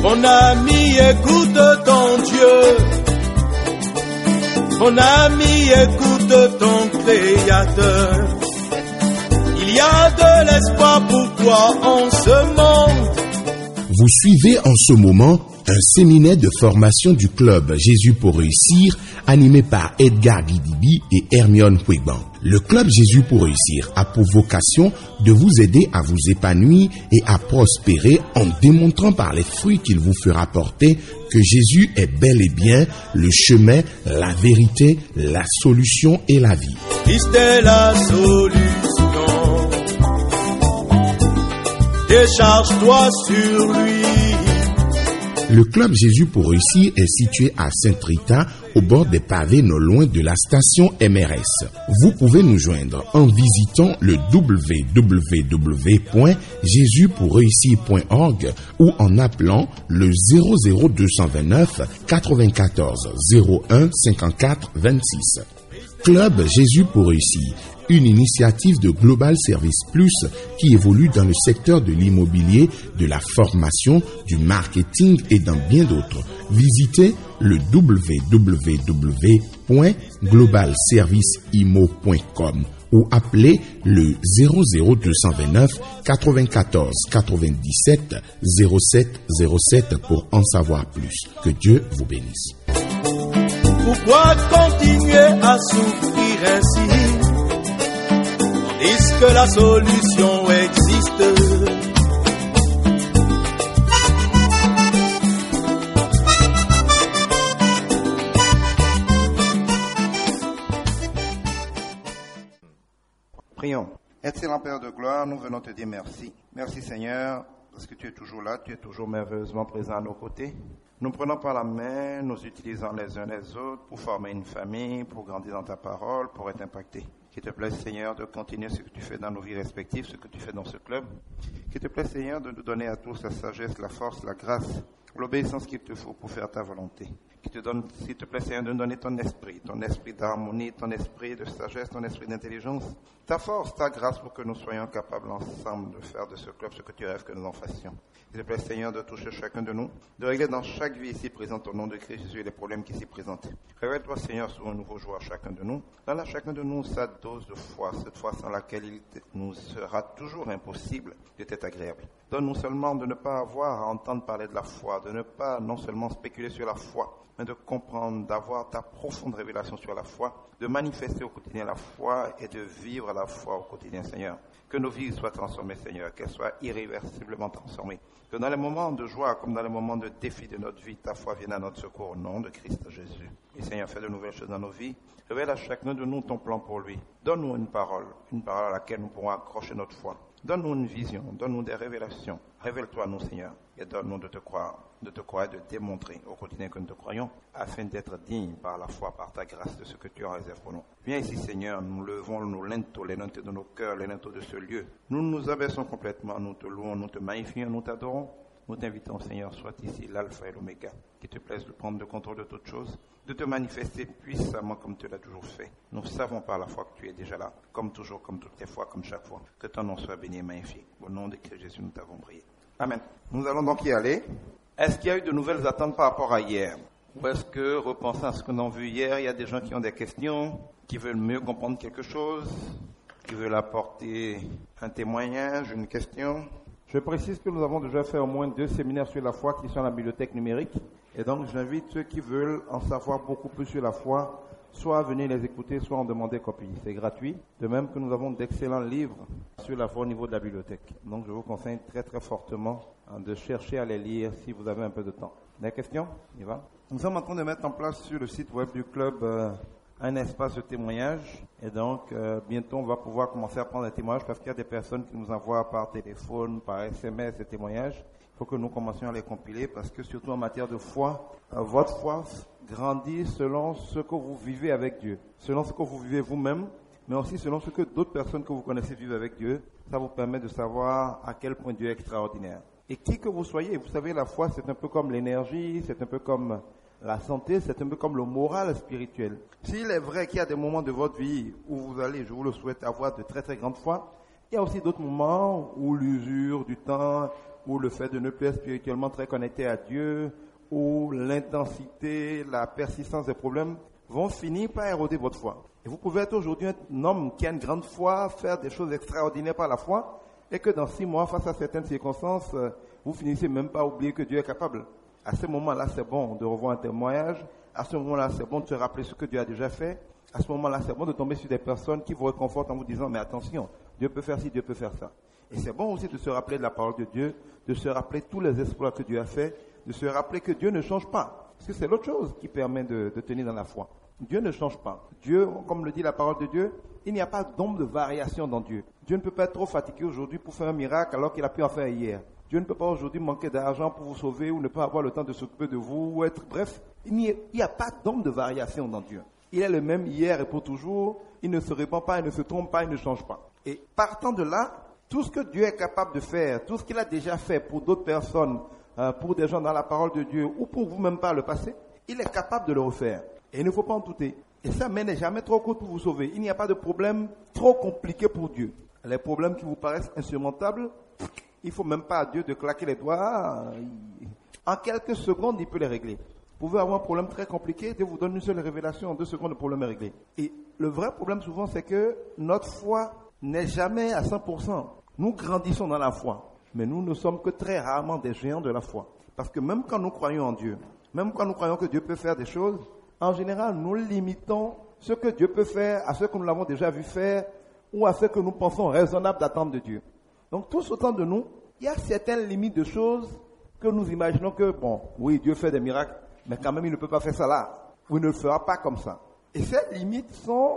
Mon ami, écoute ton Dieu. Mon ami, écoute ton Créateur. Il y a de l'espoir pour toi en ce monde. Vous suivez en ce moment un séminaire de formation du club Jésus pour réussir, animé par Edgar Guidibi et Hermione Huigban. Le club Jésus pour réussir a pour vocation de vous aider à vous épanouir et à prospérer en démontrant par les fruits qu'il vous fera porter que Jésus est bel et bien le chemin, la vérité, la solution et la vie. Christ est la solution. Décharge-toi sur lui. Le club Jésus pour réussir est situé à Saint-Rita, au bord des pavés non loin de la station MRS. Vous pouvez nous joindre en visitant le www.jesuspourreussir.org ou en appelant le 00229 94 01 54 26. Club Jésus pour réussir, une initiative de Global Service Plus qui évolue dans le secteur de l'immobilier, de la formation, du marketing et dans bien d'autres. Visitez le www.globalserviceimo.com ou appelez le 00229 94 97 07 07 pour en savoir plus. Que Dieu vous bénisse. Pourquoi continuer à souffrir ainsi, tandis que la solution existe? Prions. Excellent Père de gloire, nous venons te dire merci. Merci Seigneur, parce que tu es toujours là, tu es toujours merveilleusement présent à nos côtés. Nous prenons par la main, nous utilisons les uns les autres pour former une famille, pour grandir dans ta parole, pour être impacté. Qu'il te plaise, Seigneur, de continuer ce que tu fais dans nos vies respectives, ce que tu fais dans ce club. Qu'il te plaise, Seigneur, de nous donner à tous la sagesse, la force, la grâce, l'obéissance qu'il te faut pour faire ta volonté. Qu'il te donne, s'il te plaît, Seigneur, de nous donner ton esprit d'harmonie, ton esprit de sagesse, ton esprit d'intelligence, ta force, ta grâce pour que nous soyons capables ensemble de faire de ce club ce que tu rêves que nous en fassions. S'il te plaît, Seigneur, de toucher chacun de nous, de régler dans chaque vie ici présente au nom de Christ Jésus les problèmes qui s'y présentent. Révèle-toi, Seigneur, sur un nouveau jour à chacun de nous. Donne à chacun de nous sa dose de foi, cette foi sans laquelle il nous sera toujours impossible de t'être agréable. Donne-nous seulement de ne pas avoir à entendre parler de la foi, de ne pas non seulement spéculer sur la foi, mais de comprendre, d'avoir ta profonde révélation sur la foi, de manifester au quotidien la foi et de vivre la foi au quotidien, Seigneur. Que nos vies soient transformées, Seigneur, qu'elles soient irréversiblement transformées. Que dans les moments de joie comme dans les moments de défi de notre vie, ta foi vienne à notre secours au nom de Christ Jésus. Et Seigneur, fais de nouvelles choses dans nos vies. Révèle à chacun de nous ton plan pour lui. Donne-nous une parole à laquelle nous pourrons accrocher notre foi. Donne-nous une vision, donne-nous des révélations. Révèle-toi à nous, Seigneur, et donne-nous de te croire et de démontrer au quotidien que nous te croyons, afin d'être dignes par la foi, par ta grâce de ce que tu en réserves pour nous. Viens ici, Seigneur, nous levons nos linteaux, les linteaux de nos cœurs, les linteaux de ce lieu. Nous nous abaissons complètement, nous te louons, nous te magnifions, nous t'adorons. Nous t'invitons, Seigneur, sois ici l'alpha et l'oméga, qu'il te plaise de prendre le contrôle de toutes choses, de te manifester puissamment comme tu l'as toujours fait. Nous savons par la foi que tu es déjà là, comme toujours, comme toutes les fois, comme chaque fois. Que ton nom soit béni et magnifié. Au nom de Christ Jésus, nous t'avons prié. Amen. Nous allons donc y aller. Est-ce qu'il y a eu de nouvelles attentes par rapport à hier? Ou est-ce que, repensant à ce qu'on a vu hier, il y a des gens qui ont des questions, qui veulent mieux comprendre quelque chose, qui veulent apporter un témoignage, une question? Je précise que nous avons déjà fait au moins 2 séminaires sur la foi qui sont à la bibliothèque numérique. Et donc, j'invite ceux qui veulent en savoir beaucoup plus sur la foi, soit à venir les écouter, soit en demander copie. C'est gratuit. De même que nous avons d'excellents livres sur la foi au niveau de la bibliothèque. Donc, je vous conseille très très fortement de chercher à les lire si vous avez un peu de temps. Des questions? On y va? Nous sommes en train de mettre en place sur le site web du club un espace de témoignage. Et donc, bientôt, on va pouvoir commencer à prendre des témoignages parce qu'il y a des personnes qui nous envoient par téléphone, par SMS des témoignages. Il faut que nous commencions à les compiler parce que, surtout en matière de foi, votre foi grandit selon ce que vous vivez avec Dieu, selon ce que vous vivez vous-même, mais aussi selon ce que d'autres personnes que vous connaissez vivent avec Dieu. Ça vous permet de savoir à quel point Dieu est extraordinaire. Et qui que vous soyez, vous savez, la foi, c'est un peu comme l'énergie, c'est un peu comme la santé, c'est un peu comme le moral spirituel. S'il est vrai qu'il y a des moments de votre vie où vous allez, je vous le souhaite, avoir de très très grandes foi, Il y a aussi d'autres moments où l'usure du temps, ou le fait de ne plus être spirituellement très connecté à Dieu, ou l'intensité, la persistance des problèmes vont finir par éroder votre foi. Et vous pouvez être aujourd'hui un homme qui a une grande foi, faire des choses extraordinaires par la foi, et que dans 6 mois, face à certaines circonstances, vous finissez même pas à oublier que Dieu est capable. À ce moment-là, c'est bon de revoir un témoignage. À ce moment-là, c'est bon de se rappeler ce que Dieu a déjà fait. À ce moment-là, c'est bon de tomber sur des personnes qui vous réconfortent en vous disant, mais attention, Dieu peut faire ci, Dieu peut faire ça. Et c'est bon aussi de se rappeler de la parole de Dieu, de se rappeler tous les exploits que Dieu a fait, de se rappeler que Dieu ne change pas. Parce que c'est l'autre chose qui permet de tenir dans la foi. Dieu ne change pas. Dieu, comme le dit la parole de Dieu, il n'y a pas d'ombre de variation dans Dieu. Dieu ne peut pas être trop fatigué aujourd'hui pour faire un miracle alors qu'il a pu en faire hier. Dieu ne peut pas aujourd'hui manquer d'argent pour vous sauver ou ne pas avoir le temps de s'occuper de vous ou être... Bref, il n'y a pas d'ombre de variation dans Dieu. Il est le même hier et pour toujours. Il ne se répand pas, il ne se trompe pas, il ne change pas. Et partant de là, tout ce que Dieu est capable de faire, tout ce qu'il a déjà fait pour d'autres personnes, pour des gens dans la parole de Dieu ou pour vous-même par le passé, il est capable de le refaire. Et il ne faut pas en douter. Et ça n'est jamais trop court pour vous sauver. Il n'y a pas de problème trop compliqué pour Dieu. Les problèmes qui vous paraissent insurmontables, il ne faut même pas à Dieu de claquer les doigts. En quelques secondes, il peut les régler. Vous pouvez avoir un problème très compliqué, Dieu vous donne une seule révélation, en 2 secondes, le problème est réglé. Et le vrai problème souvent, c'est que notre foi n'est jamais à 100%. Nous grandissons dans la foi, mais nous ne sommes que très rarement des géants de la foi. Parce que même quand nous croyons en Dieu, même quand nous croyons que Dieu peut faire des choses, en général, nous limitons ce que Dieu peut faire à ce que nous l'avons déjà vu faire ou à ce que nous pensons raisonnable d'attendre de Dieu. Donc, tous autant de nous, il y a certaines limites de choses que nous imaginons que, bon, oui, Dieu fait des miracles, mais quand même, il ne peut pas faire ça là. Ou il ne le fera pas comme ça. Et ces limites sont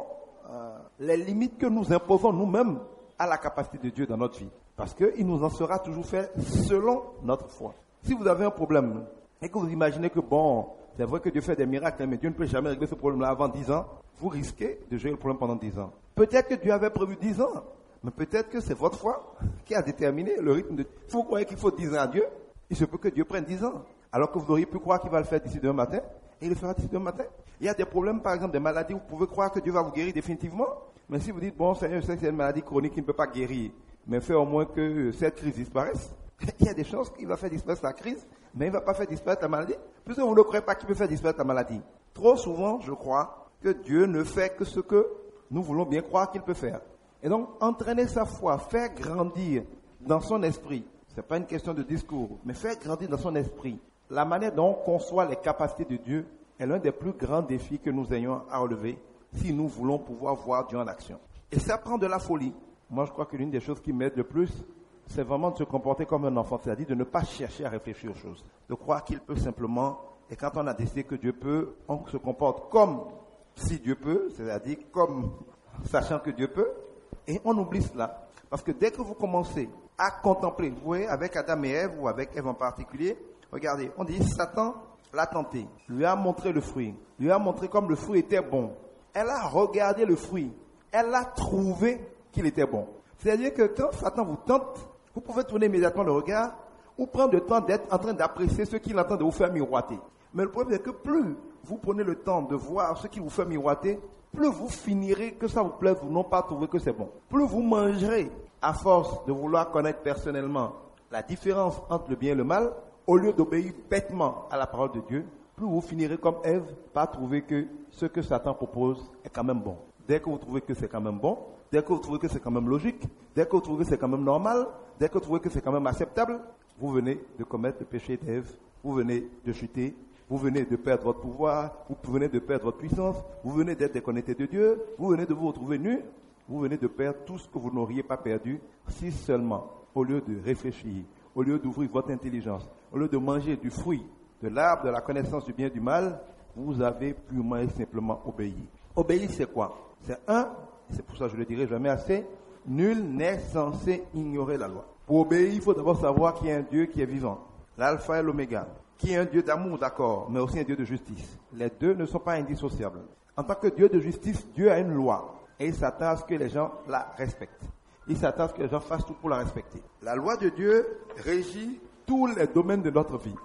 les limites que nous imposons nous-mêmes à la capacité de Dieu dans notre vie. Parce qu'il nous en sera toujours fait selon notre foi. Si vous avez un problème et que vous imaginez que, bon, c'est vrai que Dieu fait des miracles, mais Dieu ne peut jamais régler ce problème-là avant 10 ans, vous risquez de gérer le problème pendant 10 ans. Peut-être que Dieu avait prévu 10 ans, mais peut-être que c'est votre foi qui a déterminé le rythme de... Si vous croyez qu'il faut 10 ans à Dieu, il se peut que Dieu prenne 10 ans. Alors que vous auriez pu croire qu'il va le faire d'ici demain matin, et il le fera d'ici demain matin. Il y a des problèmes, par exemple, des maladies, vous pouvez croire que Dieu va vous guérir définitivement, mais si vous dites, bon, Seigneur, je sais que c'est une maladie chronique qui ne peut pas guérir, mais fais au moins que cette crise disparaisse. Il y a des chances qu'il va faire disparaître la crise, mais il ne va pas faire disparaître la maladie, puisque vous ne croyez pas qu'il peut faire disparaître la maladie. Trop souvent, je crois que Dieu ne fait que ce que nous voulons bien croire qu'il peut faire. Et donc, entraîner sa foi, faire grandir dans son esprit, ce n'est pas une question de discours, mais faire grandir dans son esprit. La manière dont on conçoit les capacités de Dieu est l'un des plus grands défis que nous ayons à relever si nous voulons pouvoir voir Dieu en action. Et ça prend de la folie. Moi, je crois que l'une des choses qui m'aide le plus, c'est vraiment de se comporter comme un enfant, c'est-à-dire de ne pas chercher à réfléchir aux choses, de croire qu'il peut simplement, et quand on a décidé que Dieu peut, on se comporte comme si Dieu peut, c'est-à-dire comme sachant que Dieu peut, et on oublie cela. Parce que dès que vous commencez à contempler, vous voyez, avec Adam et Ève, ou avec Ève en particulier, regardez, on dit Satan l'a tenté, lui a montré le fruit, lui a montré comme le fruit était bon. Elle a regardé le fruit, elle a trouvé qu'il était bon. C'est-à-dire que quand Satan vous tente, vous pouvez tourner immédiatement le regard ou prendre le temps d'être en train d'apprécier ce qu'il est en train de vous faire miroiter. Mais le problème, c'est que plus vous prenez le temps de voir ce qui vous fait miroiter, plus vous finirez, que ça vous plaise ou non, pas trouver que c'est bon. Plus vous mangerez, à force de vouloir connaître personnellement la différence entre le bien et le mal, au lieu d'obéir bêtement à la parole de Dieu, plus vous finirez comme Ève par trouver que ce que Satan propose est quand même bon. Dès que vous trouvez que c'est quand même bon, dès que vous trouvez que c'est quand même logique, dès que vous trouvez que c'est quand même normal, dès que vous trouvez que c'est quand même acceptable, vous venez de commettre le péché d'Ève, vous venez de chuter, vous venez de perdre votre pouvoir, vous venez de perdre votre puissance, vous venez d'être déconnecté de Dieu, vous venez de vous retrouver nu, vous venez de perdre tout ce que vous n'auriez pas perdu si seulement, au lieu de réfléchir, au lieu d'ouvrir votre intelligence, au lieu de manger du fruit de l'arbre de la connaissance du bien et du mal, vous avez purement et simplement obéi. Obéir, c'est quoi? C'est pour ça que je le dirai jamais assez, nul n'est censé ignorer la loi. Pour obéir, il faut d'abord savoir qu'il y a un Dieu qui est vivant, l'alpha et l'oméga, qui est un Dieu d'amour, d'accord, mais aussi un Dieu de justice. Les deux ne sont pas indissociables. En tant que Dieu de justice, Dieu a une loi et il s'attend à ce que les gens la respectent. Il s'attend à ce que les gens fassent tout pour la respecter. La loi de Dieu régit tous les domaines de notre vie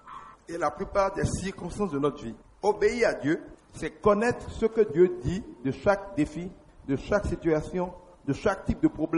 et la plupart des circonstances de notre vie. Obéir à Dieu, c'est connaître ce que Dieu dit de chaque défi, de chaque situation, de chaque type de problème,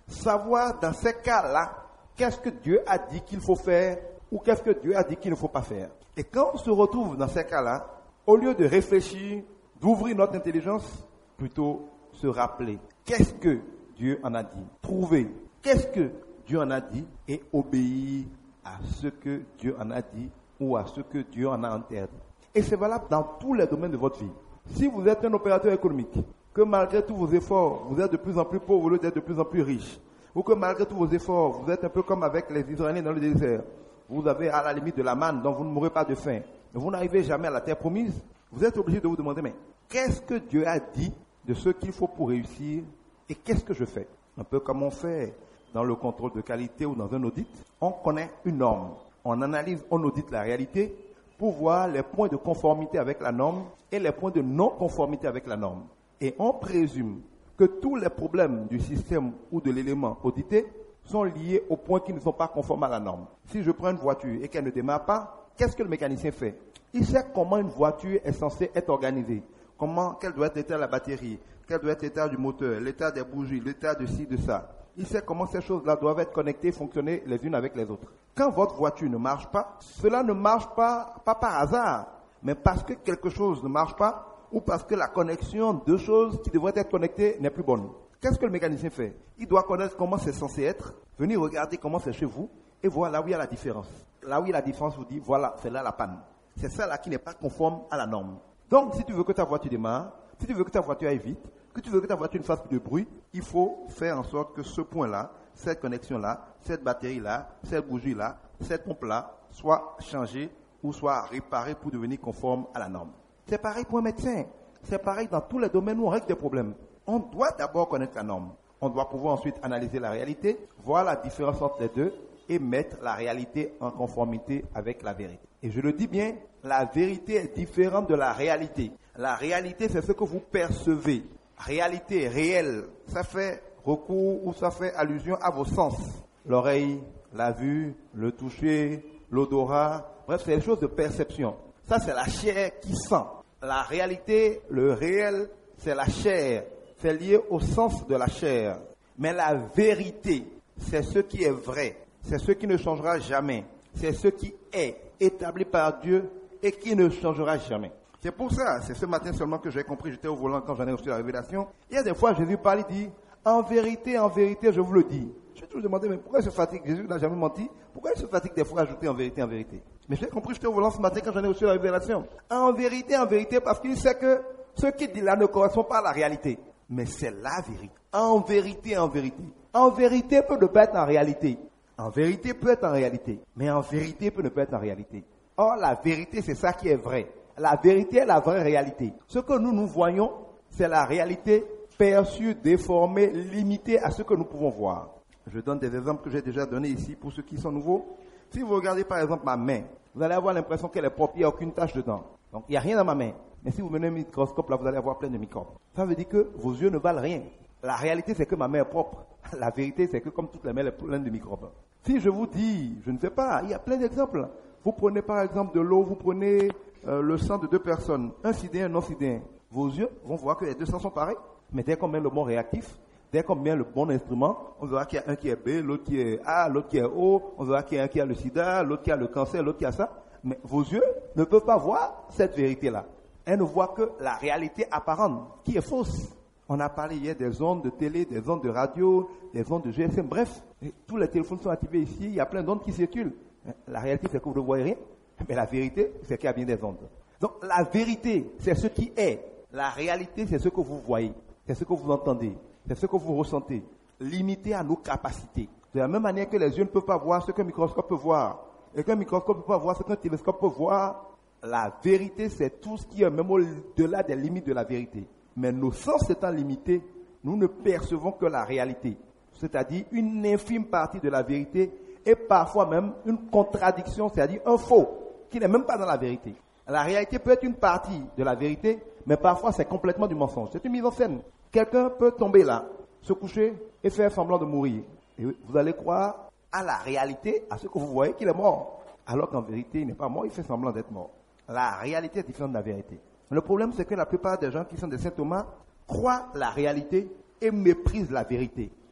Savoir dans ces cas-là, qu'est-ce que Dieu a dit qu'il faut faire ou qu'est-ce que Dieu a dit qu'il ne faut pas faire. Et quand on se retrouve dans ces cas-là, au lieu de réfléchir, d'ouvrir notre intelligence, plutôt se rappeler qu'est-ce que Dieu en a dit, trouver qu'est-ce que Dieu en a dit et obéir à ce que Dieu en a dit ou à ce que Dieu en a interdit. Et c'est valable dans tous les domaines de votre vie. Si vous êtes un opérateur économique, que malgré tous vos efforts, vous êtes de plus en plus pauvre au lieu d'être de plus en plus riche, ou que malgré tous vos efforts, vous êtes un peu comme avec les Israéliens dans le désert, vous avez à la limite de la manne, donc vous ne mourrez pas de faim, mais vous n'arrivez jamais à la terre promise, vous êtes obligé de vous demander, mais qu'est-ce que Dieu a dit de ce qu'il faut pour réussir et qu'est-ce que je fais? Un peu comme on fait dans le contrôle de qualité ou dans un audit, on connaît une norme, on analyse, on audite la réalité pour voir les points de conformité avec la norme et les points de non-conformité avec la norme. Et on présume que tous les problèmes du système ou de l'élément audité sont liés aux points qui ne sont pas conformes à la norme. Si je prends une voiture et qu'elle ne démarre pas, qu'est-ce que le mécanicien fait? Il sait comment une voiture est censée être organisée, quel doit être l'état de la batterie, quel doit être l'état du moteur, l'état des bougies, l'état de ci, de ça. Il sait comment ces choses-là doivent être connectées, fonctionner les unes avec les autres. Quand votre voiture ne marche pas, cela ne marche pas par hasard, mais parce que quelque chose ne marche pas ou parce que la connexion de choses qui devraient être connectées n'est plus bonne. Qu'est-ce que le mécanicien fait? Il doit connaître comment c'est censé être, venir regarder comment c'est chez vous et voir là où il y a la différence. Là où il y a la différence, vous dit, voilà, c'est là la panne. C'est ça là qui n'est pas conforme à la norme. Donc, si tu veux que ta voiture démarre, si tu veux que ta voiture aille vite, que tu veux que ta voiture ne fasse plus de bruit, il faut faire en sorte que ce point-là, cette connexion-là, cette batterie-là, cette bougie-là, cette pompe-là, soit changée ou soit réparée pour devenir conforme à la norme. C'est pareil pour un médecin. C'est pareil dans tous les domaines où on règle des problèmes. On doit d'abord connaître la norme. On doit pouvoir ensuite analyser la réalité, voir la différence entre les deux et mettre la réalité en conformité avec la vérité. Et je le dis bien, la vérité est différente de la réalité. La réalité, c'est ce que vous percevez. Réalité, réelle, ça fait recours ou ça fait allusion à vos sens. L'oreille, la vue, le toucher, l'odorat, bref, c'est des choses de perception. Ça, c'est la chair qui sent. La réalité, le réel, c'est la chair. C'est lié au sens de la chair. Mais la vérité, c'est ce qui est vrai. C'est ce qui ne changera jamais. C'est ce qui est établi par Dieu et qui ne changera jamais. C'est pour ça, c'est ce matin seulement que j'ai compris, j'étais au volant quand j'en ai reçu la révélation. Il y a des fois, Jésus parle, il dit, en vérité, je vous le dis. Je me suis toujours demandé, mais pourquoi il se fatigue? Jésus n'a jamais menti. Pourquoi il se fatigue des fois à ajouter en vérité, en vérité? Mais j'ai compris, j'étais au volant ce matin quand j'en ai reçu la révélation. En vérité, parce qu'il sait que ce qu'il dit là ne correspond pas à la réalité. Mais c'est la vérité. En vérité. En vérité peut ne pas être en réalité. En vérité peut être en réalité. Mais en vérité peut ne pas être en réalité. Or, la vérité, c'est ça qui est vrai. La vérité est la vraie réalité. Ce que nous voyons, c'est la réalité perçue, déformée, limitée à ce que nous pouvons voir. Je donne des exemples que j'ai déjà donnés ici pour ceux qui sont nouveaux. Si vous regardez par exemple ma main, vous allez avoir l'impression qu'elle est propre, il n'y a aucune tache dedans. Donc il n'y a rien dans ma main. Mais si vous menez un microscope, là vous allez avoir plein de microbes. Ça veut dire que vos yeux ne valent rien. La réalité c'est que ma main est propre. La vérité c'est que comme toutes les mains, elle est pleine de microbes. Si je vous dis, je ne sais pas, il y a plein d'exemples. Vous prenez par exemple de l'eau, vous prenez le sang de deux personnes, un sidéen, un non-sidéen. Vos yeux vont voir que les deux sangs sont pareils. Mais dès qu'on met le bon réactif, dès qu'on met le bon instrument, on verra qu'il y a un qui est B, l'autre qui est A, l'autre qui est O, on verra qu'il y a un qui a le sida, l'autre qui a le cancer, l'autre qui a ça. Mais vos yeux ne peuvent pas voir cette vérité-là. Elles ne voient que la réalité apparente, qui est fausse. On a parlé hier des ondes de télé, des ondes de radio, des ondes de GSM, bref. Tous les téléphones sont activés ici, il y a plein d'ondes qui circulent. La réalité, c'est que vous ne voyez rien, mais la vérité, c'est qu'il y a bien des ondes. Donc la vérité, c'est ce qui est. La réalité, c'est ce que vous voyez, c'est ce que vous entendez, c'est ce que vous ressentez. Limité à nos capacités. De la même manière que les yeux ne peuvent pas voir ce qu'un microscope peut voir, et qu'un microscope ne peut pas voir ce qu'un télescope peut voir, la vérité, c'est tout ce qui est même au-delà des limites de la vérité. Mais nos sens étant limités, nous ne percevons que la réalité, c'est-à-dire une infime partie de la vérité et parfois même une contradiction, c'est-à-dire un faux, qui n'est même pas dans la vérité. La réalité peut être une partie de la vérité, mais parfois c'est complètement du mensonge. C'est une mise en scène. Quelqu'un peut tomber là, se coucher et faire semblant de mourir. Et vous allez croire à la réalité, à ce que vous voyez qu'il est mort. Alors qu'en vérité, il n'est pas mort, il fait semblant d'être mort. La réalité est différente de la vérité. Mais le problème, c'est que la plupart des gens qui sont des saint Thomas croient la réalité et méprisent la vérité.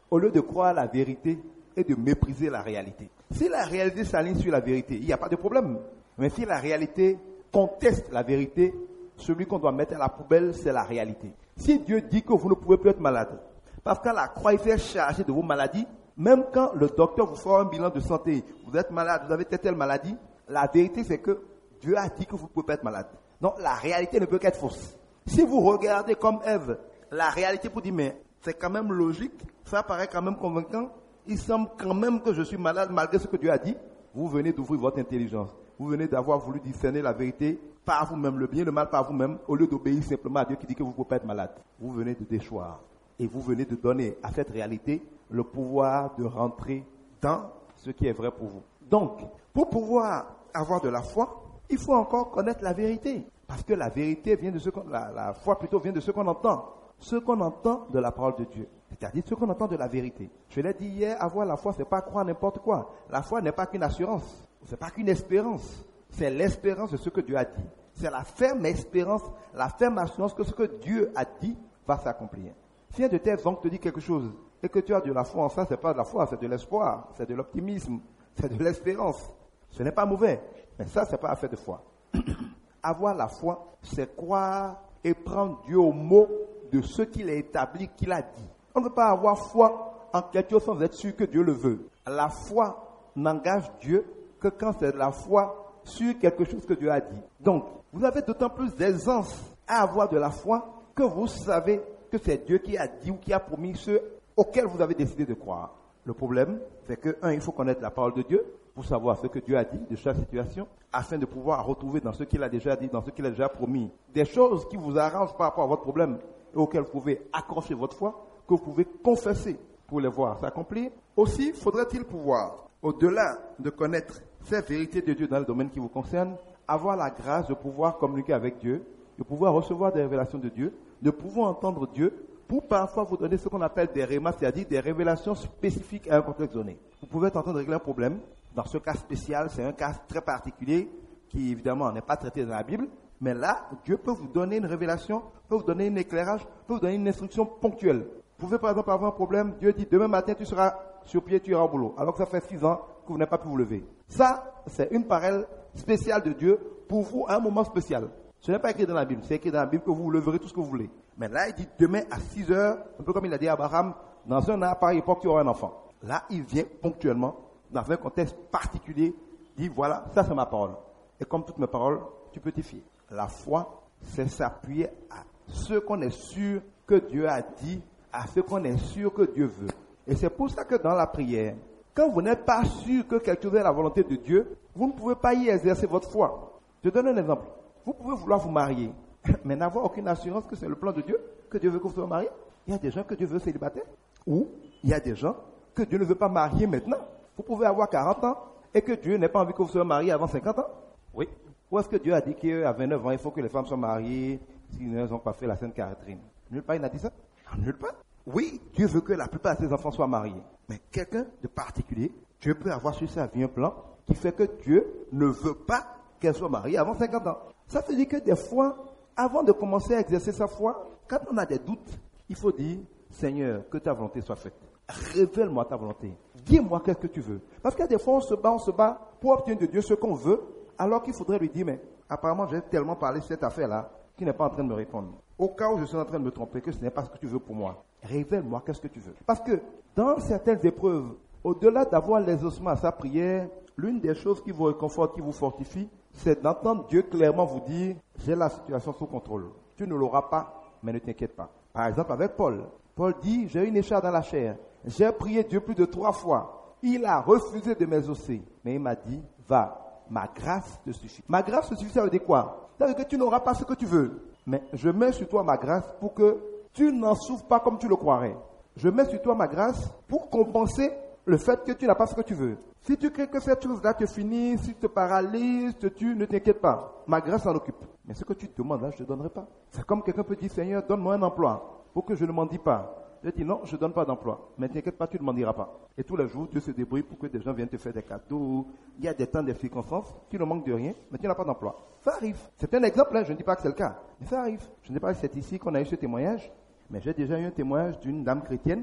au lieu de croire la vérité et de mépriser la réalité. Si la réalité s'aligne sur la vérité, il n'y a pas de problème. Mais si la réalité conteste la vérité, celui qu'on doit mettre à la poubelle, c'est la réalité. Si Dieu dit que vous ne pouvez plus être malade, parce que la croix est chargée de vos maladies, même quand le docteur vous fera un bilan de santé, vous êtes malade, vous avez telle maladie, la vérité c'est que Dieu a dit que vous ne pouvez pas être malade. Donc la réalité ne peut qu'être fausse. Si vous regardez comme Ève, la réalité vous dit, mais c'est quand même logique, ça paraît quand même convaincant, il semble quand même que je suis malade malgré ce que Dieu a dit, vous venez d'ouvrir votre intelligence. Vous venez d'avoir voulu discerner la vérité par vous-même, le bien et le mal par vous-même, au lieu d'obéir simplement à Dieu qui dit que vous ne pouvez pas être malade. Vous venez de déchoir. Et vous venez de donner à cette réalité le pouvoir de rentrer dans ce qui est vrai pour vous. Donc, pour pouvoir avoir de la foi, il faut encore connaître la vérité. Parce que la vérité vient de ce qu'on, la foi plutôt vient de ce qu'on entend. Ce qu'on entend de la parole de Dieu. C'est-à-dire ce qu'on entend de la vérité. Je l'ai dit hier, avoir la foi, c'est pas croire n'importe quoi. La foi n'est pas qu'une assurance. C'est pas qu'une espérance. C'est l'espérance de ce que Dieu a dit. C'est la ferme espérance, la ferme assurance que ce que Dieu a dit va s'accomplir. Si un de tes oncles te dit quelque chose et que tu as de la foi en ça, c'est pas de la foi, c'est de l'espoir, c'est de l'optimisme, c'est de l'espérance. Ce n'est pas mauvais, mais ça, c'est pas affaire de foi. Avoir la foi, c'est croire et prendre Dieu au mot de ce qu'il a établi, qu'il a dit. On ne peut pas avoir foi en quelque chose sans être sûr que Dieu le veut. La foi n'engage Dieu que quand c'est de la foi sur quelque chose que Dieu a dit. Donc, vous avez d'autant plus d'aisance à avoir de la foi que vous savez que c'est Dieu qui a dit ou qui a promis ceux auxquels vous avez décidé de croire. Le problème, c'est que, il faut connaître la parole de Dieu pour savoir ce que Dieu a dit de chaque situation, afin de pouvoir retrouver dans ce qu'il a déjà dit, dans ce qu'il a déjà promis, des choses qui vous arrangent par rapport à votre problème et auxquelles vous pouvez accrocher votre foi, que vous pouvez confesser pour les voir s'accomplir. Aussi, faudrait-il pouvoir, au-delà de connaître ces vérités de Dieu dans le domaine qui vous concerne, avoir la grâce de pouvoir communiquer avec Dieu, de pouvoir recevoir des révélations de Dieu, de pouvoir entendre Dieu, pour parfois vous donner ce qu'on appelle des rémas, c'est-à-dire des révélations spécifiques à un contexte donné. Vous pouvez être en train de régler un problème. Dans ce cas spécial, c'est un cas très particulier qui, évidemment, n'est pas traité dans la Bible. Mais là, Dieu peut vous donner une révélation, peut vous donner un éclairage, peut vous donner une instruction ponctuelle. Vous pouvez par exemple avoir un problème, Dieu dit demain matin tu seras sur pied, tu iras au boulot, alors que ça fait 6 ans que vous n'avez pas pu vous lever. Ça, c'est une parole spéciale de Dieu pour vous à un moment spécial. Ce n'est pas écrit dans la Bible, c'est écrit dans la Bible que vous leverez tout ce que vous voulez. Mais là, il dit demain à 6 heures, un peu comme il a dit à Abraham, dans un an, pareille époque, tu auras un enfant. Là, il vient ponctuellement, dans un contexte particulier, dit voilà, ça c'est ma parole. Et comme toutes mes paroles, tu peux t'y fier. La foi, c'est s'appuyer à ce qu'on est sûr que Dieu a dit, à ce qu'on est sûr que Dieu veut. Et c'est pour ça que dans la prière, quand vous n'êtes pas sûr que quelque chose est la volonté de Dieu, vous ne pouvez pas y exercer votre foi. Je donne un exemple. Vous pouvez vouloir vous marier, mais n'avoir aucune assurance que c'est le plan de Dieu, que Dieu veut que vous soyez mariés. Il y a des gens que Dieu veut célibataires, ou il y a des gens que Dieu ne veut pas marier maintenant. Vous pouvez avoir 40 ans et que Dieu n'ait pas envie que vous soyez mariés avant 50 ans. Oui. Ou est-ce que Dieu a dit qu'à 29 ans, il faut que les femmes soient mariées si elles n'ont pas fait la Sainte Catherine? Nulle part, il n'a dit ça. Nulle part. Oui, Dieu veut que la plupart de ses enfants soient mariés. Mais quelqu'un de particulier, Dieu peut avoir sur sa vie un plan qui fait que Dieu ne veut pas qu'elle soit mariée avant 50 ans. Ça veut dire que des fois, avant de commencer à exercer sa foi, quand on a des doutes, il faut dire, Seigneur, que ta volonté soit faite. Révèle-moi ta volonté. Dis-moi qu'est-ce que tu veux. Parce qu'il y a des fois, on se bat pour obtenir de Dieu ce qu'on veut, alors qu'il faudrait lui dire, mais apparemment, j'ai tellement parlé de cette affaire-là, qu'il n'est pas en train de me répondre. Au cas où je suis en train de me tromper, que ce n'est pas ce que tu veux pour moi. Révèle-moi qu'est-ce que tu veux. Parce que dans certaines épreuves, au-delà d'avoir les ossements à sa prière, l'une des choses qui vous réconforte, qui vous fortifie, c'est d'entendre Dieu clairement vous dire, j'ai la situation sous contrôle. Tu ne l'auras pas, mais ne t'inquiète pas. Par exemple, avec Paul. Paul dit, j'ai une écharpe dans la chair. J'ai prié Dieu plus de 3 fois. Il a refusé de m'exaucer. Mais il m'a dit, va, ma grâce te suffit. Ma grâce te suffit, ça veut dire quoi? Ça veut dire que tu n'auras pas ce que tu veux. Mais je mets sur toi ma grâce pour que tu n'en souffres pas comme tu le croirais. Je mets sur toi ma grâce pour compenser le fait que tu n'as pas ce que tu veux. Si tu crées que cette chose-là te finisse, si te paralyse, te tue, ne t'inquiète pas. Ma grâce s'en occupe. Mais ce que tu te demandes là, je ne te donnerai pas. C'est comme quelqu'un peut dire, Seigneur, donne-moi un emploi pour que je ne m'en dise pas. Je dis non, je ne donne pas d'emploi. Mais t'inquiète pas, tu ne m'en diras pas. Et tous les jours, Dieu se débrouille pour que des gens viennent te faire des cadeaux. Il y a des temps, des circonstances. Tu ne manques de rien, mais tu n'as pas d'emploi. Ça arrive. C'est un exemple, hein, je ne dis pas que c'est le cas. Mais ça arrive. Je ne dis pas que c'est ici qu'on a eu ce témoignage. Mais j'ai déjà eu un témoignage d'une dame chrétienne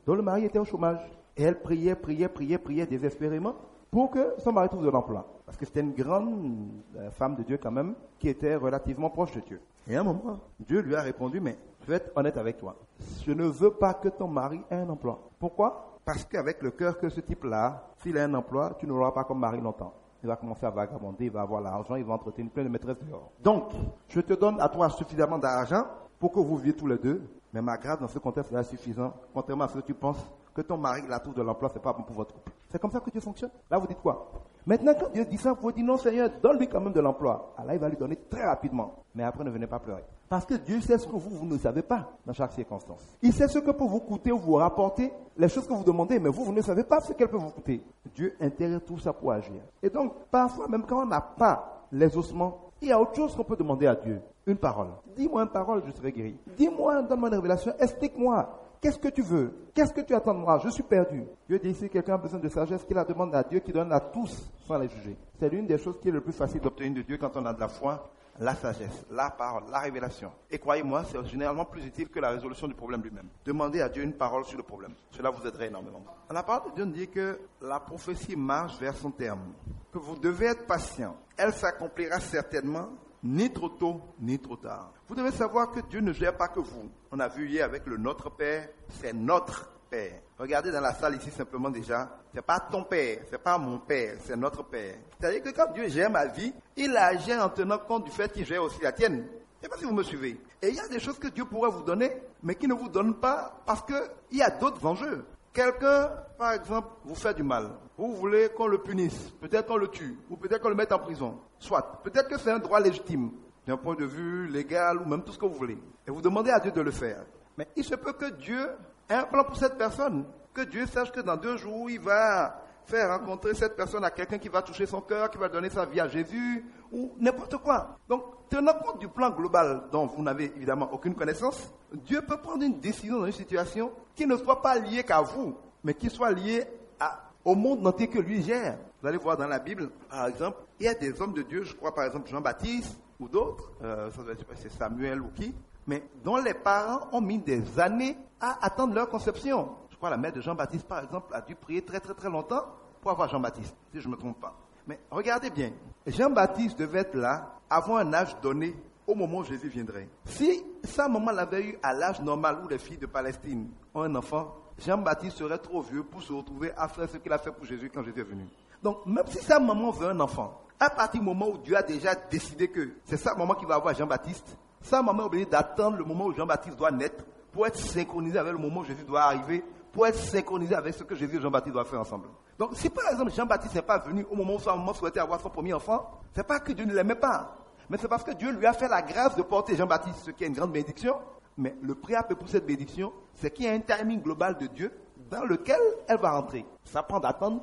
dont le mari était au chômage. Et elle priait désespérément pour que son mari trouve de l'emploi. Parce que c'était une grande femme de Dieu quand même, qui était relativement proche de Dieu. Et à un moment, Dieu lui a répondu, mais je vais être honnête avec toi. Je ne veux pas que ton mari ait un emploi. Pourquoi? Parce qu'avec le cœur que ce type-là, s'il a un emploi, tu ne l'auras pas comme mari longtemps. Il va commencer à vagabonder, il va avoir l'argent, il va entretenir plein de maîtresses dehors. Donc, je te donne à toi suffisamment d'argent pour que vous viviez tous les deux, mais ma grâce dans ce contexte est suffisante, contrairement à ce que tu penses, que ton mari, il a trouvé de l'emploi, c'est pas bon pour votre couple. C'est comme ça que Dieu fonctionne. Là, vous dites quoi? Maintenant, quand Dieu dit ça, vous dites non, Seigneur, donne-lui quand même de l'emploi. Alors, il va lui donner très rapidement. Mais après, ne venez pas pleurer. Parce que Dieu sait ce que vous ne savez pas dans chaque circonstance. Il sait ce que peut vous coûter ou vous rapporter les choses que vous demandez, mais vous ne savez pas ce qu'elles peuvent vous coûter. Dieu intéresse tout ça pour agir. Et donc, parfois, même quand on n'a pas les ossements, il y a autre chose qu'on peut demander à Dieu. Une parole. Dis-moi une parole, je serai guéri. Dis-moi, donne-moi une révélation, explique-moi. Qu'est-ce que tu veux? Qu'est-ce que tu attends de moi? Je suis perdu. Dieu dit ici, quelqu'un a besoin de sagesse, qu'il la demande à Dieu, qui donne à tous sans les juger. C'est l'une des choses qui est le plus facile d'obtenir de Dieu quand on a de la foi, la sagesse, la parole, la révélation. Et croyez-moi, c'est généralement plus utile que la résolution du problème lui-même. Demandez à Dieu une parole sur le problème. Cela vous aiderait énormément. La parole de Dieu nous dit que la prophétie marche vers son terme, que vous devez être patient. Elle s'accomplira certainement, ni trop tôt, ni trop tard. Vous devez savoir que Dieu ne gère pas que vous. On a vu hier avec le Notre Père, c'est notre Père. Regardez dans la salle ici simplement déjà, c'est pas ton Père, c'est pas mon Père, c'est notre Père. C'est-à-dire que quand Dieu gère ma vie, il la gère en tenant compte du fait qu'il gère aussi la tienne. Je ne sais pas si vous me suivez. Et il y a des choses que Dieu pourrait vous donner, mais qui ne vous donne pas parce qu'il y a d'autres enjeux. Quelqu'un, par exemple, vous fait du mal. Vous voulez qu'on le punisse, peut-être qu'on le tue, ou peut-être qu'on le mette en prison. Soit, peut-être que c'est un droit légitime, d'un point de vue légal, ou même tout ce que vous voulez. Et vous demandez à Dieu de le faire. Mais il se peut que Dieu ait un plan pour cette personne. Que Dieu sache que dans 2 jours, il va faire rencontrer cette personne à quelqu'un qui va toucher son cœur, qui va donner sa vie à Jésus, ou n'importe quoi. Donc, tenant compte du plan global dont vous n'avez évidemment aucune connaissance, Dieu peut prendre une décision dans une situation qui ne soit pas liée qu'à vous, mais qui soit liée au monde entier que lui gère. Vous allez voir dans la Bible, par exemple, il y a des hommes de Dieu, je crois par exemple Jean-Baptiste ou d'autres, ça doit être c'est Samuel ou qui, mais dont les parents ont mis des années à attendre leur conception. Je crois la mère de Jean-Baptiste, par exemple, a dû prier très très très longtemps pour avoir Jean-Baptiste, si je ne me trompe pas. Mais regardez bien, Jean-Baptiste devait être là avant un âge donné, au moment où Jésus viendrait. Si sa maman l'avait eu à l'âge normal où les filles de Palestine ont un enfant, Jean-Baptiste serait trop vieux pour se retrouver à faire ce qu'il a fait pour Jésus quand Jésus est venu. Donc, même si sa maman veut un enfant, à partir du moment où Dieu a déjà décidé que c'est sa maman qui va avoir Jean-Baptiste, sa maman est obligée d'attendre le moment où Jean-Baptiste doit naître pour être synchronisé avec le moment où Jésus doit arriver, pour être synchronisé avec ce que Jésus et Jean-Baptiste doivent faire ensemble. Donc, si par exemple Jean-Baptiste n'est pas venu au moment où sa maman souhaitait avoir son premier enfant, c'est pas que Dieu ne l'aimait pas, mais c'est parce que Dieu lui a fait la grâce de porter Jean-Baptiste, ce qui est une grande bénédiction. Mais le préalable pour cette bénédiction, c'est qu'il y a un timing global de Dieu dans lequel elle va rentrer. Ça prend d'attendre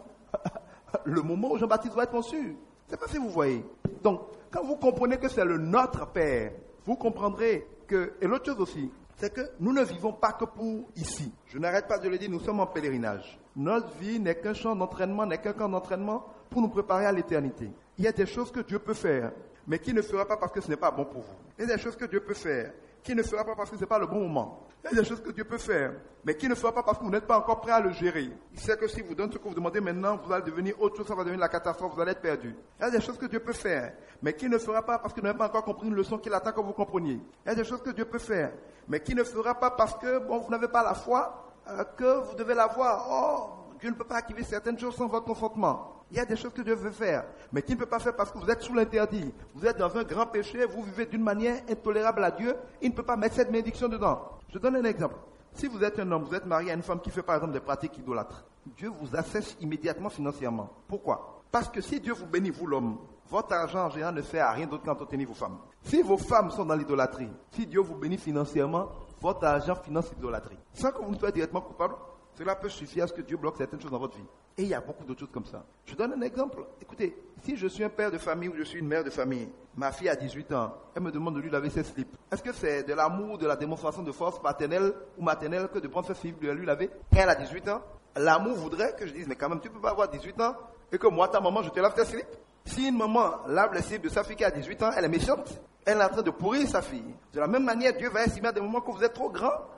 le moment où Jean-Baptiste va être conçu. Je ne sais pas si vous voyez. Donc, quand vous comprenez que c'est le Notre Père, vous comprendrez que, et l'autre chose aussi, c'est que nous ne vivons pas que pour ici. Je n'arrête pas de le dire, nous sommes en pèlerinage. Notre vie n'est qu'un champ d'entraînement, n'est qu'un camp d'entraînement pour nous préparer à l'éternité. Il y a des choses que Dieu peut faire, mais qui ne fera pas parce que ce n'est pas bon pour vous. Il y a des choses que Dieu peut faire, qui ne fera pas parce que ce n'est pas le bon moment. Il y a des choses que Dieu peut faire, mais qui ne fera pas parce que vous n'êtes pas encore prêt à le gérer. Il sait que si vous donne ce que vous demandez maintenant, vous allez devenir autre chose, ça va devenir la catastrophe, vous allez être perdu. Il y a des choses que Dieu peut faire, mais qui ne fera pas parce que vous n'avez pas encore compris une leçon qu'il attend que vous compreniez. Il y a des choses que Dieu peut faire, mais qui ne fera pas parce que vous n'avez pas la foi, que vous devez l'avoir. Oh, Dieu ne peut pas activer certaines choses sans votre consentement. Il y a des choses que Dieu veut faire, mais qu'il ne peut pas faire parce que vous êtes sous l'interdit. Vous êtes dans un grand péché, vous vivez d'une manière intolérable à Dieu. Il ne peut pas mettre cette bénédiction dedans. Je donne un exemple. Si vous êtes un homme, vous êtes marié à une femme qui fait par exemple des pratiques idolâtres, Dieu vous assèche immédiatement financièrement. Pourquoi? Parce que si Dieu vous bénit, vous l'homme, votre argent en général ne sert à rien d'autre qu'entretenir vos femmes. Si vos femmes sont dans l'idolâtrie, si Dieu vous bénit financièrement, votre argent finance l'idolâtrie. Sans que vous ne soyez directement coupable, cela peut suffire à ce que Dieu bloque certaines choses dans votre vie. Et il y a beaucoup d'autres choses comme ça. Je donne un exemple. Écoutez, si je suis un père de famille ou je suis une mère de famille, ma fille a 18 ans, elle me demande de lui laver ses slips. Est-ce que c'est de l'amour, de la démonstration de force paternelle ou maternelle que de prendre ses slips de lui laver quand elle a 18 ans? L'amour voudrait que je dise, mais quand même, tu ne peux pas avoir 18 ans et que moi, ta maman, je te lave tes slips. Si une maman lave les slips de sa fille qui a 18 ans, elle est méchante. Elle est en train de pourrir sa fille. De la même manière, Dieu va estimer à des moments que vous êtes trop grand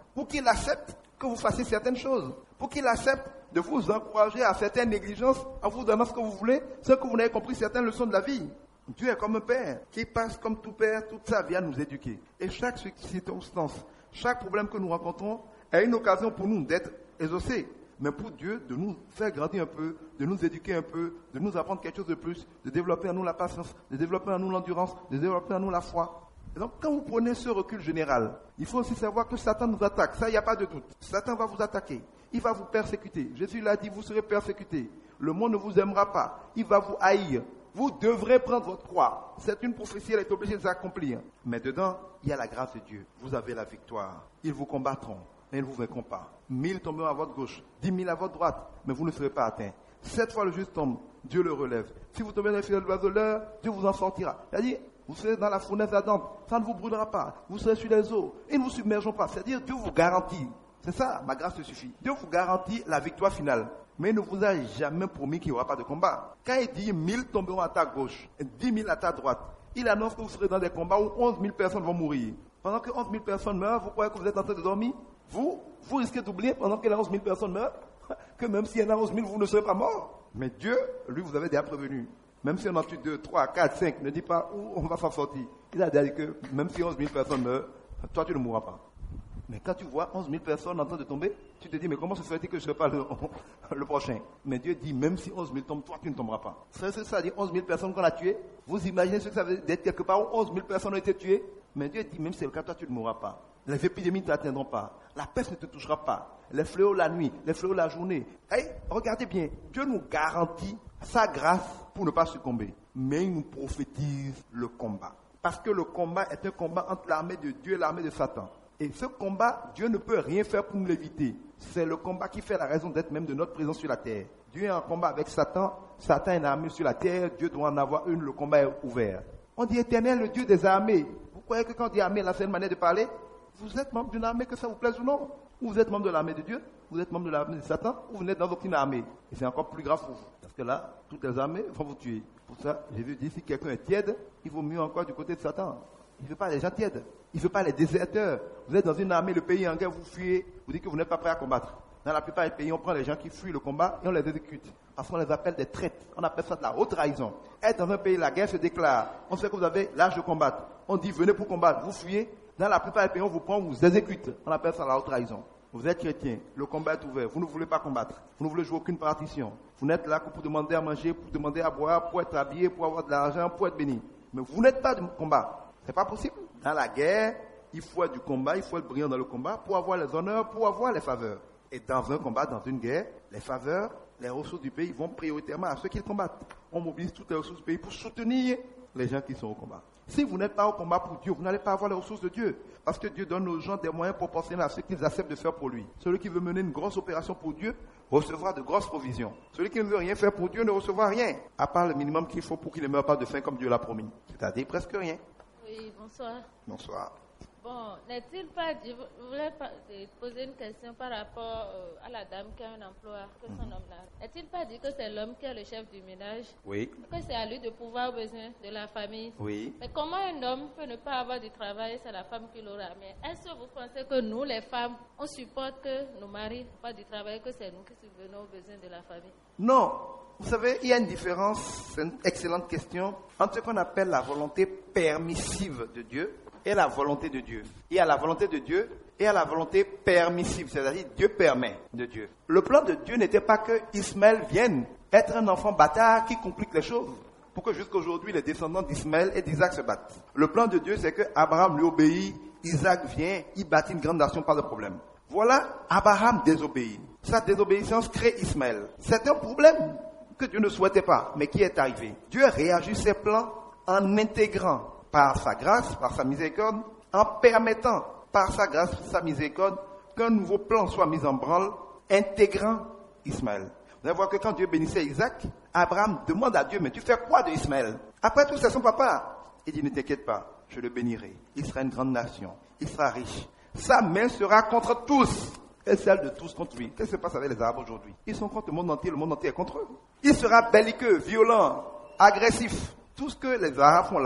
pour qu'il accepte que vous fassiez certaines choses, pour qu'il accepte de vous encourager à certaines négligences en vous donnant ce que vous voulez, ce que vous n'avez compris certaines leçons de la vie. Dieu est comme un père qui passe comme tout père toute sa vie à nous éduquer. Et chaque circonstance, chaque problème que nous rencontrons est une occasion pour nous d'être exaucés. Mais pour Dieu, de nous faire grandir un peu, de nous éduquer un peu, de nous apprendre quelque chose de plus, de développer en nous la patience, de développer en nous l'endurance, de développer en nous la foi. Et donc, quand vous prenez ce recul général, il faut aussi savoir que Satan nous attaque. Ça, il n'y a pas de doute. Satan va vous attaquer. Il va vous persécuter. Jésus l'a dit, vous serez persécutés. Le monde ne vous aimera pas. Il va vous haïr. Vous devrez prendre votre croix. C'est une prophétie, elle est obligée de s'accomplir. Mais dedans, il y a la grâce de Dieu. Vous avez la victoire. Ils vous combattront, mais ils ne vous vaincront pas. 1000 tomberont à votre gauche, 10 000 à votre droite, mais vous ne serez pas atteints. 7 fois le juste tombe, Dieu le relève. Si vous tombez dans le filet de l'oiseau, Dieu vous en sortira. C'est-à-dire, vous serez dans la fournaise ardente, ça ne vous brûlera pas. Vous serez sur les eaux, ils ne vous submergeront pas. C'est-à-dire, Dieu vous garantit. C'est ça, ma grâce te suffit. Dieu vous garantit la victoire finale. Mais il ne vous a jamais promis qu'il n'y aura pas de combat. Quand il dit 1000 tomberont à ta gauche, 10 000 à ta droite, il annonce que vous serez dans des combats où 11 000 personnes vont mourir. Pendant que 11 000 personnes meurent, vous croyez que vous êtes en train de dormir? Vous risquez d'oublier pendant que les 11 000 personnes meurent, que même s'il y en a 11 000, vous ne serez pas morts. Mais Dieu, lui, vous avez déjà prévenu. Même si on en tue 2, 3, 4, 5, ne dit pas où on va s'en sortir. Il a dit que même si 11 000 personnes meurent, toi tu ne mourras pas. Mais quand tu vois 11 000 personnes en train de tomber, tu te dis, mais comment se fait-il que je ne serai pas le prochain? Mais Dieu dit, même si 11 000 tombent, toi tu ne tomberas pas. C'est ce que ça dit, 11 000 personnes qu'on a tuées. Vous imaginez ce que ça veut dire d'être quelque part où 11 000 personnes ont été tuées? Mais Dieu dit, même si c'est le cas, toi tu ne mourras pas. Les épidémies ne t'atteindront pas. La peste ne te touchera pas. Les fléaux la nuit, les fléaux la journée. Hey, regardez bien, Dieu nous garantit sa grâce pour ne pas succomber. Mais il nous prophétise le combat. Parce que le combat est un combat entre l'armée de Dieu et l'armée de Satan. Et ce combat, Dieu ne peut rien faire pour nous l'éviter. C'est le combat qui fait la raison d'être même de notre présence sur la terre. Dieu est en combat avec Satan. Satan est une armée sur la terre. Dieu doit en avoir une. Le combat est ouvert. On dit Éternel, le Dieu des armées. Vous croyez que quand on dit armée, là, c'est une manière de parler? Vous êtes membre d'une armée, que ça vous plaise ou non? Ou vous êtes membre de l'armée de Dieu? Vous êtes membre de l'armée de Satan? Ou vous n'êtes dans aucune armée? Et c'est encore plus grave pour vous. Parce que là, toutes les armées vont vous tuer. Pour ça, Jésus dit, si quelqu'un est tiède, il vaut mieux encore du côté de Satan. Il ne veut pas les gens tièdes. Il ne veut pas les déserteurs. Vous êtes dans une armée, le pays est en guerre, vous fuyez, vous dites que vous n'êtes pas prêt à combattre. Dans la plupart des pays, on prend les gens qui fuient le combat et on les exécute. Parce qu'on les appelle des traîtres. On appelle ça de la haute trahison. Être dans un pays, la guerre se déclare. On sait que vous avez l'âge de combattre. On dit, venez pour combattre. Vous fuyez. Dans la plupart des pays, on vous prend, on vous exécute. On appelle ça la haute trahison. Vous êtes chrétien. Le combat est ouvert. Vous ne voulez pas combattre. Vous ne voulez jouer aucune partition. Vous n'êtes là que pour demander à manger, pour demander à boire, pour être habillé, pour avoir de l'argent, pour être béni. Mais vous n'êtes pas de combat. C'est pas possible. Dans la guerre, il faut être du combat, il faut être brillant dans le combat pour avoir les honneurs, pour avoir les faveurs. Et dans un combat, dans une guerre, les faveurs, les ressources du pays vont prioritairement à ceux qui combattent. On mobilise toutes les ressources du pays pour soutenir les gens qui sont au combat. Si vous n'êtes pas au combat pour Dieu, vous n'allez pas avoir les ressources de Dieu. Parce que Dieu donne aux gens des moyens proportionnels à ceux qu'ils acceptent de faire pour lui. Celui qui veut mener une grosse opération pour Dieu recevra de grosses provisions. Celui qui ne veut rien faire pour Dieu ne recevra rien, à part le minimum qu'il faut pour qu'il ne meure pas de faim comme Dieu l'a promis. C'est-à-dire presque rien. Oui, bonsoir. Bonsoir. Bon, n'est-il pas dit, je voulais poser une question par rapport à la dame qui a un emploi, que son homme là. N'est-il pas dit que c'est l'homme qui est le chef du ménage? Oui. Que c'est à lui de pouvoir besoin de la famille? Oui. Mais comment un homme peut ne pas avoir du travail, c'est la femme qui l'aura? Mais est-ce que vous pensez que nous, les femmes, on supporte que nos maris n'ont pas du travail, que c'est nous qui subvenons aux besoins de la famille? Non. Vous savez, il y a une différence, c'est une excellente question, entre ce qu'on appelle la volonté permissive de Dieu et la volonté de Dieu. Il y a la volonté de Dieu et il y a la volonté permissive, c'est-à-dire Dieu permet de Dieu. Le plan de Dieu n'était pas que Ismaël vienne être un enfant bâtard qui complique les choses, pour que jusqu'aujourd'hui les descendants d'Ismaël et d'Isaac se battent. Le plan de Dieu, c'est que Abraham lui obéit, Isaac vient, il bâtit une grande nation, pas de problème. Voilà, Abraham désobéit. Sa désobéissance crée Ismaël. C'est un problème que Dieu ne souhaitait pas, mais qui est arrivé. Dieu réagit ses plans en intégrant par sa grâce, par sa miséricorde, en permettant par sa grâce, sa miséricorde, qu'un nouveau plan soit mis en branle, intégrant Ismaël. Vous allez voir que quand Dieu bénissait Isaac, Abraham demande à Dieu, mais tu fais quoi de Ismaël? Après tout, c'est son papa. Il dit, ne t'inquiète pas, je le bénirai. Il sera une grande nation, il sera riche. Sa main sera contre tous. Et celle de tous contre lui. Qu'est-ce qui se passe avec les Arabes aujourd'hui? Ils sont contre le monde entier est contre eux. Il sera belliqueux, violent, agressif. Tout ce que les Arabes font là,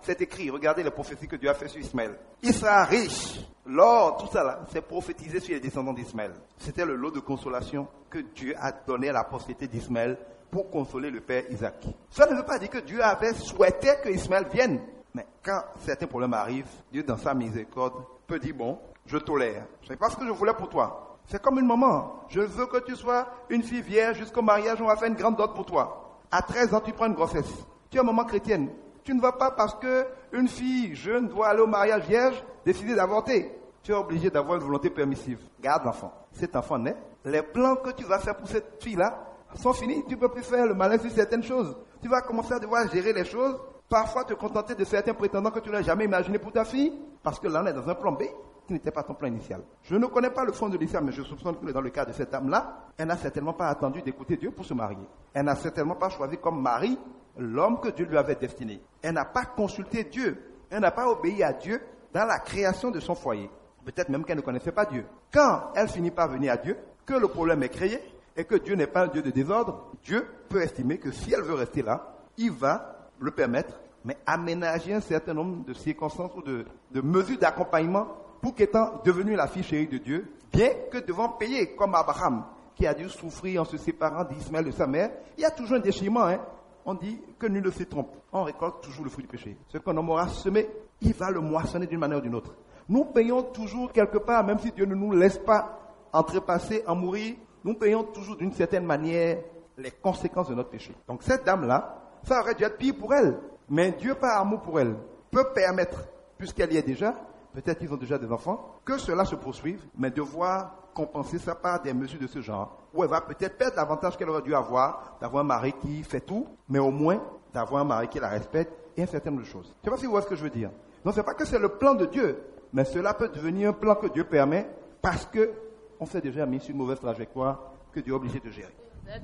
C'est écrit, regardez les prophéties que Dieu a fait sur Ismaël. Il sera riche. L'or, tout ça là, c'est prophétisé sur les descendants d'Ismaël. C'était le lot de consolation que Dieu a donné à la postérité d'Ismaël pour consoler le père Isaac. Ça ne veut pas dire que Dieu avait souhaité que Ismaël vienne. Mais quand certains problèmes arrivent, Dieu dans sa miséricorde peut dire, bon, je tolère. Ce n'est pas ce que je voulais pour toi. C'est comme une maman. Je veux que tu sois une fille vierge jusqu'au mariage, on va faire une grande dot pour toi. À 13 ans, tu prends une grossesse. Tu es maman chrétienne. Tu ne vas pas parce qu'une fille jeune doit aller au mariage vierge, décider d'avorter. Tu es obligé d'avoir une volonté permissive. Garde l'enfant. Cet enfant naît. Les plans que tu vas faire pour cette fille-là sont finis. Tu ne peux plus faire le malin sur certaines choses. Tu vas commencer à devoir gérer les choses. Parfois te contenter de certains prétendants que tu n'as jamais imaginé pour ta fille. Parce que là, on est dans un plan B qui n'était pas ton plan initial. Je ne connais pas le fond de l'histoire, mais je soupçonne que dans le cas de cette dame-là, elle n'a certainement pas attendu d'écouter Dieu pour se marier. Elle n'a certainement pas choisi comme mari l'homme que Dieu lui avait destiné. Elle n'a pas consulté Dieu. Elle n'a pas obéi à Dieu dans la création de son foyer. Peut-être même qu'elle ne connaissait pas Dieu. Quand elle finit par venir à Dieu, que le problème est créé et que Dieu n'est pas un Dieu de désordre, Dieu peut estimer que si elle veut rester là, il va le permettre, mais aménager un certain nombre de circonstances ou de mesures d'accompagnement pour qu'étant devenue la fille chérie de Dieu, bien que devant payer comme Abraham, qui a dû souffrir en se séparant d'Ismaël de sa mère, il y a toujours un déchirement, On dit que nul ne se trompe. On récolte toujours le fruit du péché. Ce qu'un homme aura semé, il va le moissonner d'une manière ou d'une autre. Nous payons toujours quelque part, même si Dieu ne nous laisse pas entrepasser, en mourir, nous payons toujours d'une certaine manière les conséquences de notre péché. Donc cette dame-là, ça aurait dû être pire pour elle. Mais Dieu, par amour pour elle, peut permettre, puisqu'elle y est déjà, peut-être qu'ils ont déjà des enfants, que cela se poursuive, mais devoir compenser ça par des mesures de ce genre, où elle va peut-être perdre l'avantage qu'elle aurait dû avoir, d'avoir un mari qui fait tout, mais au moins d'avoir un mari qui la respecte, et un certain nombre de choses. Je ne sais pas si vous voyez ce que je veux dire. Donc ce n'est pas que c'est le plan de Dieu, mais cela peut devenir un plan que Dieu permet, parce qu'on s'est déjà mis sur une mauvaise trajectoire que Dieu est obligé de gérer.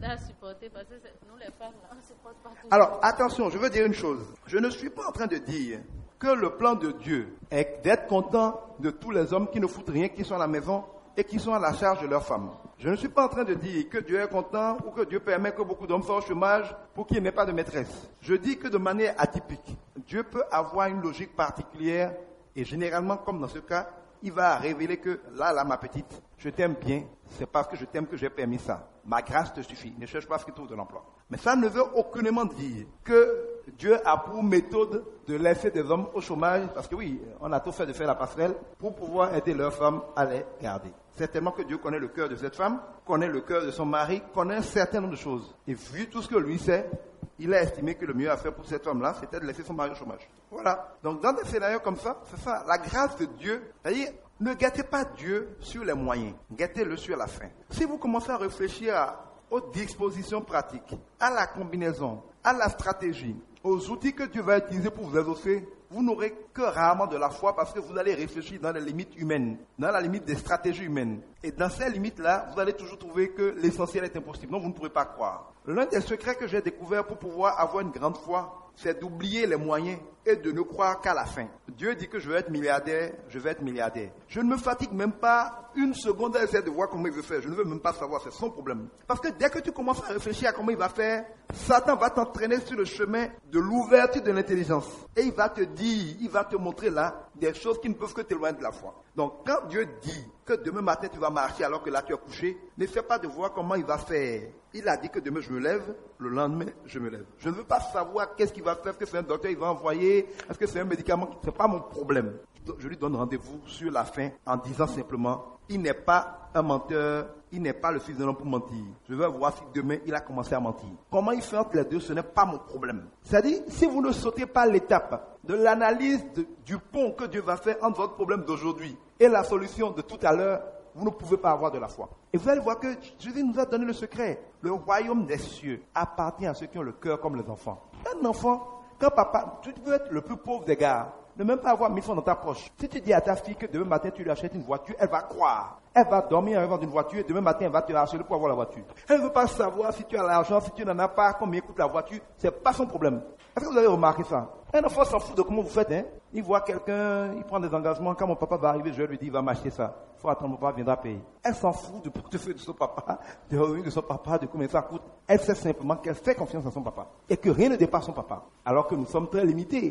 Alors, attention, je veux dire une chose. Je ne suis pas en train de dire que le plan de Dieu est d'être content de tous les hommes qui ne foutent rien, qui sont à la maison et qui sont à la charge de leurs femmes. Je ne suis pas en train de dire que Dieu est content ou que Dieu permet que beaucoup d'hommes soient au chômage pour qu'il n'y ait pas de maîtresse. Je dis que de manière atypique, Dieu peut avoir une logique particulière et généralement, comme dans ce cas, il va révéler que là, ma petite, je t'aime bien, c'est parce que je t'aime que j'ai permis ça. Ma grâce te suffit, ne cherche pas ce qui trouve de l'emploi. Mais ça ne veut aucunement dire que Dieu a pour méthode de laisser des hommes au chômage, parce que oui, on a tout fait de faire la passerelle pour pouvoir aider leurs femmes à les garder. Certainement que Dieu connaît le cœur de cette femme, connaît le cœur de son mari, connaît un certain nombre de choses. Et vu tout ce que lui sait, il a estimé que le mieux à faire pour cette femme-là, c'était de laisser son mari au chômage. Voilà. Donc dans des scénarios comme ça, c'est ça, la grâce de Dieu. C'est-à-dire, ne gâtez pas Dieu sur les moyens, gâtez-le sur la fin. Si vous commencez à réfléchir aux dispositions pratiques, à la combinaison, à la stratégie, aux outils que Dieu va utiliser pour vous exaucer, vous n'aurez que rarement de la foi parce que vous allez réfléchir dans les limites humaines, dans la limite des stratégies humaines. Et dans ces limites-là, vous allez toujours trouver que l'essentiel est impossible. Donc vous ne pourrez pas croire. L'un des secrets que j'ai découvert pour pouvoir avoir une grande foi, c'est d'oublier les moyens et de ne croire qu'à la fin. Dieu dit que je vais être milliardaire, je vais être milliardaire. Je ne me fatigue même pas une seconde à essayer de voir comment il veut faire. Je ne veux même pas savoir, c'est son problème. Parce que dès que tu commences à réfléchir à comment il va faire, Satan va t'entraîner sur le chemin de l'ouverture de l'intelligence. Et il va te dire, il va te montrer là des choses qui ne peuvent que t'éloigner de la foi. Donc quand Dieu dit que demain matin tu vas marcher alors que là tu es couché, n'essaie pas de voir comment il va faire. Il a dit que demain je me lève, le lendemain je me lève. Je ne veux pas savoir qu'est-ce qu'il va faire, est-ce que c'est un docteur il va envoyer, est-ce que c'est un médicament, c'est pas mon problème. Je lui donne rendez-vous sur la fin en disant simplement, il n'est pas un menteur, il n'est pas le fils d'un homme pour mentir. Je veux voir si demain il a commencé à mentir. Comment il fait entre les deux, ce n'est pas mon problème. C'est-à-dire, si vous ne sautez pas l'étape de l'analyse du pont que Dieu va faire entre votre problème d'aujourd'hui et la solution de tout à l'heure, vous ne pouvez pas avoir de la foi. Et vous allez voir que Jésus nous a donné le secret. Le royaume des cieux appartient à ceux qui ont le cœur comme les enfants. Un enfant, quand papa, tu veux être le plus pauvre des gars, ne même pas avoir 1000 francs dans ta poche. Si tu dis à ta fille que demain matin tu lui achètes une voiture, elle va croire. Elle va dormir en rêvant d'une voiture et demain matin elle va te harceler pour avoir la voiture. Elle ne veut pas savoir si tu as l'argent, si tu n'en as pas, combien coûte la voiture. C'est pas son problème. Est-ce que vous avez remarqué ça? Un enfant s'en fout de comment vous faites, hein? Il voit quelqu'un, il prend des engagements. Quand mon papa va arriver, je vais lui dire, il va m'acheter ça. Il faut attendre, mon papa viendra payer. Elle s'en fout du portefeuille de son papa, des revenus de son papa, de combien ça coûte. Elle sait simplement qu'elle fait confiance à son papa et que rien ne dépasse son papa. Alors que nous sommes très limités.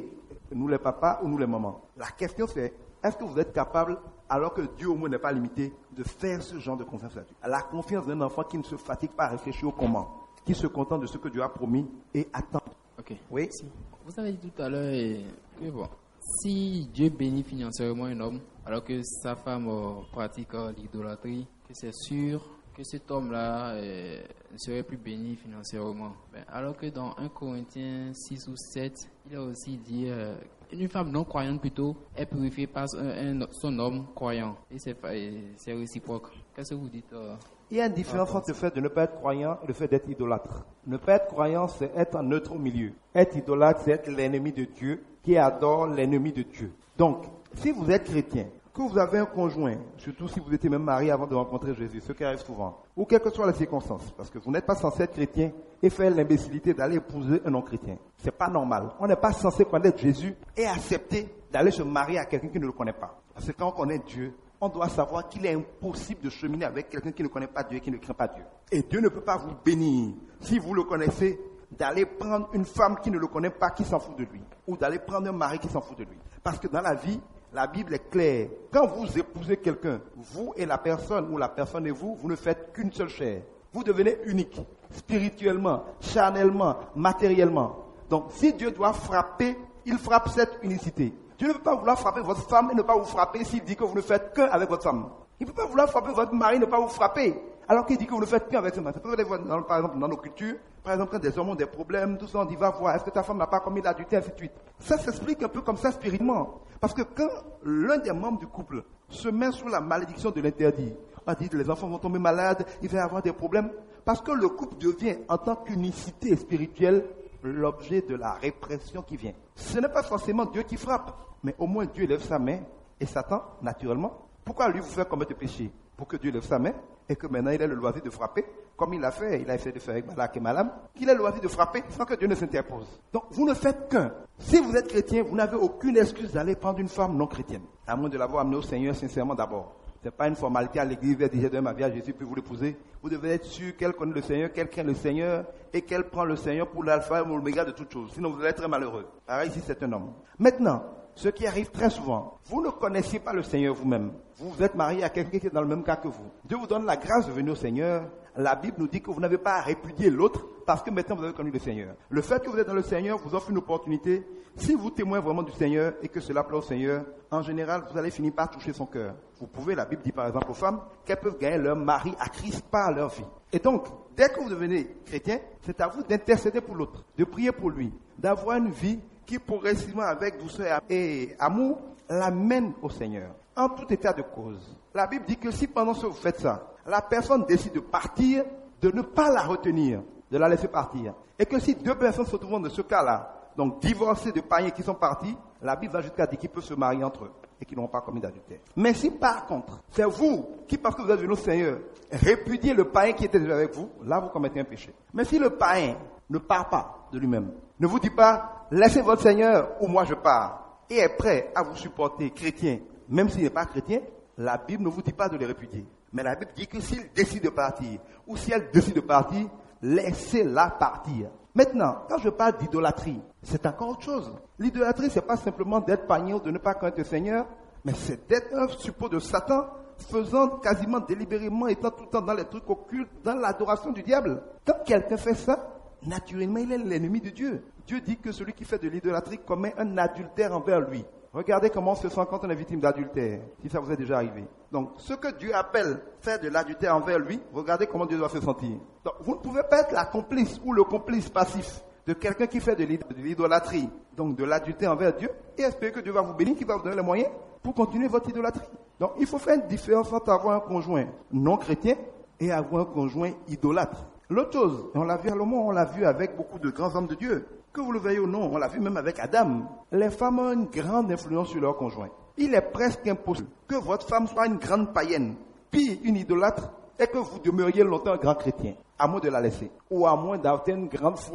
nous les papas ou nous les mamans. La question c'est, est-ce que vous êtes capable, alors que Dieu au moins n'est pas limité, de faire ce genre de confiance à Dieu? La confiance d'un enfant qui ne se fatigue pas à réfléchir au comment, qui se contente de ce que Dieu a promis et attend. Ok. Oui. Vous avez dit tout à l'heure que bon, si Dieu bénit financièrement un homme, alors que sa femme pratique l'idolâtrie, que c'est sûr que cet homme-là ne serait plus béni financièrement. Alors que dans 1 Corinthiens 6 ou 7, il a aussi dit une femme non croyante plutôt est purifiée par son homme croyant. Et c'est réciproque. Qu'est-ce que vous dites Il y a une différence entre le fait de ne pas être croyant et le fait d'être idolâtre. Ne pas être croyant, c'est être en neutre au milieu. Être idolâtre, c'est être l'ennemi de Dieu qui adore l'ennemi de Dieu. Donc, si vous êtes chrétien, que vous avez un conjoint, surtout si vous étiez même marié avant de rencontrer Jésus, ce qui arrive souvent, ou quelles que soient les circonstances, parce que vous n'êtes pas censé être chrétien et faire l'imbécilité d'aller épouser un non-chrétien. C'est pas normal. On n'est pas censé connaître Jésus et accepter d'aller se marier à quelqu'un qui ne le connaît pas. Parce que quand on connaît Dieu, on doit savoir qu'il est impossible de cheminer avec quelqu'un qui ne connaît pas Dieu et qui ne craint pas Dieu. Et Dieu ne peut pas vous bénir, si vous le connaissez, d'aller prendre une femme qui ne le connaît pas, qui s'en fout de lui, ou d'aller prendre un mari qui s'en fout de lui. Parce que dans la vie, la Bible est claire. Quand vous épousez quelqu'un, vous et la personne, ou la personne et vous, vous ne faites qu'une seule chair. Vous devenez unique, spirituellement, charnellement, matériellement. Donc, si Dieu doit frapper, il frappe cette unicité. Dieu ne peut pas vouloir frapper votre femme et ne pas vous frapper s'il dit que vous ne faites qu'un avec votre femme. Il ne peut pas vouloir frapper votre mari et ne pas vous frapper, alors qu'il dit que vous ne faites qu'un avec votre mari. Ça peut être, par exemple, dans nos cultures, par exemple, quand des hommes ont des problèmes, tout ça, on dit, va voir, est-ce que ta femme n'a pas commis l'adultère, ainsi de suite. Ça s'explique un peu comme ça spirituellement. Parce que quand l'un des membres du couple se met sous la malédiction de l'interdit, on dit que les enfants vont tomber malades, il va y avoir des problèmes, parce que le couple devient, en tant qu'unicité spirituelle, l'objet de la répression qui vient. Ce n'est pas forcément Dieu qui frappe, mais au moins Dieu lève sa main, et Satan, naturellement, pourquoi lui vous faire commettre le péché? Pour que Dieu lève sa main, et que maintenant il ait le loisir de frapper, comme il l'a fait, il a essayé de faire avec Balak et Malam, qu'il ait le loisir de frapper sans que Dieu ne s'interpose. Donc vous ne faites qu'un. Si vous êtes chrétien, vous n'avez aucune excuse d'aller prendre une femme non chrétienne, à moins de l'avoir amenée au Seigneur sincèrement d'abord. Ce n'est pas une formalité à l'église, elle dit j'ai donné ma vie à Jésus, puis vous l'épouser. Vous devez être sûr qu'elle connaît le Seigneur, qu'elle craint le Seigneur, et qu'elle prend le Seigneur pour l'alpha et l'oméga de toutes choses. Sinon vous allez être très malheureux. Pareil ici c'est un homme. Maintenant, ce qui arrive très souvent, vous ne connaissiez pas le Seigneur vous-même. Vous êtes marié à quelqu'un qui est dans le même cas que vous. Dieu vous donne la grâce de venir au Seigneur. La Bible nous dit que vous n'avez pas à répudier l'autre parce que maintenant vous avez connu le Seigneur. Le fait que vous êtes dans le Seigneur vous offre une opportunité. Si vous témoignez vraiment du Seigneur et que cela plaît au Seigneur, en général, vous allez finir par toucher son cœur. Vous pouvez, la Bible dit par exemple aux femmes qu'elles peuvent gagner leur mari à Christ par leur vie. Et donc, dès que vous devenez chrétien, c'est à vous d'intercéder pour l'autre, de prier pour lui, d'avoir une vie qui progressivement, avec douceur et amour, l'amène au Seigneur. En tout état de cause. La Bible dit que si pendant ce que vous faites ça, la personne décide de partir, de ne pas la retenir, de la laisser partir. Et que si deux personnes se trouvent dans ce cas-là, donc divorcés de païens qui sont partis, la Bible va jusqu'à dire qu'ils peuvent se marier entre eux et qu'ils n'auront pas commis d'adultère. Mais si par contre, c'est vous qui, parce que vous êtes venu au Seigneur, répudiez le païen qui était déjà avec vous, là vous commettez un péché. Mais si le païen ne part pas de lui-même, ne vous dit pas, laissez votre Seigneur ou moi je pars, et est prêt à vous supporter, chrétien, même s'il n'est pas chrétien, la Bible ne vous dit pas de les répudier. Mais la Bible dit que s'il décide de partir, ou si elle décide de partir, laissez-la partir. Maintenant, quand je parle d'idolâtrie, c'est encore autre chose. L'idolâtrie, c'est pas simplement d'être païen ou de ne pas connaître le Seigneur, mais c'est d'être un suppôt de Satan, faisant quasiment délibérément, étant tout le temps dans les trucs occultes, dans l'adoration du diable. Quand quelqu'un fait ça, naturellement, il est l'ennemi de Dieu. Dieu dit que celui qui fait de l'idolâtrie commet un adultère envers lui. Regardez comment on se sent quand on est victime d'adultère, si ça vous est déjà arrivé. Donc, ce que Dieu appelle faire de l'adultère envers lui, regardez comment Dieu doit se sentir. Donc, vous ne pouvez pas être la complice ou le complice passif de quelqu'un qui fait de l'idolâtrie, donc de l'adultère envers Dieu, et espérer que Dieu va vous bénir, qu'il va vous donner les moyens pour continuer votre idolâtrie. Donc, il faut faire une différence entre avoir un conjoint non chrétien et avoir un conjoint idolâtre. L'autre chose, et on l'a vu à Salomon, on l'a vu avec beaucoup de grands hommes de Dieu, que vous le voyez ou non, on l'a vu même avec Adam. Les femmes ont une grande influence sur leur conjoint. Il est presque impossible que votre femme soit une grande païenne, puis une idolâtre, et que vous demeuriez longtemps un grand chrétien, à moins de la laisser, ou à moins d'avoir une grande foi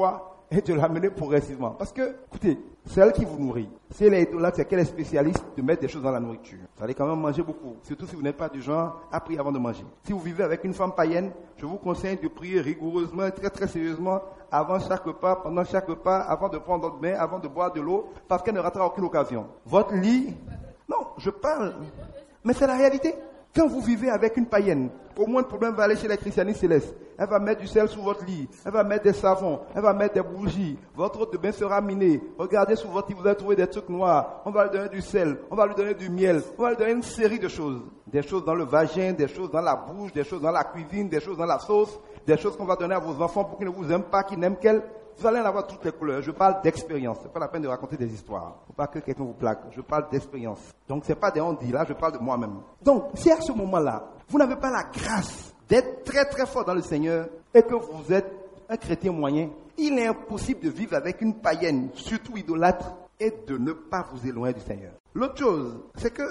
et de l'amener progressivement. Parce que, écoutez, c'est elle qui vous nourrit. Si elle est idolâtre, c'est qu'elle est spécialiste de mettre des choses dans la nourriture. Vous allez quand même manger beaucoup, surtout si vous n'êtes pas du genre à prier avant de manger. Si vous vivez avec une femme païenne, je vous conseille de prier rigoureusement, très très sérieusement, avant chaque repas, pendant chaque repas, avant de prendre votre bain, avant de boire de l'eau, parce qu'elle ne ratera aucune occasion. Votre lit, non, je parle, mais c'est la réalité. Quand vous vivez avec une païenne, au moins le problème va aller chez les christianistes célestes. Elle va mettre du sel sous votre lit, elle va mettre des savons, elle va mettre des bougies, votre eau de bain sera minée. Regardez sous votre lit, vous allez trouver des trucs noirs. On va lui donner du sel, on va lui donner du miel, on va lui donner une série de choses. Des choses dans le vagin, des choses dans la bouche, des choses dans la cuisine, des choses dans la sauce, des choses qu'on va donner à vos enfants pour qu'ils ne vous aiment pas, qu'ils n'aiment qu'elles. Vous allez en avoir toutes les couleurs. Je parle d'expérience. C'est pas la peine de raconter des histoires. Faut pas que quelqu'un vous plaque. Je parle d'expérience. Donc c'est pas des on-dit. Là, je parle de moi-même. Donc, si à ce moment-là, vous n'avez pas la grâce d'être très très fort dans le Seigneur et que vous êtes un chrétien moyen, il est impossible de vivre avec une païenne, surtout idolâtre, et de ne pas vous éloigner du Seigneur. L'autre chose, c'est que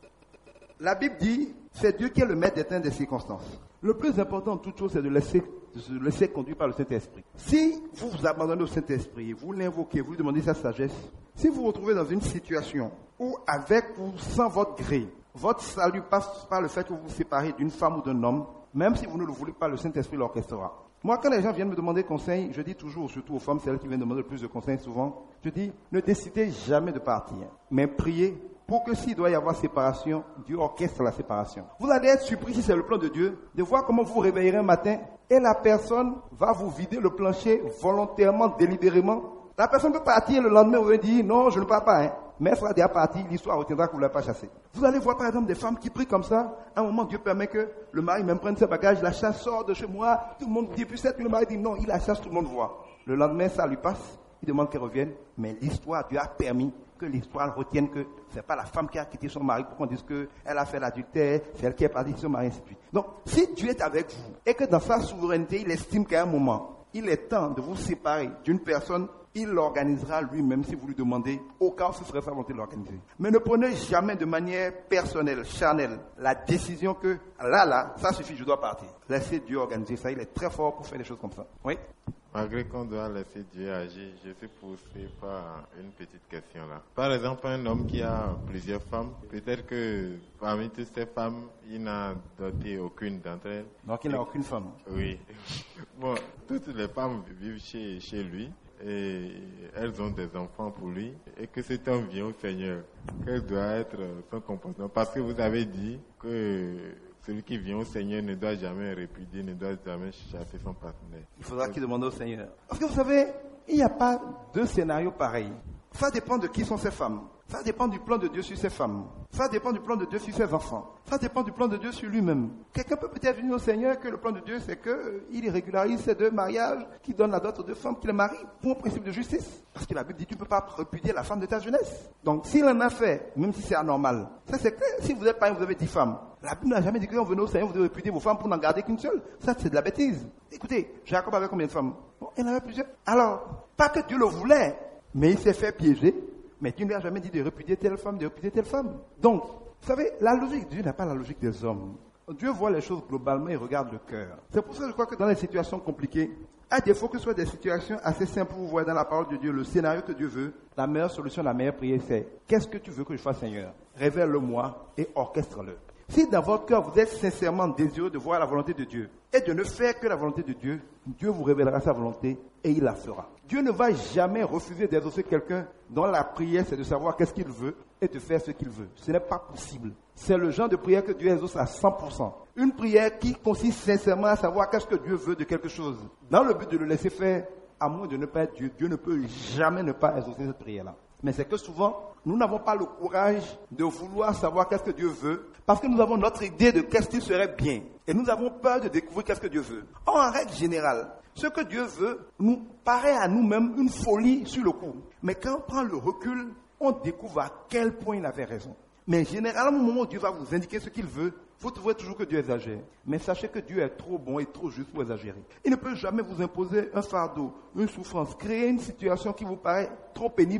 la Bible dit, c'est Dieu qui est le maître des temps et des circonstances. Le plus important de toute chose, c'est de se laisser conduire par le Saint-Esprit. Si vous vous abandonnez au Saint-Esprit, vous l'invoquez, vous lui demandez sa sagesse, si vous vous retrouvez dans une situation où, avec ou sans votre gré, votre salut passe par le fait que vous vous séparez d'une femme ou d'un homme, même si vous ne le voulez pas, le Saint-Esprit l'orchestrera. Moi, quand les gens viennent me demander conseil, je dis toujours, surtout aux femmes, c'est elles qui viennent demander le plus de conseils souvent, je dis, ne décidez jamais de partir, mais priez pour que s'il doit y avoir séparation, Dieu orchestre la séparation. Vous allez être surpris si c'est le plan de Dieu, de voir comment vous vous réveillerez un matin et la personne va vous vider le plancher volontairement, délibérément. La personne peut partir le lendemain, vous allez dire, non, je ne pars pas, mais elle sera déjà partie, l'histoire retiendra que vous ne l'avez pas chassée. Vous allez voir par exemple des femmes qui prient comme ça, à un moment Dieu permet que le mari même prenne ses bagages, la chasse sort de chez moi, tout le monde dit, puis le mari dit non, il la chasse, tout le monde voit. Le lendemain, ça lui passe, il demande qu'elle revienne, mais l'histoire, Dieu a permis que l'histoire retienne que c'est pas la femme qui a quitté son mari pour qu'on dise qu'elle a fait l'adultère, c'est elle qui est partie de son mari, ainsi de suite. Donc, si Dieu est avec vous et que dans sa souveraineté, il estime qu'à un moment, il est temps de vous séparer d'une personne, il l'organisera lui-même si vous lui demandez, au cas où ce serait sa volonté de l'organiser. Mais ne prenez jamais de manière personnelle, charnelle, la décision que là, ça suffit, je dois partir. Laissez Dieu organiser ça, il est très fort pour faire des choses comme ça. Oui? Malgré qu'on doit laisser Dieu agir, je suis poussé par une petite question là. Par exemple, un homme qui a plusieurs femmes, peut-être que parmi toutes ces femmes, il n'a doté aucune d'entre elles. Donc il n'a aucune femme. Oui. Bon, toutes les femmes vivent chez lui et elles ont des enfants pour lui et que cet homme vient au Seigneur. Quel doit être son comportement? Parce que vous avez dit que celui qui vient au Seigneur ne doit jamais répudier, ne doit jamais chasser son partenaire. Il faudra qu'il demande au Seigneur. Parce que vous savez, il n'y a pas deux scénarios pareils. Ça dépend de qui sont ces femmes. Ça dépend du plan de Dieu sur ces femmes. Ça dépend du plan de Dieu sur ses enfants. Ça dépend du plan de Dieu sur lui-même. Quelqu'un peut peut-être venir au Seigneur que le plan de Dieu, c'est qu'il régularise ces deux mariages, qu'il donne la dot aux deux femmes, qu'il les marie pour un principe de justice. Parce que la Bible dit, tu ne peux pas repudier la femme de ta jeunesse. Donc, s'il en a fait, même si c'est anormal, ça c'est clair. Si vous êtes pas, vous avez 10 femmes. La Bible n'a jamais dit que quand vous venez au Seigneur, vous devez repudier vos femmes pour n'en garder qu'une seule. Ça, c'est de la bêtise. Écoutez, Jacob avait combien de femmes? Bon, il en avait plusieurs. Alors, pas que Dieu le voulait, mais il s'est fait piéger. Mais Dieu ne lui a jamais dit de repudier telle femme, de repudier telle femme. Donc, vous savez, la logique, Dieu n'a pas la logique des hommes. Dieu voit les choses globalement et regarde le cœur. C'est pour ça que je crois que dans les situations compliquées, à défaut que ce soit des situations assez simples, vous voyez dans la parole de Dieu le scénario que Dieu veut, la meilleure solution, la meilleure prière, c'est qu'est-ce que tu veux que je fasse, Seigneur? Révèle-le-moi et orchestre-le. Si dans votre cœur, vous êtes sincèrement désireux de voir la volonté de Dieu et de ne faire que la volonté de Dieu, Dieu vous révélera sa volonté et il la fera. Dieu ne va jamais refuser d'exaucer quelqu'un dont la prière, c'est de savoir qu'est-ce qu'il veut et de faire ce qu'il veut. Ce n'est pas possible. C'est le genre de prière que Dieu exauce à 100%. Une prière qui consiste sincèrement à savoir qu'est-ce que Dieu veut de quelque chose. Dans le but de le laisser faire, à moins de ne pas être Dieu, Dieu ne peut jamais ne pas exaucer cette prière-là. Mais c'est que souvent, nous n'avons pas le courage de vouloir savoir qu'est-ce que Dieu veut, parce que nous avons notre idée de qu'est-ce qui serait bien. Et nous avons peur de découvrir qu'est-ce que Dieu veut. Or, en règle générale, ce que Dieu veut nous paraît à nous-mêmes une folie sur le coup. Mais quand on prend le recul, on découvre à quel point il avait raison. Mais généralement, au moment où Dieu va vous indiquer ce qu'il veut, vous trouverez toujours que Dieu exagère. Mais sachez que Dieu est trop bon et trop juste pour exagérer. Il ne peut jamais vous imposer un fardeau, une souffrance, créer une situation qui vous paraît trop pénible,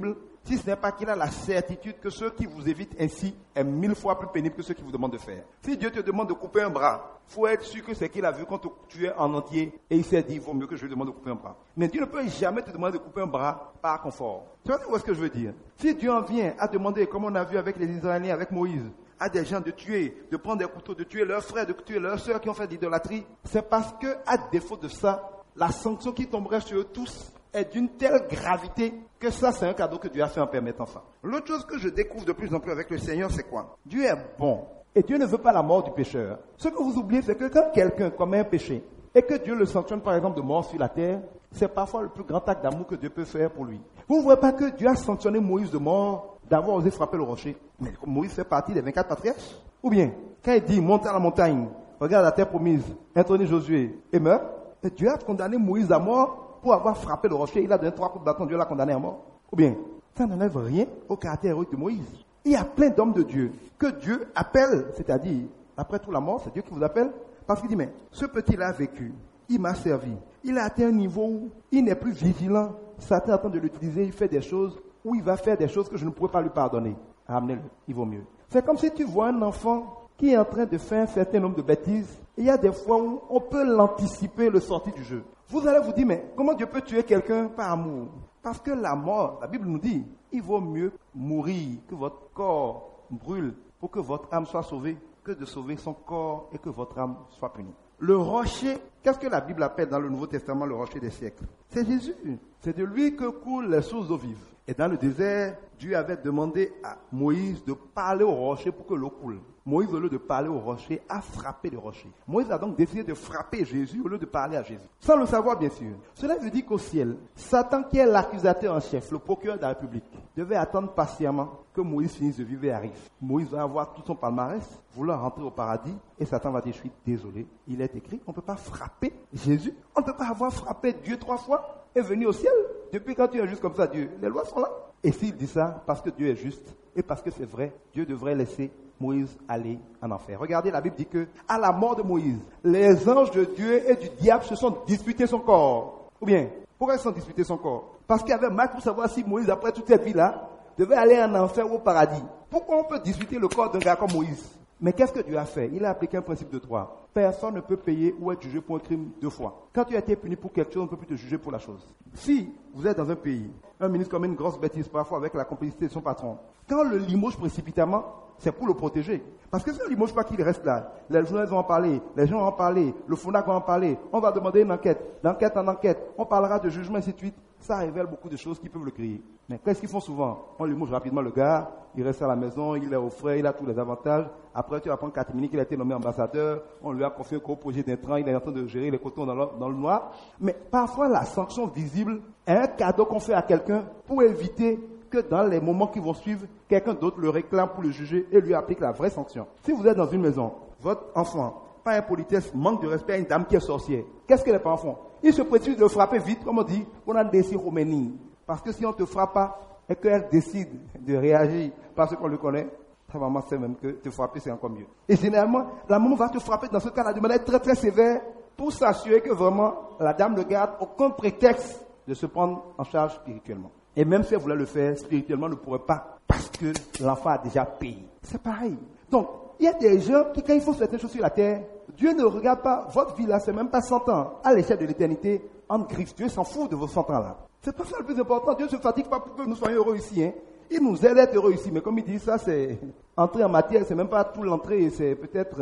si ce n'est pas qu'il a la certitude que ceux qui vous évitent ainsi est 1000 fois plus pénible que ceux qui vous demandent de faire. Si Dieu te demande de couper un bras, il faut être sûr que c'est qu'il a vu quand tu es en entier et il s'est dit, il vaut mieux que je lui demande de couper un bras. Mais Dieu ne peut jamais te demander de couper un bras par confort. Tu vois où est-ce que je veux dire? Si Dieu en vient à demander, comme on a vu avec les Israéliens, avec Moïse, à des gens de tuer, de prendre des couteaux, de tuer leurs frères, de tuer leurs sœurs qui ont fait de l'idolâtrie, c'est parce que, à défaut de ça, la sanction qui tomberait sur eux tous est d'une telle gravité que ça, c'est un cadeau que Dieu a fait en permettant ça. L'autre chose que je découvre de plus en plus avec le Seigneur, c'est quoi? Dieu est bon. Et Dieu ne veut pas la mort du pécheur. Ce que vous oubliez, c'est que quand quelqu'un commet un péché, et que Dieu le sanctionne, par exemple, de mort sur la terre, c'est parfois le plus grand acte d'amour que Dieu peut faire pour lui. Vous ne voyez pas que Dieu a sanctionné Moïse de mort d'avoir osé frapper le rocher? Mais Moïse fait partie des 24 patriarches. Ou bien, quand il dit, monte à la montagne, regarde la terre promise, intronie Josué et meurt, et Dieu a condamné Moïse à mort pour avoir frappé le rocher. Il a donné 3 coups de bâton, Dieu l'a condamné à mort. Ou bien, ça n'enlève rien au caractère héroïque de Moïse. Il y a plein d'hommes de Dieu que Dieu appelle, c'est-à-dire, après tout la mort, c'est Dieu qui vous appelle, parce qu'il dit, mais ce petit-là a vécu, il m'a servi, il a atteint un niveau où il n'est plus vigilant, Satan est en train de l'utiliser, il fait des choses, où il va faire des choses que je ne pourrais pas lui pardonner. Ramenez-le, il vaut mieux. C'est comme si tu vois un enfant qui est en train de faire un certain nombre de bêtises, et il y a des fois où on peut l'anticiper, le sortir du jeu. Vous allez vous dire, mais comment Dieu peut tuer quelqu'un par amour? Parce que la mort, la Bible nous dit, il vaut mieux mourir, que votre corps brûle pour que votre âme soit sauvée, que de sauver son corps et que votre âme soit punie. Le rocher, qu'est-ce que la Bible appelle dans le Nouveau Testament le rocher des siècles? C'est Jésus. C'est de lui que coulent les sources d'eau vive. Et dans le désert, Dieu avait demandé à Moïse de parler au rocher pour que l'eau coule. Moïse, au lieu de parler au rocher, a frappé le rocher. Moïse a donc décidé de frapper Jésus au lieu de parler à Jésus. Sans le savoir, bien sûr. Cela veut dire qu'au ciel, Satan, qui est l'accusateur en chef, le procureur de la République, devait attendre patiemment que Moïse finisse de vivre et arrive. Moïse va avoir tout son palmarès, vouloir rentrer au paradis, et Satan va dire, je suis désolé. Il est écrit, on ne peut pas frapper Jésus. On ne peut pas avoir frappé Dieu 3 fois et venir au ciel. Depuis quand tu es juste comme ça, Dieu, les lois sont là. Et s'il dit ça, parce que Dieu est juste, et parce que c'est vrai, Dieu devrait laisser Moïse aller en enfer. Regardez, la Bible dit que, à la mort de Moïse, les anges de Dieu et du diable se sont disputés son corps. Ou bien, pourquoi ils se sont disputés son corps? Parce qu'il y avait mal pour savoir si Moïse, après toute cette vie-là, devait aller en enfer ou au paradis. Pourquoi on peut disputer le corps d'un gars comme Moïse? Mais qu'est-ce que Dieu a fait? Il a appliqué un principe de 3. Personne ne peut payer ou être jugé pour un crime 2 fois. Quand tu as été puni pour quelque chose, on ne peut plus te juger pour la chose. Si vous êtes dans un pays, un ministre commet une grosse bêtise parfois avec la complicité de son patron, quand le limoge précipitamment, c'est pour le protéger. Parce que si on ne limoge pas qu'il reste là, les journalistes vont en parler, les gens vont en parler, le FONAC va en parler, on va demander une enquête, d'enquête en enquête, on parlera de jugement, ainsi de suite. Ça révèle beaucoup de choses qui peuvent le créer. Mais qu'est-ce qu'ils font souvent? On limoge rapidement le gars, il reste à la maison, il est au frais, il a tous les avantages. Après, tu apprends qu'à Timini qu'il a été nommé ambassadeur, on lui a confié un gros projet d'intrant, il est en train de gérer les cotons dans le noir. Mais parfois, la sanction visible est un cadeau qu'on fait à quelqu'un pour éviter que dans les moments qui vont suivre, quelqu'un d'autre le réclame pour le juger et lui applique la vraie sanction. Si vous êtes dans une maison, votre enfant, par impolitesse, manque de respect à une dame qui est sorcière, qu'est-ce que les parents font? Ils se précipitent de le frapper vite, comme on dit, on a décidé Roménie. Parce que si on ne te frappe pas et qu'elle décide de réagir parce qu'on le connaît, ta maman sait même que te frapper c'est encore mieux. Et généralement, la maman va te frapper dans ce cas-là de manière très très sévère pour s'assurer que vraiment la dame ne garde aucun prétexte de se prendre en charge spirituellement. Et même si elle voulait le faire spirituellement, elle ne pourrait pas parce que l'enfant a déjà payé. C'est pareil. Donc, il y a des gens qui, quand ils font certaines choses sur la terre, Dieu ne regarde pas votre vie là, c'est même pas 100 ans. À l'échelle de l'éternité, en griffe, Dieu s'en fout de vos 100 ans là. C'est pas ça le plus important. Dieu ne se fatigue pas pour que nous soyons heureux ici. Hein. Il nous aide à être heureux ici. Mais comme il dit, ça c'est entrer en matière, c'est même pas tout l'entrée, c'est peut-être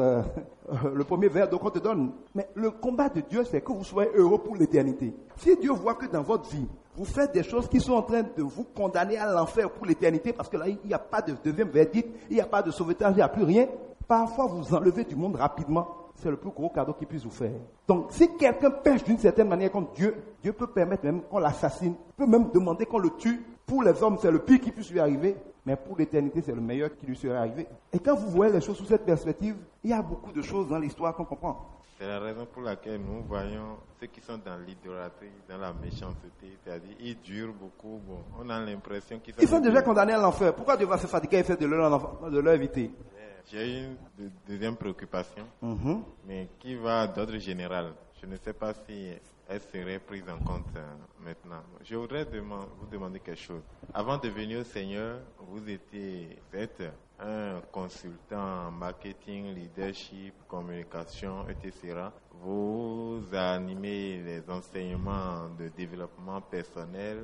le premier verre d'eau qu'on te donne. Mais le combat de Dieu, c'est que vous soyez heureux pour l'éternité. Si Dieu voit que dans votre vie, vous faites des choses qui sont en train de vous condamner à l'enfer pour l'éternité, parce que là, il n'y a pas de deuxième verdict, il n'y a pas de sauvetage, il n'y a plus rien. Parfois, vous enlevez du monde rapidement. C'est le plus gros cadeau qu'il puisse vous faire. Donc, si quelqu'un pêche d'une certaine manière contre Dieu, Dieu peut permettre même qu'on l'assassine, peut même demander qu'on le tue. Pour les hommes, c'est le pire qui puisse lui arriver, mais pour l'éternité, c'est le meilleur qui lui serait arrivé. Et quand vous voyez les choses sous cette perspective, il y a beaucoup de choses dans l'histoire qu'on comprend. C'est la raison pour laquelle nous voyons ceux qui sont dans l'idolâtrie, dans la méchanceté, c'est-à-dire ils durent beaucoup. Bon, on a l'impression qu'ils sont déjà condamnés à l'enfer. Pourquoi Dieu va se fatiguer et faire de leur éviter? J'ai une deuxième préoccupation, mais qui va d'ordre général. Je ne sais pas si elles seraient prises en compte maintenant. Je voudrais vous demander quelque chose. Avant de venir au Seigneur, vous êtes un consultant en marketing, leadership, communication, etc. Vous animez les enseignements de développement personnel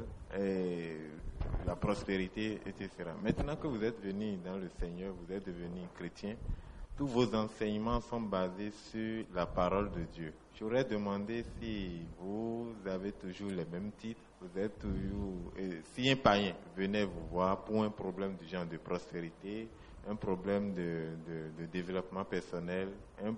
et la prospérité, etc. Maintenant que vous êtes venu dans le Seigneur, vous êtes devenu chrétien, tous vos enseignements sont basés sur la parole de Dieu. Je voudrais demander si vous avez toujours les mêmes titres, vous êtes toujours... si un païen venait vous voir pour un problème du genre de prospérité, un problème de développement personnel,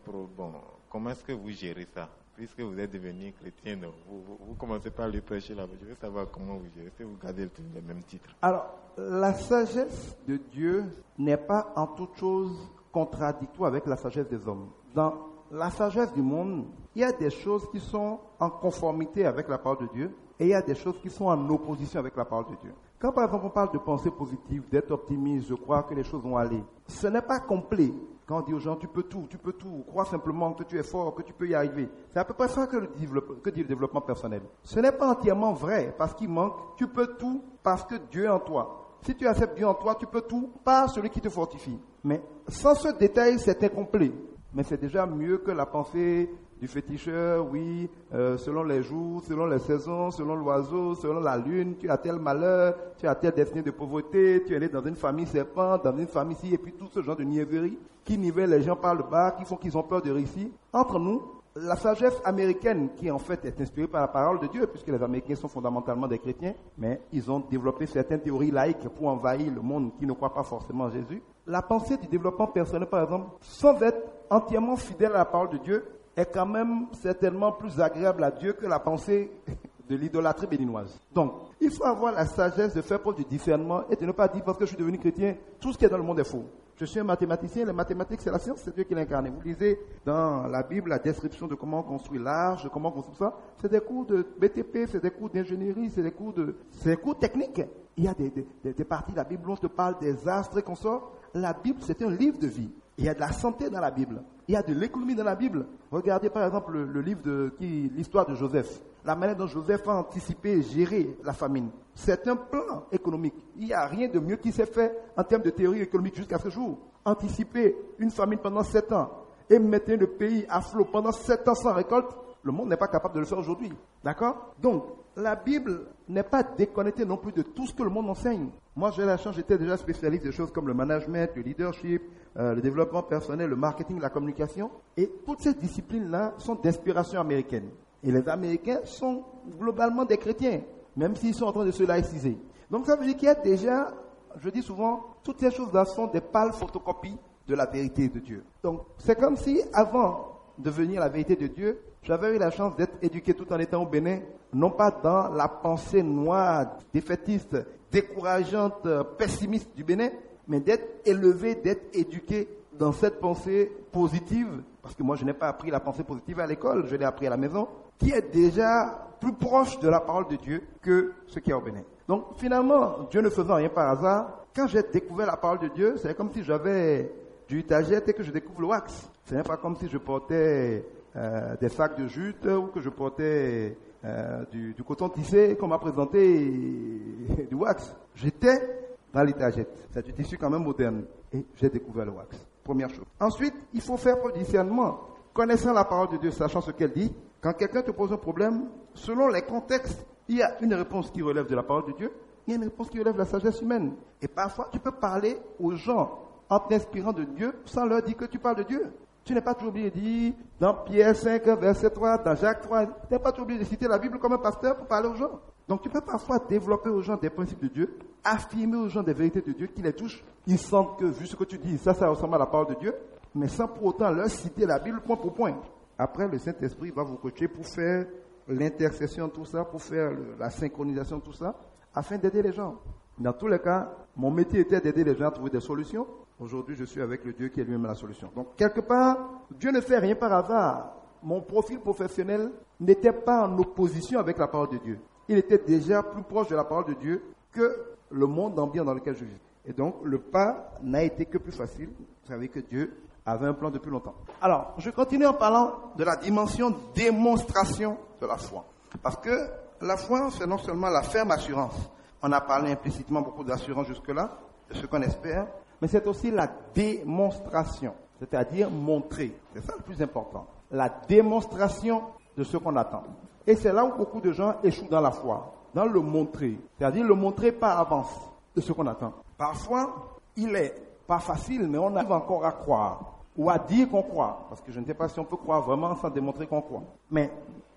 comment est-ce que vous gérez ça? Puisque vous êtes devenu chrétien, donc vous commencez par lui prêcher là-bas. Je veux savoir comment vous gérez, si vous gardez les mêmes titres. Alors, la sagesse de Dieu n'est pas en toute chose contradictoire avec la sagesse des hommes. Dans la sagesse du monde, il y a des choses qui sont en conformité avec la parole de Dieu et il y a des choses qui sont en opposition avec la parole de Dieu. Quand par exemple on parle de pensée positive, d'être optimiste, je crois que les choses vont aller, ce n'est pas complet. Quand on dit aux gens tu peux tout, crois simplement que tu es fort, que tu peux y arriver. C'est à peu près ça que dit le développement personnel. Ce n'est pas entièrement vrai parce qu'il manque, tu peux tout parce que Dieu est en toi. Si tu acceptes Dieu en toi, tu peux tout par celui qui te fortifie. Mais sans ce détail, c'est incomplet. Mais c'est déjà mieux que la pensée du féticheur, oui, selon les jours, selon les saisons, selon l'oiseau, selon la lune, tu as tel malheur, tu as telle destinée de pauvreté, tu es né dans une famille serpent, dans une famille ci, et puis tout ce genre de niaiseries qui nivellent les gens par le bas, qui font qu'ils ont peur de réussir. Entre nous, la sagesse américaine, qui en fait est inspirée par la parole de Dieu, puisque les Américains sont fondamentalement des chrétiens, mais ils ont développé certaines théories laïques pour envahir le monde qui ne croit pas forcément en Jésus. La pensée du développement personnel, par exemple, sans être entièrement fidèle à la parole de Dieu, est quand même certainement plus agréable à Dieu que la pensée de l'idolâtrie béninoise. Donc, il faut avoir la sagesse de faire preuve du discernement et de ne pas dire parce que je suis devenu chrétien, tout ce qui est dans le monde est faux. Je suis un mathématicien, les mathématiques c'est la science, c'est Dieu qui l'a incarné. Vous lisez dans la Bible la description de comment on construit l'arche, de comment on construit ça. C'est des cours de BTP, c'est des cours d'ingénierie, c'est des cours techniques. Il y a des parties de la Bible où on te parle des astres et qu'on sort. La Bible, c'est un livre de vie. Il y a de la santé dans la Bible. Il y a de l'économie dans la Bible. Regardez par exemple le livre l'histoire de Joseph. La manière dont Joseph a anticipé et géré la famine. C'est un plan économique. Il n'y a rien de mieux qui s'est fait en termes de théorie économique jusqu'à ce jour. Anticiper une famine pendant 7 ans et maintenir le pays à flot pendant 7 ans sans récolte, le monde n'est pas capable de le faire aujourd'hui. D'accord? Donc, la Bible n'est pas déconnectée non plus de tout ce que le monde enseigne. Moi, j'ai la chance, j'étais déjà spécialiste de choses comme le management, le leadership, le développement personnel, le marketing, la communication. Et toutes ces disciplines-là sont d'inspiration américaine. Et les Américains sont globalement des chrétiens, même s'ils sont en train de se laïciser. Donc ça veut dire qu'il y a déjà, je dis souvent, toutes ces choses-là sont des pâles photocopies de la vérité de Dieu. Donc c'est comme si avant de venir la vérité de Dieu, j'avais eu la chance d'être éduqué tout en étant au Bénin, non pas dans la pensée noire, défaitiste, décourageante, pessimiste du Bénin, mais d'être élevé, d'être éduqué dans cette pensée positive, parce que moi je n'ai pas appris la pensée positive à l'école, je l'ai appris à la maison, qui est déjà plus proche de la parole de Dieu que ce qui est au Bénin. Donc finalement, Dieu ne faisant rien par hasard, quand j'ai découvert la parole de Dieu, c'est comme si j'avais du utagette et que je découvre le wax. Ce n'est pas comme si je portais des sacs de jute ou que je portais du coton tissé qu'on m'a présenté du wax. J'étais dans l'utagette. C'est du tissu quand même moderne. Et j'ai découvert le wax. Première chose. Ensuite, il faut faire preuve de discernement. Connaissant la parole de Dieu, sachant ce qu'elle dit, quand quelqu'un te pose un problème, selon les contextes, il y a une réponse qui relève de la parole de Dieu, il y a une réponse qui relève de la sagesse humaine. Et parfois, tu peux parler aux gens en t'inspirant de Dieu sans leur dire que tu parles de Dieu. Tu n'es pas toujours obligé de dire, dans Pierre 5, verset 3, dans Jacques 3, tu n'es pas toujours obligé de citer la Bible comme un pasteur pour parler aux gens. Donc tu peux parfois développer aux gens des principes de Dieu, affirmer aux gens des vérités de Dieu qui les touchent. Ils sentent que, vu ce que tu dis, ça ressemble à la parole de Dieu, mais sans pour autant leur citer la Bible point pour point. Après, le Saint-Esprit va vous coacher pour faire l'intercession de tout ça, pour faire la synchronisation de tout ça, afin d'aider les gens. Dans tous les cas, mon métier était d'aider les gens à trouver des solutions. Aujourd'hui, je suis avec le Dieu qui est lui-même la solution. Donc, quelque part, Dieu ne fait rien par hasard. Mon profil professionnel n'était pas en opposition avec la parole de Dieu. Il était déjà plus proche de la parole de Dieu que le monde ambiant dans lequel je vis. Et donc, le pas n'a été que plus facile. Vous savez que Dieu avait un plan depuis longtemps. Alors, je continue en parlant de la dimension démonstration de la foi. Parce que la foi, c'est non seulement la ferme assurance. On a parlé implicitement beaucoup d'assurance jusque-là, de ce qu'on espère, mais c'est aussi la démonstration, c'est-à-dire montrer. C'est ça le plus important. La démonstration de ce qu'on attend. Et c'est là où beaucoup de gens échouent dans la foi, dans le montrer, c'est-à-dire le montrer par avance de ce qu'on attend. Parfois, il est pas facile, mais on arrive encore à croire, ou à dire qu'on croit, parce que je ne sais pas si on peut croire vraiment sans démontrer qu'on croit. Mais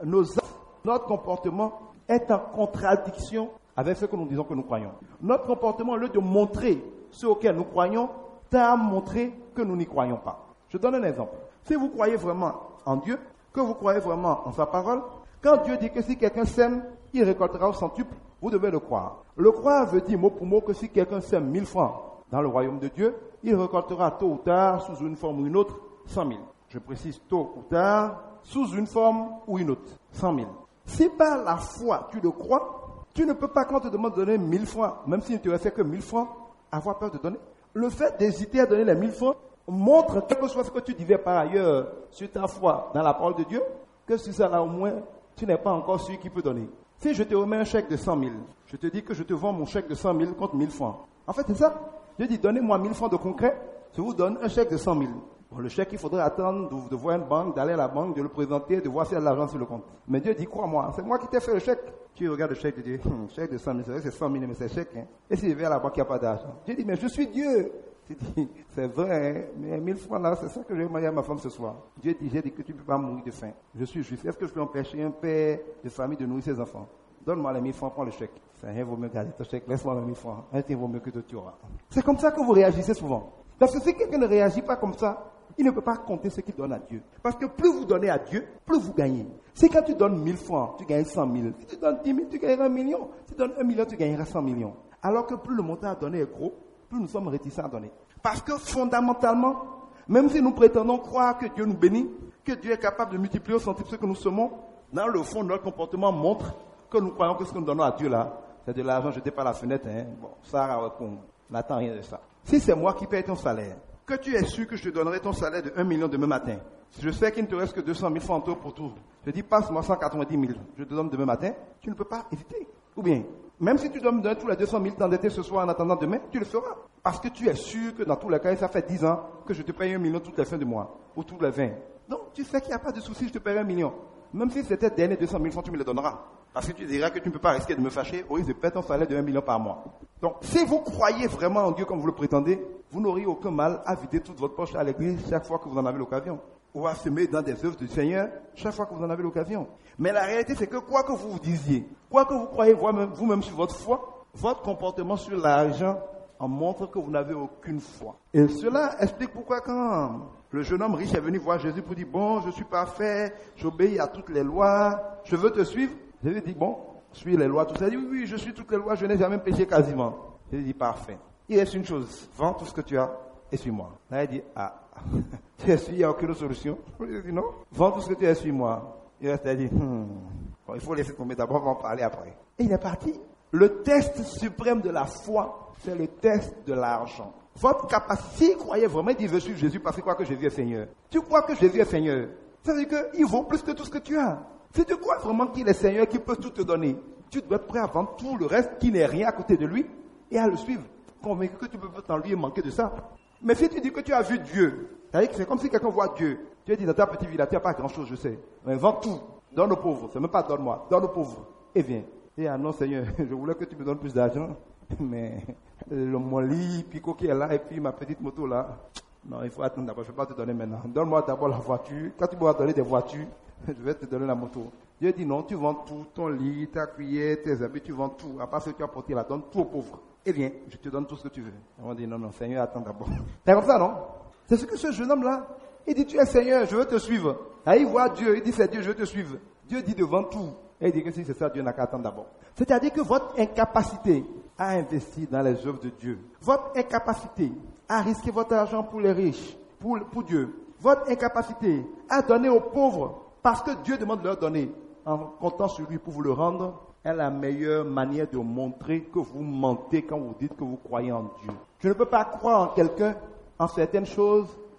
notre comportement est en contradiction avec ce que nous disons que nous croyons. Notre comportement, au lieu de montrer ce auquel nous croyons, tend à montrer que nous n'y croyons pas. Je donne un exemple. Si vous croyez vraiment en Dieu, que vous croyez vraiment en sa parole, quand Dieu dit que si quelqu'un sème, il récoltera au centuple, vous devez le croire. Le croire veut dire mot pour mot que si quelqu'un sème 1000 francs dans le royaume de Dieu, il récoltera tôt ou tard, sous une forme ou une autre, 100 000. Je précise tôt ou tard, sous une forme ou une autre, 100 000. Si par la foi tu le crois, tu ne peux pas, quand on te demande de donner 1000 francs, même s'il ne te restait que 1000 francs, avoir peur de donner. Le fait d'hésiter à donner les 1000 francs montre, quel que soit ce que tu disais par ailleurs sur ta foi dans la parole de Dieu, que sur ça là au moins, tu n'es pas encore celui qui peut donner. Si je te remets un chèque de 100 000, je te dis que je te vends mon chèque de 100 000 contre 1000 francs. En fait, c'est ça. Je dis, donnez-moi 1000 francs de concret, je vous donne un chèque de 100 000. Bon, le chèque, il faudrait attendre de voir une banque, d'aller à la banque, de le présenter, de voir s'il y a de l'argent sur le compte. Mais Dieu dit, crois-moi, c'est moi qui t'ai fait le chèque. Tu regardes le chèque, tu dis, chèque de 100 000, c'est vrai que c'est 100 000, mais c'est chèque. Hein. Et si je vais à la banque, il n'y a pas d'argent. Dieu dit, mais je suis Dieu. Tu dis, c'est vrai, hein, mais 1000 francs là, c'est ça que je vais marier à ma femme ce soir. Dieu dit, j'ai dit que tu ne peux pas mourir de faim. Je suis juif. Est-ce que je peux empêcher un père de famille de nourrir ses enfants? Donne-moi les 1000 francs, prends le chèque. Ça rien vaut mieux garder ton chèque, laisse-moi les 1000 francs. Un vaut mieux que tu auras. C'est comme ça que vous réagissez souvent. Parce que si quelqu'un ne réagit pas comme ça, il ne peut pas compter ce qu'il donne à Dieu. Parce que plus vous donnez à Dieu, plus vous gagnez. C'est quand tu donnes 1000 francs, tu gagnes 100 000. Si tu donnes 10 000, tu gagneras 1 million. Si tu donnes 1 million, tu gagneras 100 millions. Alors que plus le montant à donner est gros, plus nous sommes réticents à donner. Parce que fondamentalement, même si nous prétendons croire que Dieu nous bénit, que Dieu est capable de multiplier au centuple ce que nous semons, dans le fond, notre comportement montre que nous croyons que ce que nous donnons à Dieu là, c'est de l'argent jeté par la fenêtre. Hein. Bon, ça, on n'attend rien de ça. Si c'est moi qui paye ton salaire, que tu es sûr que je te donnerai ton salaire de 1 million demain matin, si je sais qu'il ne te reste que 200 000 francs en tout pour tout, je dis passe-moi 190 000, je te donne demain matin, tu ne peux pas éviter. Ou bien, même si tu dois me donner tous les 200 000 t'endetter ce soir en attendant demain, tu le feras. Parce que tu es sûr que dans tous les cas, ça fait 10 ans que je te paye 1 million toutes les fins de mois, ou toutes les 20. Donc, tu sais qu'il n'y a pas de souci, je te paierai 1 million. Même si c'était dernier 200 000 francs, tu me le donneras. Parce que tu diras que tu ne peux pas risquer de me fâcher, au risque de perdre ton salaire de 1 million par mois. Donc, si vous croyez vraiment en Dieu comme vous le prétendez, vous n'auriez aucun mal à vider toute votre poche à l'église chaque fois que vous en avez l'occasion. Ou à semer dans des œuvres du Seigneur chaque fois que vous en avez l'occasion. Mais la réalité, c'est que quoi que vous vous disiez, quoi que vous croyez vous-même sur votre foi, votre comportement sur l'argent en montre que vous n'avez aucune foi. Et cela explique pourquoi quand le jeune homme riche est venu voir Jésus pour dire, bon, je suis parfait, j'obéis à toutes les lois, je veux te suivre. Jésus dit, bon, suis les lois, tout ça. Il dit, oui, je suis toutes les lois, je n'ai jamais péché quasiment. Jésus dit, parfait. Il reste une chose, vends tout ce que tu as et suis-moi. Là, il dit, ah, tu es suivi, il n'y a aucune solution. Il dit, non, vends tout ce que tu as, suis-moi. Il reste, il dit, bon, il faut laisser tomber d'abord, on va en parler après. Et il est parti. Le test suprême de la foi, c'est le test de l'argent. Votre capacité, si vous croyez vraiment, il dit, je suis Jésus parce qu'il croit que Jésus est Seigneur. Tu crois que Jésus est Seigneur. Ça veut dire qu'il vaut plus que tout ce que tu as. Si tu crois vraiment qu'il est Seigneur, qu'il peut tout te donner, tu dois être prêt à vendre tout le reste qui n'est rien à côté de lui et à le suivre. Convaincu que tu peux pas en lui et manquer de ça. Mais si tu dis que tu as vu Dieu, c'est comme si quelqu'un voit Dieu. Tu dis dans ta petite villa, tu n'as pas grand chose, je sais. Mais vends tout. Donne aux pauvres. C'est même pas donne-moi. Donne aux pauvres. Et viens. Et ah non Seigneur, je voulais que tu me donnes plus d'argent. Mais mon lit, Pico qui est là, et puis ma petite moto là. Non, il faut attendre d'abord, je ne vais pas te donner maintenant. Donne-moi d'abord la voiture. Quand tu pourras donner des voitures, je vais te donner la moto. Dieu dit non, tu vends tout, ton lit, ta cuillère, tes habits, tu vends tout. À part ce que tu as porté là, donne tout aux pauvres. Et viens, je te donne tout ce que tu veux. On dit non, non, Seigneur, attends d'abord. C'est comme ça, non? C'est ce que ce jeune homme-là, il dit, tu es Seigneur, je veux te suivre. Et il voit Dieu, il dit, c'est Dieu, je veux te suivre. Dieu dit devant tout. Et il dit que si c'est ça, Dieu n'a qu'à attendre d'abord. C'est-à-dire que votre incapacité à investir dans les œuvres de Dieu, votre incapacité à risquer votre argent pour les riches, pour Dieu, votre incapacité à donner aux pauvres, parce que Dieu demande de leur donner, en comptant sur lui pour vous le rendre, est la meilleure manière de montrer que vous mentez quand vous dites que vous croyez en Dieu. Je ne peux pas croire en quelqu'un, en certaines choses,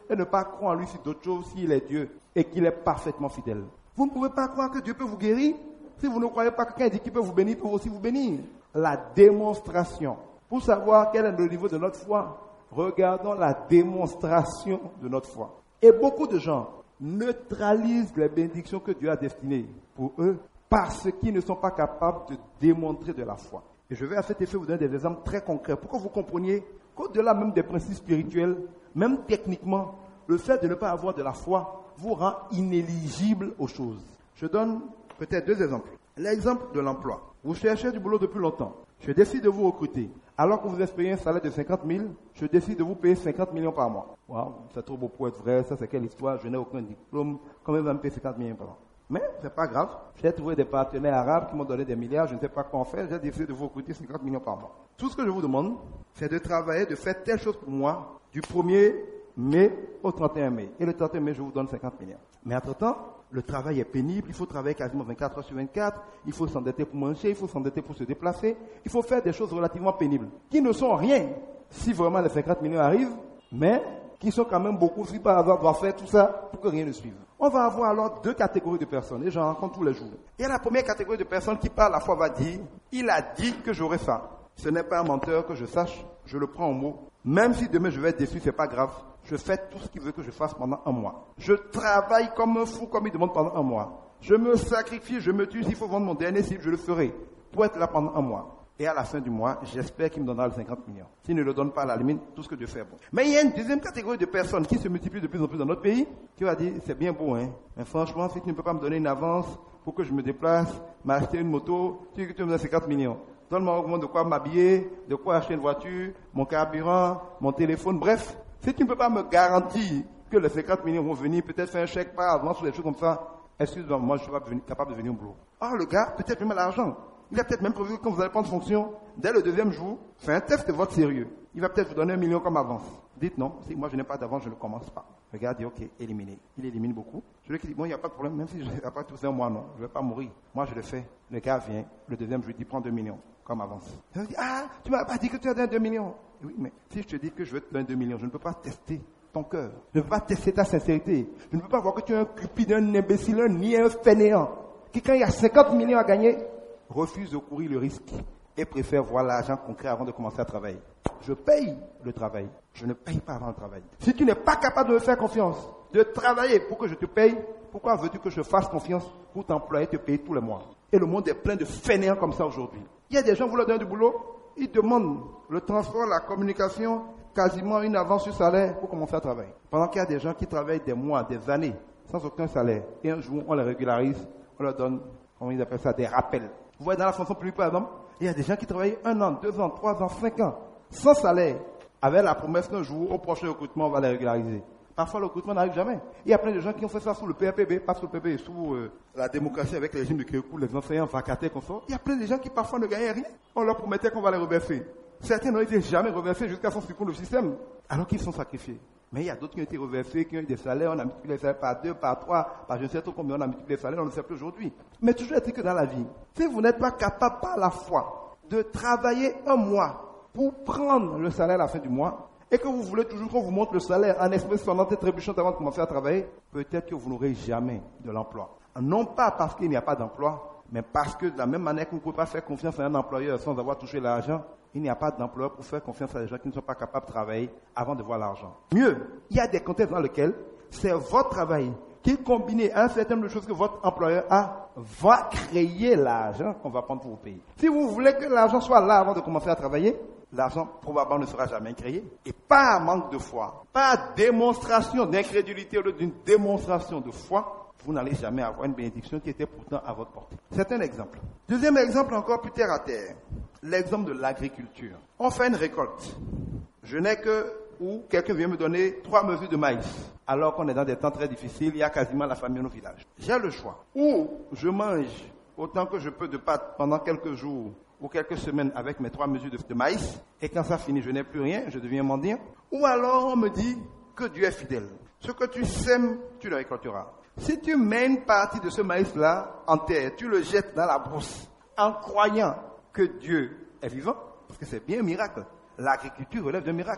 et ne pas croire en lui sur d'autres choses s'il est Dieu et qu'il est parfaitement fidèle. Vous ne pouvez pas croire que Dieu peut vous guérir si vous ne croyez pas que quelqu'un dit qu'il peut vous bénir, il peut aussi vous bénir. La démonstration. Pour savoir quel est le niveau de notre foi, regardons la démonstration de notre foi. Et beaucoup de gens neutralisent les bénédictions que Dieu a destinées pour eux parce qu'ils ne sont pas capables de démontrer de la foi. Et je vais à cet effet vous donner des exemples très concrets pour que vous compreniez qu'au-delà même des principes spirituels, même techniquement, le fait de ne pas avoir de la foi vous rend inéligible aux choses. Je donne peut-être 2 exemples. L'exemple de l'emploi. Vous cherchez du boulot depuis longtemps. Je décide de vous recruter. Alors que vous espérez un salaire de 50 000, je décide de vous payer 50 millions par mois. Wow, c'est trop beau pour être vrai, ça c'est quelle histoire, je n'ai aucun diplôme, comment vous allez me payer 50 millions par an? Mais c'est pas grave, j'ai trouvé des partenaires arabes qui m'ont donné des milliards, je ne sais pas quoi en faire, j'ai décidé de vous recruter 50 millions par mois. Tout ce que je vous demande, c'est de travailler, de faire telle chose pour moi, du 1er mai au 31 mai. Et le 31 mai, je vous donne 50 millions. Mais entre-temps, le travail est pénible, il faut travailler quasiment 24 heures sur 24, il faut s'endetter pour manger, il faut s'endetter pour se déplacer, il faut faire des choses relativement pénibles, qui ne sont rien si vraiment les 50 millions arrivent, mais qui sont quand même beaucoup si par hasard doit faire tout ça pour que rien ne suive. On va avoir alors 2 catégories de personnes, et j'en rencontre tous les jours. Il y a la première catégorie de personnes qui par la foi va dire, il a dit que j'aurais ça. Ce n'est pas un menteur que je sache, je le prends au mot. Même si demain je vais être déçu, c'est pas grave. Je fais tout ce qu'il veut que je fasse pendant 1 mois. Je travaille comme un fou, comme il demande pendant 1 mois. Je me sacrifie, je me tue. S'il faut vendre mon dernier cible, je le ferai. Pour être là pendant 1 mois. Et à la fin du mois, j'espère qu'il me donnera les 50 millions. S'il ne le donne pas, à la limite, tout ce que Dieu fait est bon. Mais il y a une deuxième catégorie de personnes qui se multiplient de plus en plus dans notre pays, qui va dire, c'est bien beau, hein. Mais franchement, si tu ne peux pas me donner une avance pour que je me déplace, m'acheter une moto, tu dis que tu me donnes 50 millions. Donne-moi au moins de quoi m'habiller, de quoi acheter une voiture, mon carburant, mon téléphone, bref. Si tu ne peux pas me garantir que les 50 millions vont venir, peut-être faire un chèque par avance ou des choses comme ça, excuse-moi, moi je ne suis pas capable de venir au boulot. Or le gars, peut-être même l'argent. Il a peut-être même prévu que quand vous allez prendre fonction, dès le 2e jour, c'est un test de votre sérieux. Il va peut-être vous donner 1 million comme avance. Dites non, si moi je n'ai pas d'avance, je ne commence pas. Le gars dit ok, éliminé. Il élimine beaucoup. Celui qui dit bon, il n'y a pas de problème, même si je n'ai pas tous un mois, non, je ne vais pas mourir. Moi je le fais. Le gars vient, le 2e jour, il dit prends 2 millions comme avance. Il me dit ah, tu m'as pas dit que tu as donné 2 millions. Oui, mais si je te dis que je vais te donner 2 millions, je ne peux pas tester ton cœur. Je ne peux pas tester ta sincérité. Je ne peux pas voir que tu es un cupide, un imbécile, un niais, un fainéant. Qui quand il y a 50 millions à gagner, refuse de courir le risque et préfère voir l'argent concret avant de commencer à travailler. Je paye le travail. Je ne paye pas avant le travail. Si tu n'es pas capable de me faire confiance, de travailler pour que je te paye, pourquoi veux-tu que je fasse confiance pour t'employer, te payer tous les mois? Et le monde est plein de fainéants comme ça aujourd'hui. Il y a des gens, vous leur donnez du boulot, ils demandent le transport, la communication, quasiment une avance sur salaire pour commencer à travailler. Pendant qu'il y a des gens qui travaillent des mois, des années, sans aucun salaire. Et un jour, on les régularise, on leur donne, comment ils appellent ça, des rappels. Vous voyez dans la fonction publique, par exemple, il y a des gens qui travaillent 1 an, 2 ans, 3 ans, 5 ans, sans salaire, avec la promesse qu'un jour, au prochain recrutement, on va les régulariser. Parfois, le recrutement n'arrive jamais. Il y a plein de gens qui ont fait ça sous le PAPB, pas sous le PAPB, sous la démocratie avec le régime de Kékou, les enseignants vacataires qu'on sort. Il y a plein de gens qui parfois ne gagnaient rien. On leur promettait qu'on va les reverser. Certains n'ont été jamais reversés jusqu'à ce qu'on supprime le système, alors qu'ils sont sacrifiés. Mais il y a d'autres qui ont été reversés, qui ont eu des salaires, on a multiplié les salaires par 2, par 3, par je ne sais trop combien on a multiplié les salaires, on ne sait plus aujourd'hui. Mais toujours est-il que dans la vie, si vous n'êtes pas capable par la foi de travailler 1 mois pour prendre le salaire à la fin du mois, et que vous voulez toujours qu'on vous montre le salaire en espèce sonnante et trébuchante avant de commencer à travailler, peut-être que vous n'aurez jamais de l'emploi. Non pas parce qu'il n'y a pas d'emploi, mais parce que de la même manière que vous ne pouvez pas faire confiance à un employeur sans avoir touché l'argent, il n'y a pas d'employeur pour faire confiance à des gens qui ne sont pas capables de travailler avant de voir l'argent. Mieux, il y a des contextes dans lesquels c'est votre travail qui, combiné à un certain nombre de choses que votre employeur a, va créer l'argent qu'on va prendre pour vous payer. Si vous voulez que l'argent soit là avant de commencer à travailler, l'argent probablement ne sera jamais créé. Et par manque de foi, par démonstration d'incrédulité ou d'une démonstration de foi, vous n'allez jamais avoir une bénédiction qui était pourtant à votre portée. C'est un exemple. Deuxième exemple encore plus terre à terre. L'exemple de l'agriculture. On fait une récolte. Je n'ai que où quelqu'un vient me donner 3 mesures de maïs. Alors qu'on est dans des temps très difficiles, il y a quasiment la famine au village. J'ai le choix. Ou je mange autant que je peux de pâtes pendant quelques jours ou quelques semaines avec mes 3 mesures de maïs, et quand ça finit, je n'ai plus rien, je deviens mendiant. Ou alors on me dit que Dieu est fidèle. Ce que tu sèmes, tu le récolteras. Si tu mets une partie de ce maïs-là en terre, tu le jettes dans la brousse, en croyant que Dieu est vivant, parce que c'est bien un miracle. L'agriculture relève d'un miracle.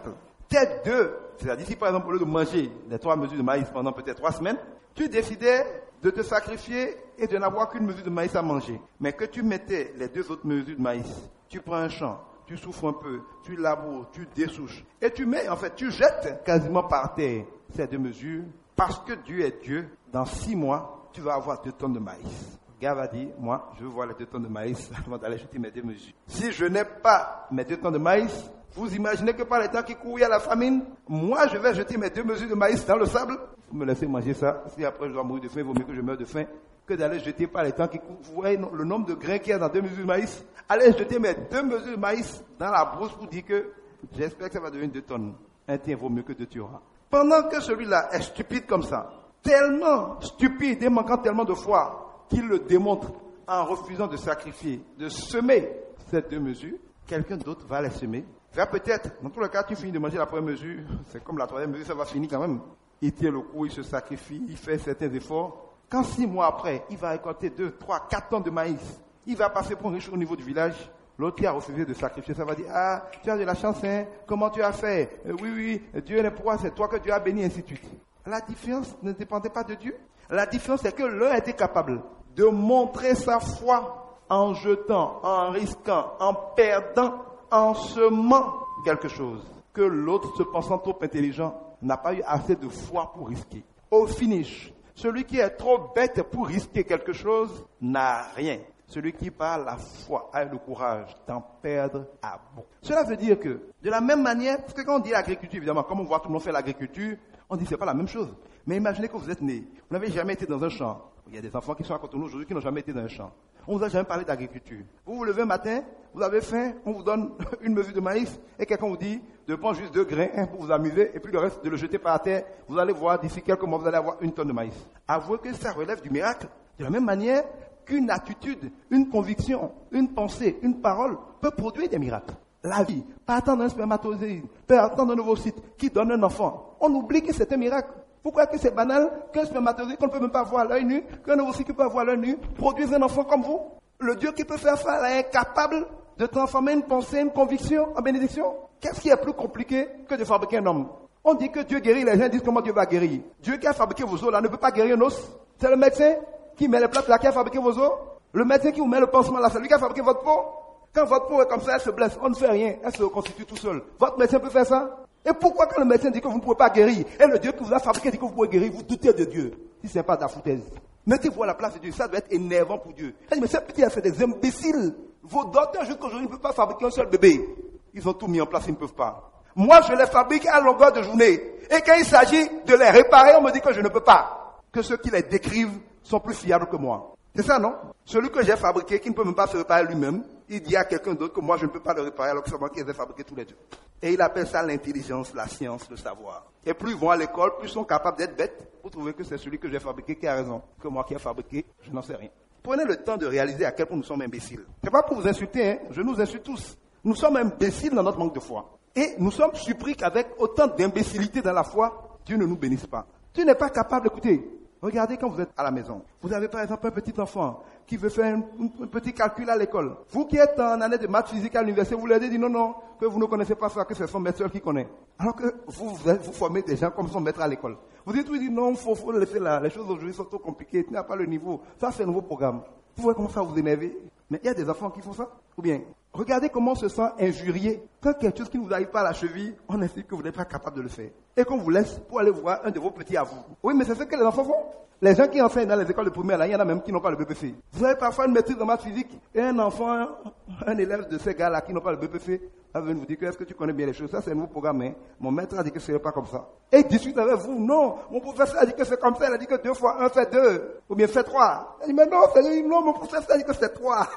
tes deux, c'est-à-dire si par exemple au lieu de manger les 3 mesures de maïs pendant peut-être 3 semaines, tu décidais de te sacrifier et de n'avoir qu'une mesure de maïs à manger, mais que tu mettais les 2 autres mesures de maïs, tu prends un champ, tu souffres un peu, tu laboures, tu dessouches, et tu mets, en fait, tu jettes quasiment par terre ces 2 mesures, parce que Dieu est Dieu, dans 6 mois, tu vas avoir 2 tonnes de maïs. Le gars va dire, moi, je veux voir les 2 tonnes de maïs avant d'aller jeter mes 2 mesures. Si je n'ai pas mes 2 tonnes de maïs, vous imaginez que par les temps qui courent, il y a la famine, moi, je vais jeter mes 2 mesures de maïs dans le sable. Vous me laissez manger ça. Si après je dois mourir de faim, il vaut mieux que je meure de faim que d'aller jeter par les temps qui courent. Vous voyez le nombre de grains qu'il y a dans 2 mesures de maïs. Allez jeter mes 2 mesures de maïs dans la brousse pour dire que j'espère que ça va devenir 2 tonnes. Un tien vaut mieux que 2 tueras. Pendant que celui-là est stupide comme ça, tellement stupide et manquant tellement de foi qu'il le démontre en refusant de sacrifier, de semer ces 2 mesures, quelqu'un d'autre va les semer. Va peut-être, dans tous les cas, tu finis de manger la première mesure, c'est comme la 3e mesure, ça va finir quand même. Il tient le coup, il se sacrifie, il fait certains efforts. Quand 6 mois après, il va récolter 2, 3, 4 tonnes de maïs, il va passer pour un riche au niveau du village. L'autre qui a refusé de sacrifier, ça va dire, ah, tu as de la chance, hein, comment tu as fait? Oui, Dieu n'est pas, c'est toi que Dieu a béni, ainsi de suite. La différence ne dépendait pas de Dieu. La différence, c'est que l'un était capable de montrer sa foi en jetant, en risquant, en perdant, en semant quelque chose que l'autre, se pensant trop intelligent, n'a pas eu assez de foi pour risquer. Au finish, celui qui est trop bête pour risquer quelque chose n'a rien. Celui qui par la foi a le courage d'en perdre à bon. Cela veut dire que, de la même manière, parce que quand on dit l'agriculture, évidemment, comme on voit tout le monde faire l'agriculture, on dit que c'est pas la même chose. Mais imaginez que vous êtes né, vous n'avez jamais été dans un champ. Il y a des enfants qui sont à côté de nous aujourd'hui qui n'ont jamais été dans un champ. On ne vous a jamais parlé d'agriculture. Vous vous levez un matin, vous avez faim, on vous donne une mesure de maïs et quelqu'un vous dit de prendre juste 2 grains pour vous amuser et puis le reste de le jeter par terre. Vous allez voir d'ici quelques mois, vous allez avoir 1 tonne de maïs. Avouez que ça relève du miracle. De la même manière qu'une attitude, une conviction, une pensée, une parole peut produire des miracles. La vie, partant d'un spermatozoïde, partant d'un ovocyte qui donne un enfant, on oublie que c'est un miracle. Pourquoi que c'est banal qu'un spermatozoïde qu'on ne peut même pas voir à l'œil nu, qu'un ovocyte qui peut voir à l'œil nu, produise un enfant comme vous? Le Dieu qui peut faire ça est capable de transformer une pensée, une conviction en bénédiction. Qu'est-ce qui est plus compliqué que de fabriquer un homme? On dit que Dieu guérit, les gens disent comment Dieu va guérir. Dieu qui a fabriqué vos os là ne peut pas guérir un os. C'est le médecin qui met les plaques là qui a fabriqué vos os. Le médecin qui vous met le pansement là, c'est lui qui a fabriqué votre peau. Quand votre peau est comme ça, elle se blesse, on ne fait rien, elle se reconstitue tout seul. Votre médecin peut faire ça? Et pourquoi quand le médecin dit que vous ne pouvez pas guérir, et le Dieu qui vous a fabriqué dit que vous pouvez guérir, vous doutez de Dieu? Si ce n'est pas de la foutaise. Mettez-vous à la place de Dieu, ça doit être énervant pour Dieu. Elle dit, mais ces petits, c'est des imbéciles. Vos docteurs, jusqu'aujourd'hui, ne peuvent pas fabriquer un seul bébé. Ils ont tout mis en place, ils ne peuvent pas. Moi, je les fabrique à longueur de journée. Et quand il s'agit de les réparer, on me dit que je ne peux pas. Que ceux qui les décrivent sont plus fiables que moi. C'est ça, non? Celui que j'ai fabriqué, qui ne peut même pas se réparer lui-même, il dit à quelqu'un d'autre que moi, je ne peux pas le réparer, alors que c'est moi qui les ai fabriqués tous les deux. Et il appelle ça l'intelligence, la science, le savoir. Et plus ils vont à l'école, plus ils sont capables d'être bêtes pour trouver que c'est celui que j'ai fabriqué qui a raison. Que moi qui ai fabriqué, je n'en sais rien. Prenez le temps de réaliser à quel point nous sommes imbéciles. C'est pas pour vous insulter, hein. Je nous insulte tous. Nous sommes imbéciles dans notre manque de foi. Et nous sommes surpris qu'avec autant d'imbécilité dans la foi, Dieu ne nous bénisse pas. Tu n'es pas capable d'écouter. Regardez quand vous êtes à la maison. Vous avez par exemple un petit enfant qui veut faire un petit calcul à l'école. Vous qui êtes en année de maths physique à l'université, vous leur dites non, que vous ne connaissez pas ça, que c'est son maître seul qui connaît. Alors que vous formez des gens comme son maître à l'école. Vous dites oui, non, il faut laisser là. Les choses aujourd'hui sont trop compliquées, tu n'as pas le niveau. Ça, c'est un nouveau programme. Vous voyez comment ça vous énerve? Mais il y a des enfants qui font ça. Ou bien, regardez comment on se sent injurié. Quand quelque chose qui ne vous arrive pas à la cheville, on estime que vous n'êtes pas capable de le faire. Et qu'on vous laisse pour aller voir un de vos petits à vous. Oui, mais c'est ce que les enfants font. Les gens qui enseignent dans les écoles de primaire, là, il y en a même qui n'ont pas le BPC. Vous avez parfois une maîtrise de maths physique et un enfant, un élève de ces gars-là qui n'ont pas le BPC, va venir vous dire que est-ce que tu connais bien les choses? Ça, c'est un nouveau programme, hein. Mon maître a dit que ce n'est pas comme ça. Et il discute avec vous. Non, mon professeur a dit que c'est comme ça. Il a dit que 2 fois 1 fait 2. Ou bien fait 3. Il dit, mais non, mon professeur a dit que c'est 3.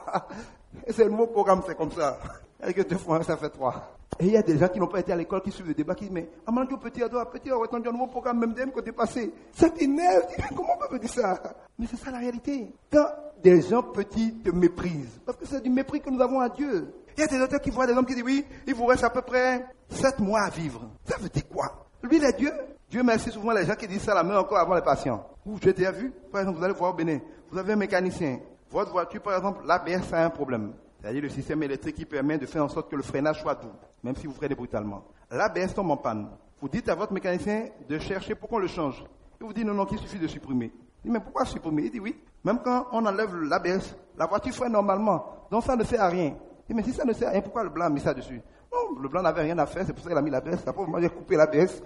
Et c'est un nouveau programme, c'est comme ça. Il a dit que 2 fois 1, ça fait 3. Et il y a des gens qui n'ont pas été à l'école, qui suivent le débat, qui disent, mais, Amandio petit ado, petit, on retenu un nouveau programme, même d'un côté passé. Ça t'énerve. Comment on peut me dire ça? Mais c'est ça la réalité. Quand des gens petits te méprisent, parce que c'est du mépris que nous avons à Dieu. Il y a des auteurs qui voient des hommes qui disent, oui, il vous reste à peu près 7 mois à vivre. Ça veut dire quoi? Lui, il est Dieu. Dieu merci souvent les gens qui disent ça la main encore avant les patients. Vous, j'ai déjà vu, par exemple, vous allez voir au Bénin, vous avez un mécanicien. Votre voiture, par exemple, l'ABS a un problème. C'est-à-dire le système électrique qui permet de faire en sorte que le freinage soit doux, même si vous freinez brutalement. l'ABS tombe en panne. Vous dites à votre mécanicien de chercher pour qu'on le change. Il vous dit non, qu'il suffit de supprimer. Il dit mais pourquoi supprimer? Il dit oui. Même quand on enlève l'ABS, la voiture freine normalement. Donc ça ne sert à rien. Il dit mais si ça ne sert à rien, pourquoi le blanc a mis ça dessus? Non, le blanc n'avait rien à faire, c'est pour ça qu'il a mis l'ABS. La pauvre, il a coupé l'ABS.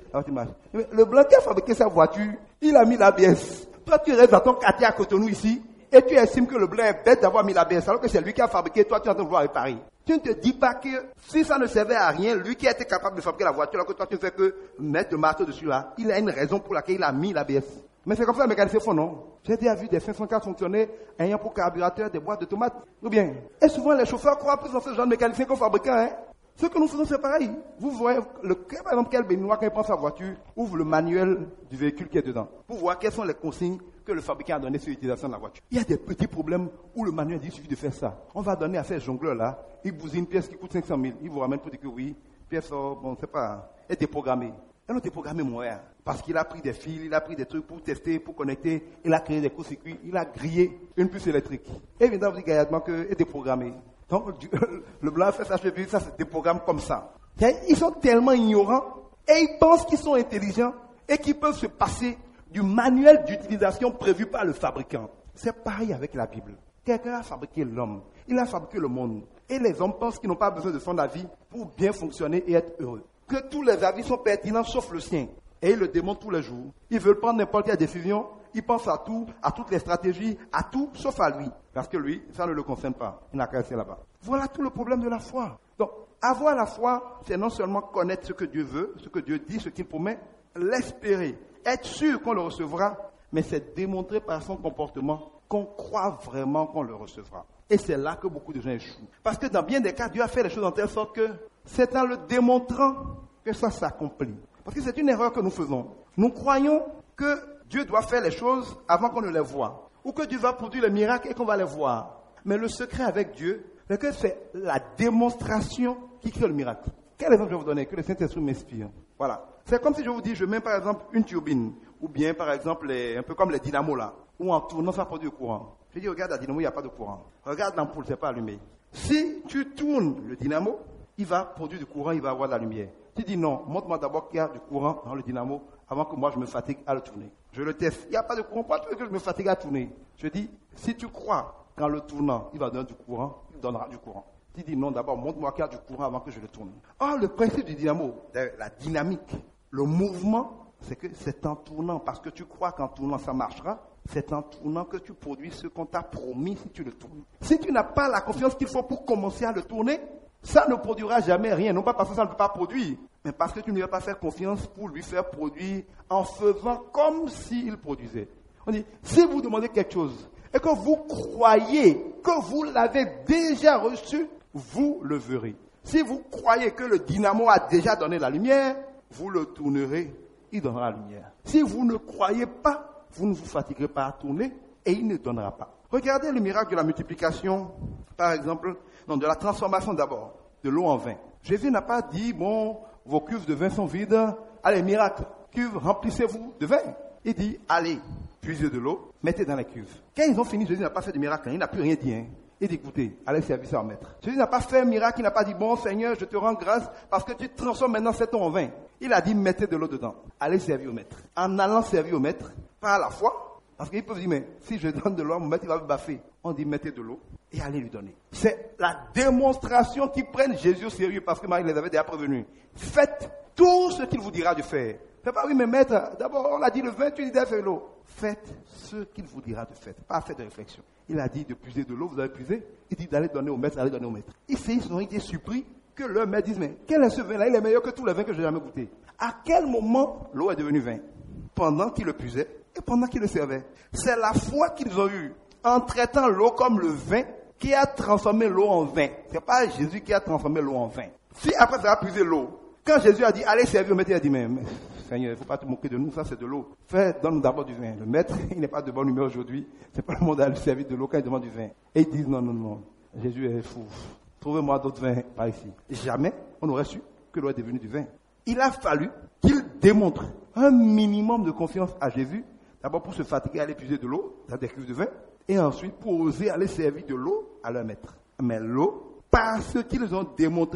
Le blanc qui a fabriqué sa voiture, il a mis l'ABS. Toi, tu restes dans ton quartier à Cotonou ici, et tu estimes que le blanc est bête d'avoir mis l'ABS, alors que c'est lui qui a fabriqué, toi, tu es en train de vouloir réparer. Tu ne te dis pas que si ça ne servait à rien, lui qui a été capable de fabriquer la voiture, alors que toi, tu ne fais que mettre le marteau dessus là, il a une raison pour laquelle il a mis l'ABS. Mais c'est comme ça que les mécaniciens font, non? J'ai déjà vu des 504 fonctionner ayant pour carburateur des boîtes de tomates. Ou bien, et souvent les chauffeurs croient plus dans ce genre de mécanicien qu'aux fabricants, hein? Ce que nous faisons, c'est pareil. Vous voyez, par exemple, quel Béninois, quand il prend sa voiture, ouvre le manuel du véhicule qui est dedans, pour voir quelles sont les consignes que le fabricant a données sur l'utilisation de la voiture. Il y a des petits problèmes où le manuel dit, il suffit de faire ça. On va donner à ces jongleurs-là, ils bousillent une pièce qui coûte 500 000. Ils vous ramènent pour dire que oui, pièce, bon, c'est pas, est déprogrammée. Elle a déprogrammé mon air. Parce qu'il a pris des fils, il a pris des trucs pour tester, pour connecter, il a créé des courts-circuits, il a grillé une puce électrique. Et évidemment, vous dites gaillardement qu'elle est déprogrammée. Donc, le blanc fait ça, ça c'est des programmes comme ça. Ils sont tellement ignorants et ils pensent qu'ils sont intelligents et qu'ils peuvent se passer du manuel d'utilisation prévu par le fabricant. C'est pareil avec la Bible. Quelqu'un a fabriqué l'homme, il a fabriqué le monde. Et les hommes pensent qu'ils n'ont pas besoin de son avis pour bien fonctionner et être heureux. Que tous les avis sont pertinents sauf le sien. Et ils le démontrent tous les jours. Ils veulent prendre n'importe quelle décision. Ils pensent à tout, à toutes les stratégies, à tout, sauf à lui. Parce que lui, ça ne le concerne pas. Il n'a qu'à rester là-bas. Voilà tout le problème de la foi. Donc, avoir la foi, c'est non seulement connaître ce que Dieu veut, ce que Dieu dit, ce qu'il promet, l'espérer, être sûr qu'on le recevra, mais c'est démontrer par son comportement qu'on croit vraiment qu'on le recevra. Et c'est là que beaucoup de gens échouent. Parce que dans bien des cas, Dieu a fait les choses en telle sorte que c'est en le démontrant que ça s'accomplit. Parce que c'est une erreur que nous faisons. Nous croyons que Dieu doit faire les choses avant qu'on ne les voie. Ou que Dieu va produire les miracles et qu'on va les voir. Mais le secret avec Dieu, c'est que c'est la démonstration qui crée le miracle. Quel exemple je vais vous donner? Que le Saint-Esprit m'inspire. Voilà. C'est comme si je vous dis, je mets par exemple une turbine. Ou bien par exemple, un peu comme les dynamos là. Où en tournant, ça produit du courant. Je dis, regarde la dynamo, il n'y a pas de courant. Regarde l'ampoule, c'est pas allumé. Si tu tournes le dynamo, il va produire du courant, il va avoir de la lumière. Tu dis non, montre-moi d'abord qu'il y a du courant dans le dynamo avant que moi je me fatigue à le tourner. Je le teste. Il n'y a pas de courant, pas que je me fatigue à tourner. Je dis, si tu crois qu'en le tournant, il va donner du courant, il donnera du courant. Tu dis non, d'abord montre-moi qu'il y a du courant avant que je le tourne. Or, le principe du dynamo, la dynamique, le mouvement, c'est que c'est en tournant, parce que tu crois qu'en tournant ça marchera, c'est en tournant que tu produis ce qu'on t'a promis si tu le tournes. Si tu n'as pas la confiance qu'il faut pour commencer à le tourner, ça ne produira jamais rien. Non pas parce que ça ne peut pas produire, mais parce que tu ne lui as pas fait confiance pour lui faire produire en faisant comme s'il produisait. On dit, si vous demandez quelque chose et que vous croyez que vous l'avez déjà reçu, vous le verrez. Si vous croyez que le dynamo a déjà donné la lumière, vous le tournerez, il donnera la lumière. Si vous ne croyez pas, vous ne vous fatiguerez pas à tourner et il ne donnera pas. Regardez le miracle de la multiplication, par exemple, non, de la transformation d'abord, de l'eau en vin. Jésus n'a pas dit, bon, vos cuves de vin sont vides, allez, miracle, cuves, remplissez-vous de vin. Il dit, allez, puisez de l'eau, mettez dans les cuves. Quand ils ont fini, Jésus n'a pas fait de miracle, il n'a plus rien dit. Il dit, écoutez, allez servir ça au maître. Jésus n'a pas fait un miracle, il n'a pas dit, bon Seigneur, je te rends grâce parce que tu transformes maintenant cette eau en vin. Il a dit, mettez de l'eau dedans, allez servir au maître. En allant servir au maître, pas à la foi, parce qu'ils peuvent dire, mais si je donne de l'eau, mon maître il va me baffer. On dit, mettez de l'eau et allez lui donner. C'est la démonstration qu'ils prennent Jésus au sérieux parce que Marie les avait déjà prévenus. Faites tout ce qu'il vous dira de faire. C'est pas, oui, mais maître, d'abord on a dit le vin, tu dis de faire l'eau. Faites ce qu'il vous dira de faire, pas faire de réflexion. Il a dit de puiser de l'eau, vous avez puisé. Il dit d'aller donner au maître, allez donner au maître. Ils ont été surpris que leur maître dise, mais quel est ce vin-là? Il est meilleur que tous les vins que j'ai jamais goûté. À quel moment l'eau est devenue vin? Pendant qu'il le puisait et pendant qu'il le servait. C'est la foi qu'ils ont eue en traitant l'eau comme le vin qui a transformé l'eau en vin. C'est pas Jésus qui a transformé l'eau en vin. Si après ça a puisé l'eau, quand Jésus a dit allez servir au maître, il a dit mais Seigneur, il ne faut pas te moquer de nous, ça c'est de l'eau. Donne-nous d'abord du vin. Le maître, il n'est pas de bonne humeur aujourd'hui. C'est pas le monde à lui servir de l'eau quand il demande du vin. Et ils disent non. Jésus est fou. Trouvez-moi d'autres vins par ici. Jamais on aurait su que l'eau est devenue du vin. Il a fallu qu'il démontre un minimum de confiance à Jésus, d'abord pour se fatiguer à aller puiser de l'eau dans des cuves de vin, et ensuite pour oser aller servir de l'eau à leur maître. Mais l'eau, parce qu'ils ont démontré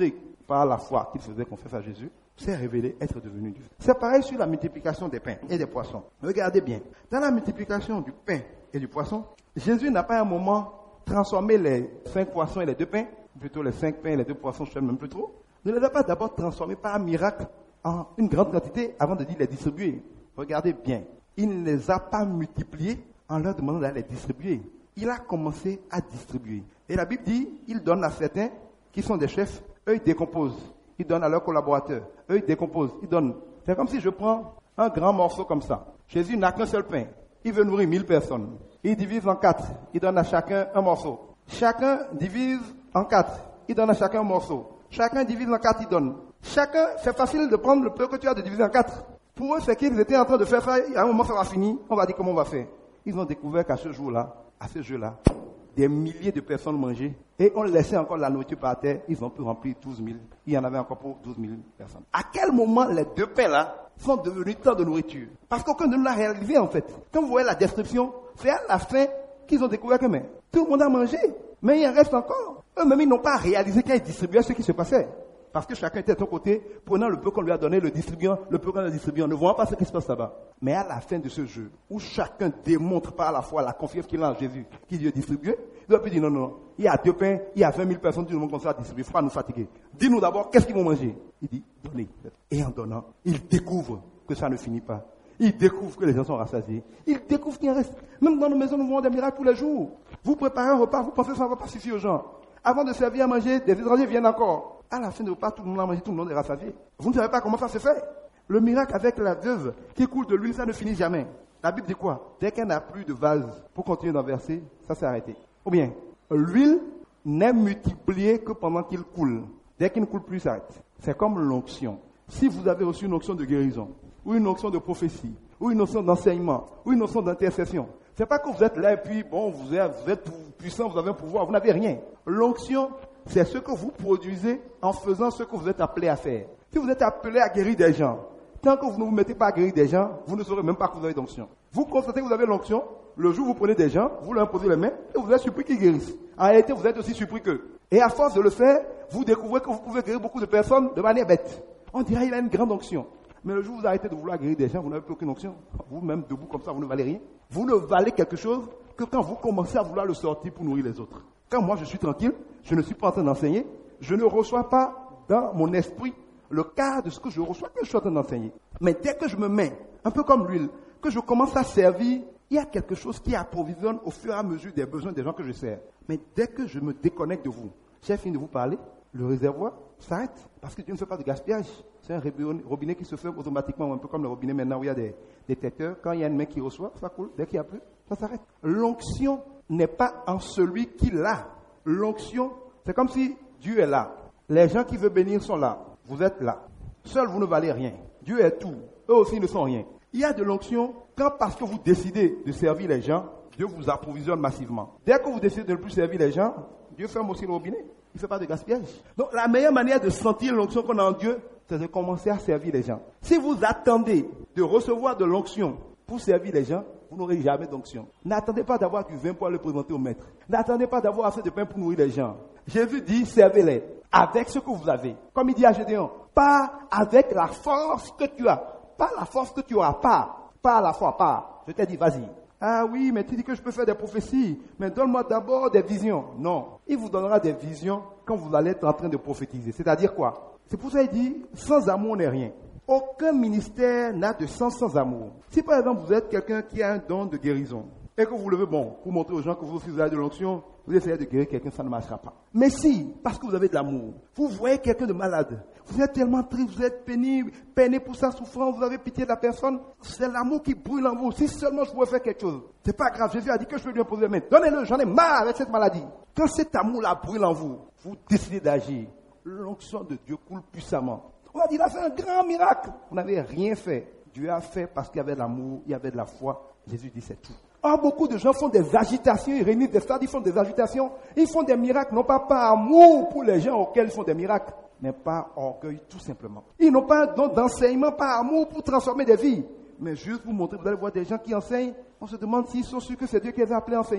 par la foi qu'il faisait confiance à Jésus, s'est révélé être devenu Dieu. C'est pareil sur la multiplication des pains et des poissons. Regardez bien, dans la multiplication du pain et du poisson, Jésus n'a pas à un moment transformé les 5 poissons et les 2 pains, plutôt les 5 pains et les 2 poissons, je ne sais même plus trop. Ne les a pas d'abord transformés par un miracle en une grande quantité avant de dire les distribuer. Regardez bien, il ne les a pas multipliés en leur demandant d'aller les distribuer. Il a commencé à distribuer. Et la Bible dit, il donne à certains qui sont des chefs, eux ils décomposent. Ils donnent à leurs collaborateurs, eux ils décomposent, ils donnent. C'est comme si je prends un grand morceau comme ça. Jésus n'a qu'un seul pain. Il veut nourrir 1000 personnes. Il divise en 4. Il donne à chacun un morceau. Chacun divise en 4. Il donne à chacun un morceau. Chacun divise en 4, il donne. Chacun, c'est facile de prendre le peu que tu as de diviser en 4. Pour eux, c'est qu'ils étaient en train de faire ça. À un moment, ça va finir. On va dire comment on va faire. Ils ont découvert qu'à ce jour-là, à ce jeu-là, des milliers de personnes mangeaient. Et on laissait encore la nourriture par terre. Ils ont pu remplir 12 000. Il y en avait encore pour 12 000 personnes. À quel moment les 2 pains-là sont devenus tant de nourriture? Parce qu'aucun ne l'a réalisé en fait. Quand vous voyez la description, c'est à la fin qu'ils ont découvert que tout le monde a mangé. Mais il en reste encore. Eux-mêmes, ils n'ont pas réalisé qu'ils distribuaient ce qui se passait. Parce que chacun était de son côté, prenant le peu qu'on lui a donné, le distribuant, le peu qu'on a distribué, ne voyant pas ce qui se passe là-bas. Mais à la fin de ce jeu, où chacun démontre par la foi la confiance qu'il a en Jésus, qui Dieu distribue, il doit plus dire non, il y a 2 pains, il y a 20 000 personnes, tout le monde comme ça à distribuer, il ne faut pas nous fatiguer. Dis-nous d'abord, qu'est-ce qu'ils vont manger? Il dit, donnez. Et en donnant, il découvre que ça ne finit pas. Il découvre que les gens sont rassasiés. Il découvre qu'il en reste. Même dans nos maisons, nous voyons des miracles tous les jours. Vous préparez un repas, vous pensez que ça ne va pas suffire aux gens. Avant de servir à manger, des étrangers viennent encore. À la fin du repas, tout le monde a mangé, tout le monde est rassasié. Vous ne savez pas comment ça se fait. Le miracle avec la veuve qui coule de l'huile, ça ne finit jamais. La Bible dit quoi? Dès qu'elle n'a plus de vase pour continuer d'en verser, ça s'est arrêté. Ou bien, l'huile n'est multipliée que pendant qu'il coule. Dès qu'il ne coule plus, ça s'arrête. C'est comme l'onction. Si vous avez reçu une onction de guérison, ou une onction de prophétie, ou une onction d'enseignement, ou une onction d'intercession, c'est pas que vous êtes là et puis, bon, vous êtes puissant, vous avez un pouvoir, vous n'avez rien. L'onction, c'est ce que vous produisez en faisant ce que vous êtes appelé à faire. Si vous êtes appelé à guérir des gens, tant que vous ne vous mettez pas à guérir des gens, vous ne saurez même pas que vous avez l'onction. Vous constatez que vous avez l'onction, le jour où vous prenez des gens, vous leur imposez les mains, et vous êtes surpris qu'ils guérissent. En réalité, vous êtes aussi surpris qu'eux. Et à force de le faire, vous découvrez que vous pouvez guérir beaucoup de personnes de manière bête. On dirait qu'il a une grande onction. Mais le jour où vous arrêtez de vouloir guérir des gens, vous n'avez plus aucune onction. Vous-même, debout comme ça, vous ne valez rien. Vous ne valez quelque chose que quand vous commencez à vouloir le sortir pour nourrir les autres. Quand moi je suis tranquille, je ne suis pas en train d'enseigner, je ne reçois pas dans mon esprit le quart de ce que je reçois que je suis en train d'enseigner. Mais dès que je me mets, un peu comme l'huile, que je commence à servir, il y a quelque chose qui approvisionne au fur et à mesure des besoins des gens que je sers. Mais dès que je me déconnecte de vous, j'ai fini de vous parler, le réservoir s'arrête. Parce que Dieu ne fait pas de gaspillage. C'est un robinet qui se fait automatiquement, un peu comme le robinet maintenant où il y a des détecteurs. Quand il y a une main qui reçoit, ça coule. Dès qu'il n'y a plus, ça s'arrête. L'onction n'est pas en celui qui l'a. L'onction, c'est comme si Dieu est là. Les gens qui veulent bénir sont là. Vous êtes là. Seuls, vous ne valez rien. Dieu est tout. Eux aussi ne sont rien. Il y a de l'onction quand parce que vous décidez de servir les gens, Dieu vous approvisionne massivement. Dès que vous décidez de ne plus servir les gens, Dieu ferme aussi le robinet. Il ne fait pas de gaspillage. Donc la meilleure manière de sentir l'onction qu'on a en Dieu, c'est de commencer à servir les gens. Si vous attendez de recevoir de l'onction pour servir les gens, vous n'aurez jamais d'onction. N'attendez pas d'avoir du vin pour le présenter au maître. N'attendez pas d'avoir assez de pain pour nourrir les gens. Jésus dit, servez-les avec ce que vous avez. Comme il dit à Gédéon, pas avec la force que tu as. Pas la force que tu auras, pas la foi, pas. Je t'ai dit, vas-y. Ah oui, mais tu dis que je peux faire des prophéties. Mais donne-moi d'abord des visions. Non. Il vous donnera des visions quand vous allez être en train de prophétiser. C'est-à-dire quoi? C'est pour ça qu'il dit, sans amour, on n'est rien. Aucun ministère n'a de sens sans amour. Si par exemple vous êtes quelqu'un qui a un don de guérison et que vous levez, pour montrer aux gens que vous aussi vous avez de l'onction, vous essayez de guérir quelqu'un, ça ne marchera pas. Mais si, parce que vous avez de l'amour, vous voyez quelqu'un de malade, vous êtes tellement triste, vous êtes peiné pour sa souffrance, vous avez pitié de la personne, c'est l'amour qui brûle en vous. Si seulement je pouvais faire quelque chose, c'est pas grave, Jésus a dit que je peux lui imposer les mains. Donnez-le, j'en ai marre avec cette maladie. Quand cet amour-là brûle en vous, vous décidez d'agir. L'onction de Dieu coule puissamment. On a dit, il a fait un grand miracle. Vous n'avez rien fait. Dieu a fait parce qu'il y avait de l'amour, il y avait de la foi. Jésus dit, c'est tout. Or, beaucoup de gens font des agitations, ils réunissent des stades, ils font des agitations. Ils font des miracles, non pas par amour pour les gens auxquels ils font des miracles, mais par orgueil, tout simplement. Ils n'ont pas un don d'enseignement par amour pour transformer des vies. Mais juste pour montrer, vous allez voir des gens qui enseignent, on se demande s'ils sont sûrs que c'est Dieu qui les a appelés à enseigner.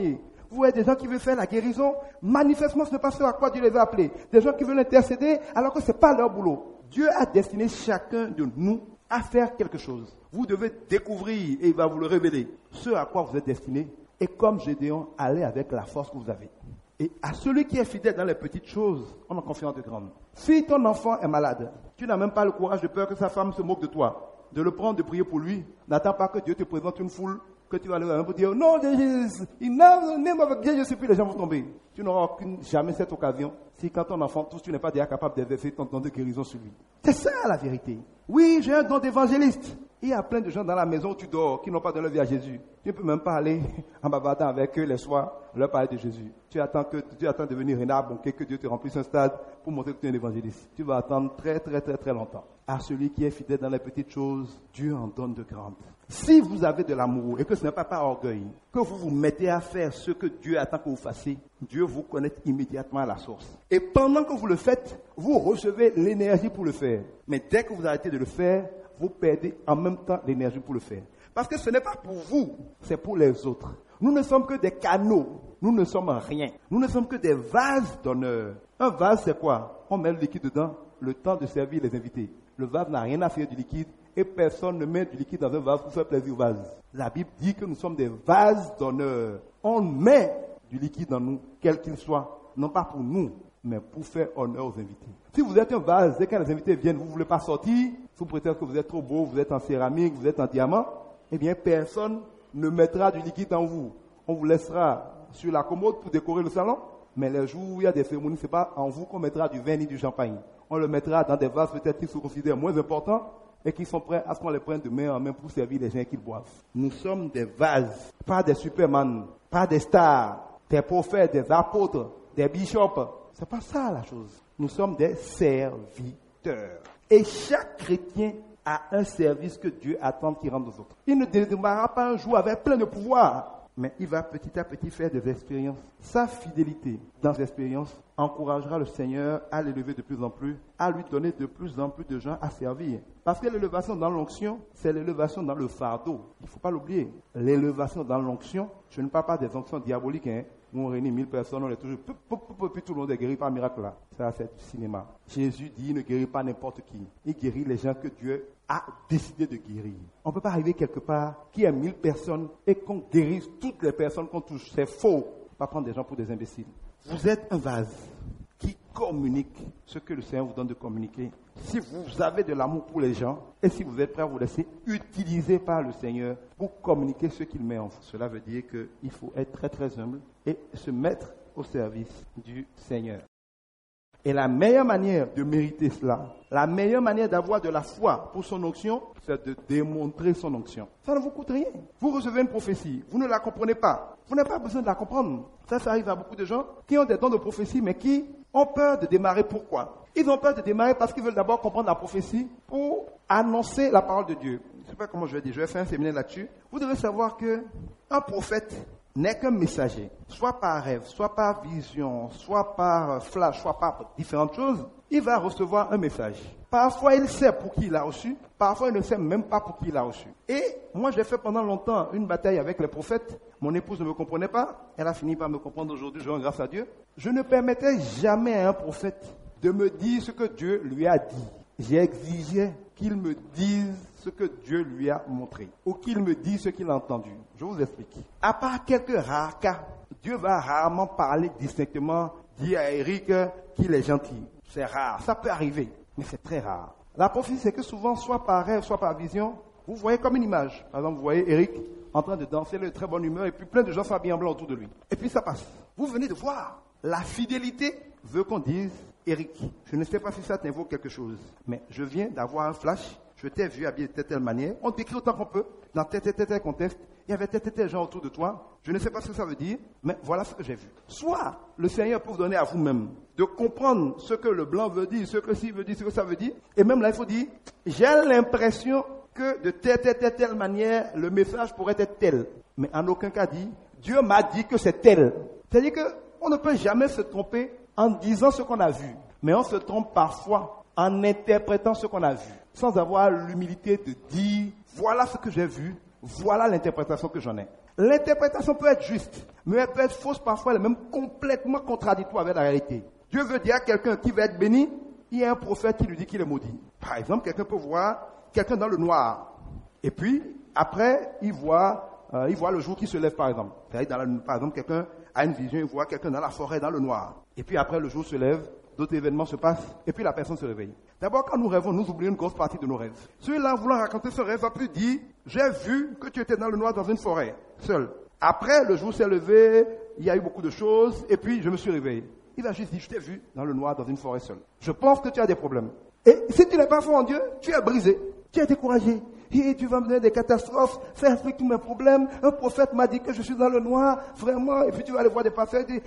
Vous voyez des gens qui veulent faire la guérison. Manifestement, ce n'est pas ce à quoi Dieu les a appelés. Des gens qui veulent intercéder alors que ce n'est pas leur boulot. Dieu a destiné chacun de nous à faire quelque chose. Vous devez découvrir et il va vous le révéler. Ce à quoi vous êtes destiné. Et comme Gédéon, allez avec la force que vous avez. Et à celui qui est fidèle dans les petites choses, on en confie en de grandes. Si ton enfant est malade, tu n'as même pas le courage de peur que sa femme se moque de toi, de le prendre, de prier pour lui. N'attends pas que Dieu te présente une foule, que tu vas aller pour dire, non, Jésus, même avec Dieu, je sais plus, les gens vont tomber. Tu n'auras jamais cette occasion si quand ton enfant touche, tu n'es pas déjà capable d'exercer ton don de guérison sur lui. C'est ça la vérité. Oui, j'ai un don d'évangéliste. Il y a plein de gens dans la maison où tu dors qui n'ont pas donné leur vie à Jésus. Tu ne peux même pas aller en bavardant avec eux les soirs, leur parler de Jésus. Tu attends de devenir Renard Bonquet, que Dieu te remplisse un stade pour montrer que tu es un évangéliste. Tu vas attendre très, très, très, très longtemps. À celui qui est fidèle dans les petites choses, Dieu en donne de grandes. Si vous avez de l'amour et que ce n'est pas par orgueil, que vous vous mettez à faire ce que Dieu attend que vous fassiez, Dieu vous connaît immédiatement à la source. Et pendant que vous le faites, vous recevez l'énergie pour le faire. Mais dès que vous arrêtez de le faire, vous perdez en même temps l'énergie pour le faire. Parce que ce n'est pas pour vous, c'est pour les autres. Nous ne sommes que des canaux. Nous ne sommes rien. Nous ne sommes que des vases d'honneur. Un vase, c'est quoi? On met le liquide dedans, le temps de servir les invités. Le vase n'a rien à faire du liquide et personne ne met du liquide dans un vase pour faire plaisir au vase. La Bible dit que nous sommes des vases d'honneur. On met du liquide dans nous, quel qu'il soit, non pas pour nous, mais pour faire honneur aux invités. Si vous êtes un vase et quand les invités viennent, vous ne voulez pas sortir, sous prétexte que vous êtes trop beau, vous êtes en céramique, vous êtes en diamant, eh bien personne ne mettra du liquide en vous. On vous laissera sur la commode pour décorer le salon, mais les jours où il y a des cérémonies, ce n'est pas en vous qu'on mettra du vin ni du champagne. On le mettra dans des vases peut-être qui se considèrent moins importants et qui sont prêts à ce qu'on les prenne de main en main pour servir les gens qui boivent. Nous sommes des vases, pas des superman, pas des stars, des prophètes, des apôtres, des bishops. C'est pas ça la chose. Nous sommes des serviteurs. Et chaque chrétien a un service que Dieu attend qu'il rende aux autres. Il ne démarrera pas un jour avec plein de pouvoir, mais il va petit à petit faire des expériences. Sa fidélité dans ces expériences encouragera le Seigneur à l'élever de plus en plus, à lui donner de plus en plus de gens à servir. Parce que l'élévation dans l'onction, c'est l'élévation dans le fardeau. Il ne faut pas l'oublier. L'élévation dans l'onction, je ne parle pas des onctions diaboliques, hein. Nous, on réunit 1000 personnes, on est toujours, puis tout le monde est guéri par miracle là. Ça, c'est du cinéma. Jésus dit, il ne guérit pas n'importe qui. Il guérit les gens que Dieu a décidé de guérir. On ne peut pas arriver quelque part qui a 1000 personnes et qu'on guérisse toutes les personnes qu'on touche. C'est faux. On ne peut pas prendre des gens pour des imbéciles. Vous êtes un vase qui communique ce que le Seigneur vous donne de communiquer. Si vous avez de l'amour pour les gens et si vous êtes prêt à vous laisser utiliser par le Seigneur pour communiquer ce qu'il met en vous, cela veut dire qu'il faut être très très humble et se mettre au service du Seigneur. Et la meilleure manière de mériter cela, la meilleure manière d'avoir de la foi pour son onction, c'est de démontrer son onction. Ça ne vous coûte rien. Vous recevez une prophétie, vous ne la comprenez pas. Vous n'avez pas besoin de la comprendre. Ça arrive à beaucoup de gens qui ont des dons de prophétie, mais qui ont peur de démarrer. Pourquoi? Ils ont peur de démarrer parce qu'ils veulent d'abord comprendre la prophétie pour annoncer la parole de Dieu. Je ne sais pas comment je vais dire, je vais faire un séminaire là-dessus. Vous devez savoir qu'un prophète n'est qu'un messager, soit par rêve, soit par vision, soit par flash, soit par différentes choses. Il va recevoir un message. Parfois, il sait pour qui il l'a reçu. Parfois, il ne sait même pas pour qui il l'a reçu. Et moi, j'ai fait pendant longtemps une bataille avec les prophètes. Mon épouse ne me comprenait pas. Elle a fini par me comprendre aujourd'hui, je rends grâce à Dieu. Je ne permettais jamais à un prophète de me dire ce que Dieu lui a dit. J'exigeais qu'il me dise ce que Dieu lui a montré, ou qu'il me dise ce qu'il a entendu. Je vous explique. À part quelques rares cas, Dieu va rarement parler distinctement, dire à Eric qu'il est gentil. C'est rare, ça peut arriver, mais c'est très rare. La prophétie, c'est que souvent, soit par rêve, soit par vision, vous voyez comme une image. Par exemple, vous voyez Eric en train de danser, de très bonne humeur, et puis plein de gens s'habillent en blanc autour de lui. Et puis ça passe. Vous venez de voir. La fidélité veut qu'on dise, Eric, je ne sais pas si ça t'invoque quelque chose, mais je viens d'avoir un flash, je t'ai vu habillé de telle manière, on décrit autant qu'on peut, dans tel contexte, il y avait tel gens autour de toi, je ne sais pas ce que ça veut dire, mais voilà ce que j'ai vu. Soit le Seigneur peut vous donner à vous-même de comprendre ce que le blanc veut dire, ce que ci veut dire, ce que ça veut dire, et même là il faut dire, j'ai l'impression que de telle manière, le message pourrait être tel, mais en aucun cas dit, Dieu m'a dit que c'est tel. C'est-à-dire qu'on ne peut jamais se tromper en disant ce qu'on a vu, mais on se trompe parfois en interprétant ce qu'on a vu, sans avoir l'humilité de dire, voilà ce que j'ai vu, voilà l'interprétation que j'en ai. L'interprétation peut être juste, mais elle peut être fausse parfois, elle est même complètement contradictoire avec la réalité. Dieu veut dire à quelqu'un qui va être béni, il y a un prophète qui lui dit qu'il est maudit. Par exemple, quelqu'un peut voir quelqu'un dans le noir. Et puis, après, il voit le jour qui se lève, par exemple. Par exemple, quelqu'un a une vision, il voit quelqu'un dans la forêt, dans le noir. Et puis après, le jour se lève, d'autres événements se passent, et puis la personne se réveille. D'abord, quand nous rêvons, nous oublions une grosse partie de nos rêves. Celui-là, en voulant raconter son rêve, a pu dire, j'ai vu que tu étais dans le noir dans une forêt, seul. Après, le jour s'est levé, il y a eu beaucoup de choses, et puis je me suis réveillé. Il va juste dire, je t'ai vu dans le noir dans une forêt seul. Je pense que tu as des problèmes. Et si tu n'es pas foi en Dieu, tu es brisé, tu es découragé. Et tu vas me donner des catastrophes, ça explique tous mes problèmes. Un prophète m'a dit que je suis dans le noir, vraiment. Et puis tu vas aller voir des pasteurs et dire,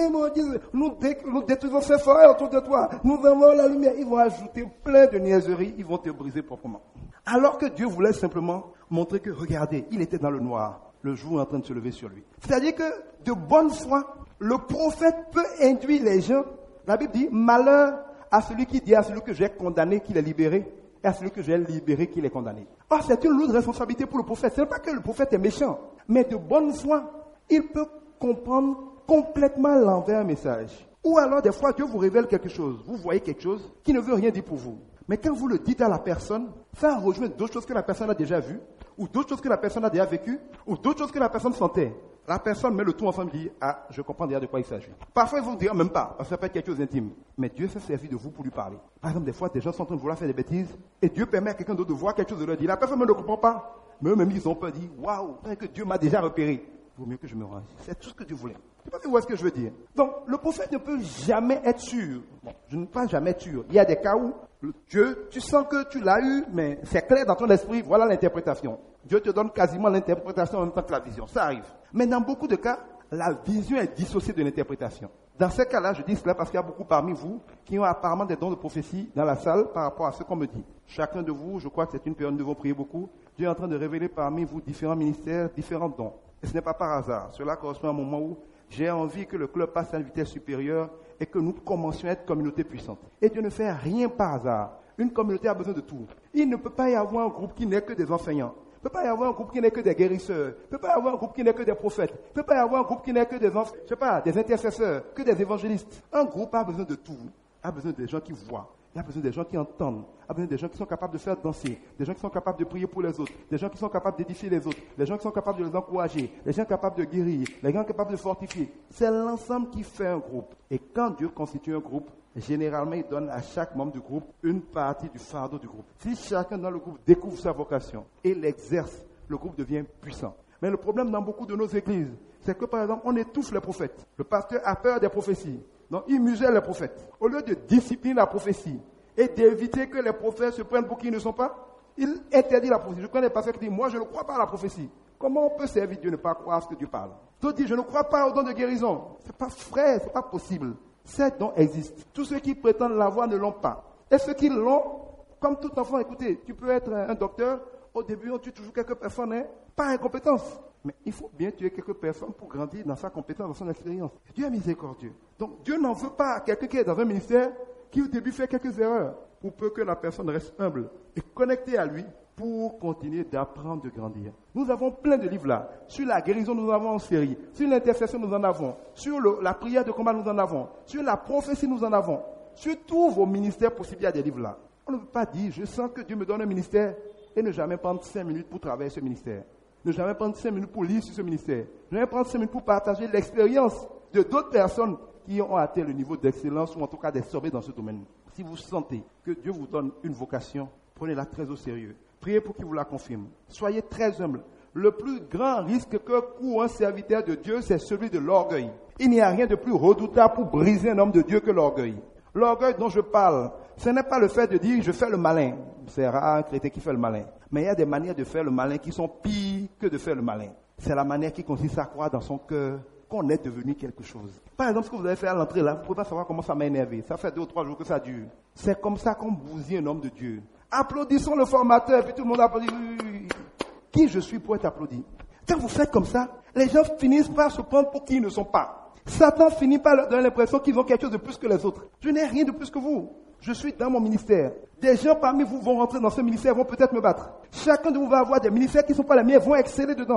nous détruisons ces forêts autour de toi. Nous avons la lumière. Ils vont ajouter plein de niaiseries, ils vont te briser proprement. Alors que Dieu voulait simplement montrer que, regardez, il était dans le noir. Le jour est en train de se lever sur lui. C'est-à-dire que, de bonne foi, le prophète peut induire les gens. La Bible dit, malheur à celui qui dit à celui que j'ai condamné qu'il est libéré. Et à celui que j'ai libéré qu'il est condamné. Or, c'est une lourde responsabilité pour le prophète. Ce n'est pas que le prophète est méchant, mais de bonne foi, il peut comprendre complètement l'envers message. Ou alors, des fois, Dieu vous révèle quelque chose. Vous voyez quelque chose qui ne veut rien dire pour vous. Mais quand vous le dites à la personne, ça rejoint d'autres choses que la personne a déjà vues, ou d'autres choses que la personne a déjà vécues, ou d'autres choses que la personne sentait. La personne met le tout ensemble et dit, ah, je comprends déjà de quoi il s'agit. Parfois, ils vont vous dire, même pas, ça peut être quelque chose d'intime. Mais Dieu s'est servi de vous pour lui parler. Par exemple, des fois, des gens sont en train de vouloir faire des bêtises, et Dieu permet à quelqu'un d'autre de voir quelque chose de leur dire. La personne ne comprend pas, mais eux-mêmes, ils ont peur, disent, waouh, que Dieu m'a déjà repéré. Il vaut mieux que je me range. C'est tout ce que Dieu voulait. Je ne sais pas si vous voyez ce que je veux dire. Donc, le prophète ne peut jamais être sûr. Bon, je ne peux pas jamais être sûr. Il y a des cas où Dieu, tu sens que tu l'as eu, mais c'est clair dans ton esprit, voilà l'interprétation. Dieu te donne quasiment l'interprétation en même temps que la vision. Ça arrive. Mais dans beaucoup de cas, la vision est dissociée de l'interprétation. Dans ces cas-là, je dis cela parce qu'il y a beaucoup parmi vous qui ont apparemment des dons de prophétie dans la salle par rapport à ce qu'on me dit. Chacun de vous, je crois que c'est une période où nous devons prier beaucoup. Dieu est en train de révéler parmi vous différents ministères, différents dons. Et ce n'est pas par hasard. Cela correspond à un moment où j'ai envie que le club passe à une vitesse supérieure et que nous commencions à être communauté puissante. Et Dieu ne fait rien par hasard. Une communauté a besoin de tout. Il ne peut pas y avoir un groupe qui n'est que des enseignants. Il ne peut pas y avoir un groupe qui n'est que des guérisseurs. Il ne peut pas y avoir un groupe qui n'est que des prophètes. Il ne peut pas y avoir un groupe qui n'est que des intercesseurs, que des évangélistes. Un groupe a besoin de tout. Il a besoin des gens qui voient. Il a besoin des gens qui entendent. Il a besoin des gens qui sont capables de faire danser. Des gens qui sont capables de prier pour les autres. Des gens qui sont capables d'édifier les autres. Des gens qui sont capables de les encourager. Les gens capables de guérir. Les gens capables de fortifier. C'est l'ensemble qui fait un groupe. Et quand Dieu constitue un groupe, généralement, il donne à chaque membre du groupe une partie du fardeau du groupe. Si chacun dans le groupe découvre sa vocation et l'exerce, le groupe devient puissant. Mais le problème dans beaucoup de nos églises, c'est que par exemple, on étouffe les prophètes. Le pasteur a peur des prophéties. Donc, il muselle les prophètes. Au lieu de discipliner la prophétie et d'éviter que les prophètes se prennent pour qui ils ne sont pas, il interdit la prophétie. Je connais des pasteurs qui disent, moi, je ne crois pas à la prophétie. Comment on peut servir Dieu et ne pas croire à ce que Dieu parle? D'autres disent, je ne crois pas au don de guérison. C'est pas vrai, c'est pas possible. Ces dons existent. Tous ceux qui prétendent l'avoir ne l'ont pas. Et ceux qui l'ont, comme tout enfant, écoutez, tu peux être un docteur, au début on tue toujours quelques personnes, hein, par incompétence. Mais il faut bien tuer quelques personnes pour grandir dans sa compétence, dans son expérience. Dieu est miséricordieux. Donc Dieu n'en veut pas à quelqu'un qui est dans un ministère, qui au début fait quelques erreurs, pour peu que la personne reste humble et connectée à lui, pour continuer d'apprendre, de grandir. Nous avons plein de livres là. Sur la guérison, nous en avons en série. Sur l'intercession, nous en avons. Sur la prière de combat, nous en avons. Sur la prophétie, nous en avons. Sur tous vos ministères possibles, il y a des livres là. On ne peut pas dire, je sens que Dieu me donne un ministère et ne jamais prendre 5 minutes pour travailler ce ministère. Ne jamais prendre 5 minutes pour lire sur ce ministère. Ne jamais prendre 5 minutes pour partager l'expérience de d'autres personnes qui ont atteint le niveau d'excellence ou en tout cas des sommets dans ce domaine. Si vous sentez que Dieu vous donne une vocation, prenez-la très au sérieux. Priez pour qu'il vous la confirme. Soyez très humble. Le plus grand risque que court un serviteur de Dieu, c'est celui de l'orgueil. Il n'y a rien de plus redoutable pour briser un homme de Dieu que l'orgueil. L'orgueil dont je parle, ce n'est pas le fait de dire « je fais le malin ». C'est rare un chrétien qui fait le malin. Mais il y a des manières de faire le malin qui sont pires que de faire le malin. C'est la manière qui consiste à croire dans son cœur qu'on est devenu quelque chose. Par exemple, ce que vous avez fait à l'entrée là, vous ne pouvez pas savoir comment ça m'a énervé. Ça fait 2 ou 3 jours que ça dure. C'est comme ça qu'on bousille un homme de Dieu. Applaudissons le formateur, puis tout le monde applaudit. Qui je suis pour être applaudi? Quand vous faites comme ça, les gens finissent par se prendre pour qui ils ne sont pas. Satan finit par leur donner l'impression qu'ils ont quelque chose de plus que les autres. Je n'ai rien de plus que vous. Je suis dans mon ministère. Des gens parmi vous vont rentrer dans ce ministère, vont peut-être me battre. Chacun de vous va avoir des ministères qui ne sont pas les miens, vont exceller dedans.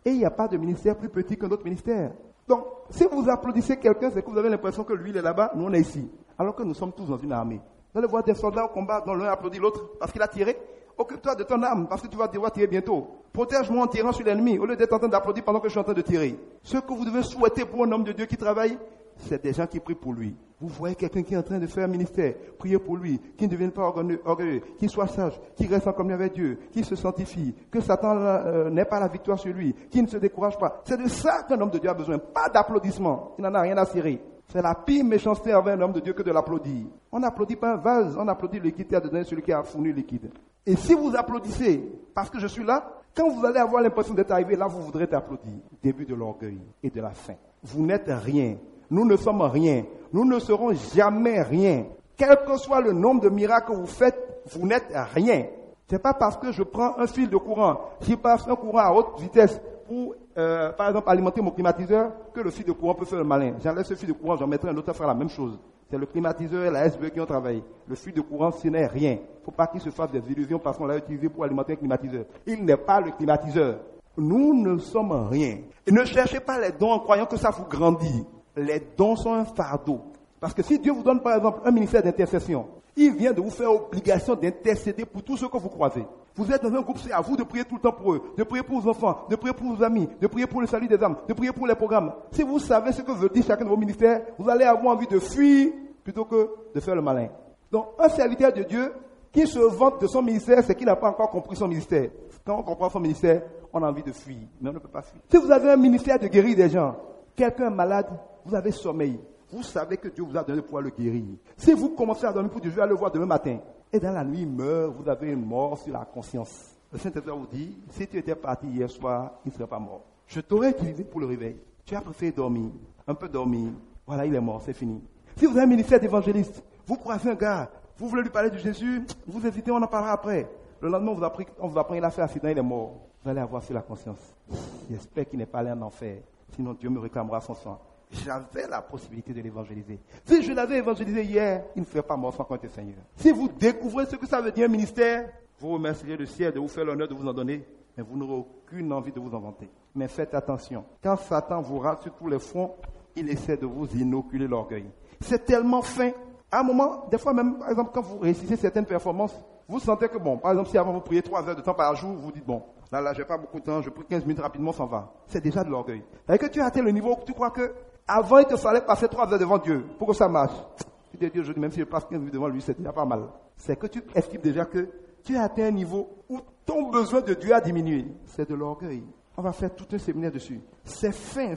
Et il n'y a pas de ministère plus petit qu'un autre ministère. Donc, si vous applaudissez quelqu'un, c'est que vous avez l'impression que lui, il est là-bas, nous, on est ici. Alors que nous sommes tous dans une armée. Vous allez voir des soldats au combat dont l'un applaudit l'autre parce qu'il a tiré. Occupe-toi de ton âme parce que tu vas devoir tirer bientôt. Protège-moi en tirant sur l'ennemi au lieu d'être en train d'applaudir pendant que je suis en train de tirer. Ce que vous devez souhaiter pour un homme de Dieu qui travaille, c'est des gens qui prient pour lui. Vous voyez quelqu'un qui est en train de faire un ministère, priez pour lui, qui ne devienne pas orgueilleux, qui soit sage, qui reste en communion avec Dieu, qui se sanctifie, que Satan n'ait pas la victoire sur lui, qui ne se décourage pas. C'est de ça qu'un homme de Dieu a besoin, pas d'applaudissements. Il n'en a rien à cirer. C'est la pire méchanceté envers un homme de Dieu que de l'applaudir. On n'applaudit pas un vase, on applaudit le liquide qui a donné celui qui a fourni le liquide. Et si vous applaudissez parce que je suis là, quand vous allez avoir l'impression d'être arrivé, là vous voudrez t'applaudir. Début de l'orgueil et de la faim. Vous n'êtes rien. Nous ne sommes rien. Nous ne serons jamais rien. Quel que soit le nombre de miracles que vous faites, vous n'êtes rien. C'est pas parce que je prends un fil de courant, je passe un courant à haute vitesse pour, par exemple, alimenter mon climatiseur, que le fil de courant peut faire le malin. J'enlève ce fil de courant, j'en mettrai un autre à faire la même chose. C'est le climatiseur et la SBE qui ont travaillé. Le fil de courant, ce n'est rien. Il ne faut pas qu'il se fasse des illusions parce qu'on l'a utilisé pour alimenter un climatiseur. Il n'est pas le climatiseur. Nous ne sommes rien. Et ne cherchez pas les dons en croyant que ça vous grandit. Les dons sont un fardeau. Parce que si Dieu vous donne par exemple un ministère d'intercession, il vient de vous faire obligation d'intercéder pour tous ceux que vous croisez. Vous êtes dans un groupe, c'est à vous de prier tout le temps pour eux, de prier pour vos enfants, de prier pour vos amis, de prier pour le salut des âmes, de prier pour les programmes. Si vous savez ce que veut dire chacun de vos ministères, vous allez avoir envie de fuir plutôt que de faire le malin. Donc un serviteur de Dieu qui se vante de son ministère, c'est qu'il n'a pas encore compris son ministère. Quand on comprend son ministère, on a envie de fuir, mais on ne peut pas fuir. Si vous avez un ministère de guérir des gens, quelqu'un est malade, vous avez sommeil. Vous savez que Dieu vous a donné le pouvoir de le guérir. Si vous commencez à dormir pour Dieu, je vais le voir demain matin. Et dans la nuit, il meurt, vous avez une mort sur la conscience. Le Saint-Esprit vous dit, si tu étais parti hier soir, il ne serait pas mort. Je t'aurais utilisé pour le réveil. Tu as préféré dormir, un peu dormir. Voilà, il est mort, c'est fini. Si vous avez un ministère d'évangéliste, vous croisez un gars, vous voulez lui parler de Jésus, vous hésitez, on en parlera après. Le lendemain, on vous apprend, il a fait accident, il est mort. Vous allez avoir sur la conscience. J'espère qu'il n'est pas allé en enfer. Sinon, Dieu me réclamera son sang. J'avais la possibilité de l'évangéliser. Si je l'avais évangélisé hier, il ne serait pas mort sans compter Seigneur. Si vous découvrez ce que ça veut dire un ministère, vous remercierez le ciel de vous faire l'honneur de vous en donner, mais vous n'aurez aucune envie de vous en vanter. Mais faites attention. Quand Satan vous rate sur tous les fronts, il essaie de vous inoculer l'orgueil. C'est tellement fin. À un moment, des fois même, par exemple, quand vous réussissez certaines performances, vous sentez que bon, par exemple, si avant vous priez 3 heures de temps par jour, vous dites bon, là, j'ai pas beaucoup de temps, je prie 15 minutes rapidement, ça va. C'est déjà de l'orgueil. C'est-à-dire que tu as atteint le niveau où tu crois que avant, il te fallait passer 3 heures devant Dieu pour que ça marche. Tu te dis aujourd'hui, même si je passe 15 minutes devant lui, c'est déjà pas mal. C'est que tu estimes déjà que tu as atteint un niveau où ton besoin de Dieu a diminué. C'est de l'orgueil. On va faire tout un séminaire dessus. C'est fin.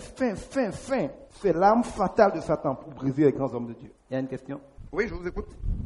C'est l'arme fatale de Satan pour briser les grands hommes de Dieu. Il y a une question? Oui, je vous écoute.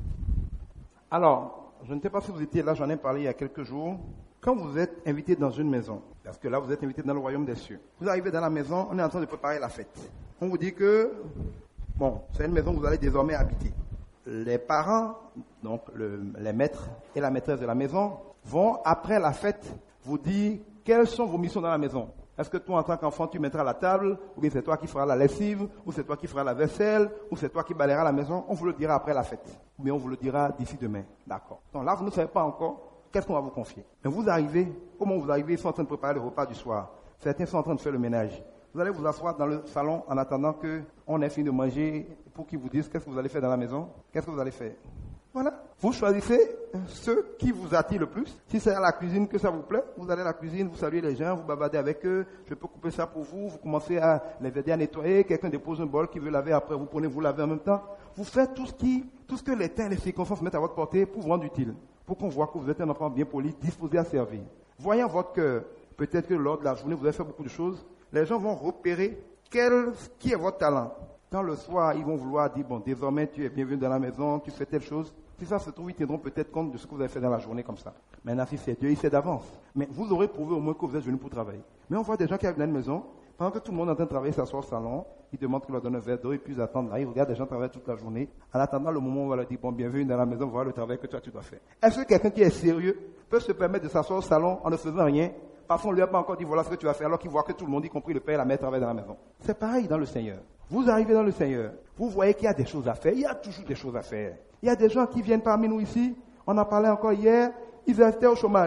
Alors, je ne sais pas si vous étiez là, j'en ai parlé il y a quelques jours. Quand vous êtes invité dans une maison, parce que là vous êtes invité dans le royaume des cieux, vous arrivez dans la maison, on est en train de préparer la fête. On vous dit que, bon, c'est une maison que vous allez désormais habiter. Les parents, donc les maîtres et la maîtresse de la maison, vont après la fête vous dire quelles sont vos missions dans la maison. Est-ce que toi en tant qu'enfant tu mettras la table, ou bien c'est toi qui feras la lessive, ou c'est toi qui feras la vaisselle, ou c'est toi qui balayeras la maison? On vous le dira après la fête, ou bien on vous le dira d'ici demain. D'accord. Donc là vous ne savez pas encore. Qu'est-ce qu'on va vous confier? Mais vous arrivez, comment vous arrivez? Ils sont en train de préparer le repas du soir. Certains sont en train de faire le ménage. Vous allez vous asseoir dans le salon en attendant qu'on ait fini de manger pour qu'ils vous disent qu'est-ce que vous allez faire dans la maison, qu'est-ce que vous allez faire. Voilà. Vous choisissez ceux qui vous attirent le plus. Si c'est à la cuisine que ça vous plaît, vous allez à la cuisine, vous saluez les gens, vous bavardez avec eux, je peux couper ça pour vous, vous commencez à les aider à nettoyer, quelqu'un dépose un bol qui veut laver après, vous prenez, vous lavez en même temps. Vous faites tout ce que les temps et les circonstances mettent à votre portée pour vous rendre utile. Pour qu'on voit que vous êtes un enfant bien poli, disposé à servir. Voyant votre cœur, peut-être que lors de la journée, vous avez fait beaucoup de choses, les gens vont repérer qui est votre talent. Quand le soir, ils vont vouloir dire, bon, désormais, tu es bienvenu dans la maison, tu fais telle chose. Si ça se trouve, ils tiendront peut-être compte de ce que vous avez fait dans la journée comme ça. Maintenant, si c'est Dieu, il sait d'avance. Mais vous aurez prouvé au moins que vous êtes venu pour travailler. Mais on voit des gens qui arrivent dans une maison, pendant que tout le monde est en train de travailler, s'assoit au salon, ils demandent qu'il leur donne un verre d'eau, et puis ils attendent là, ils regardent des gens travailler toute la journée. En attendant le moment où on va leur dire, bon, bienvenue dans la maison, voilà le travail que toi tu dois faire. Est-ce que quelqu'un qui est sérieux peut se permettre de s'asseoir au salon en ne faisant rien? Parfois, on ne lui a pas encore dit, voilà ce que tu vas faire, alors qu'il voit que tout le monde, y compris le père et la mère, travaillent dans la maison. C'est pareil dans le Seigneur. Vous arrivez dans le Seigneur, vous voyez qu'il y a des choses à faire, il y a toujours des choses à faire. Il y a des gens qui viennent parmi nous ici, on en parlait encore hier, ils étaient au chômage.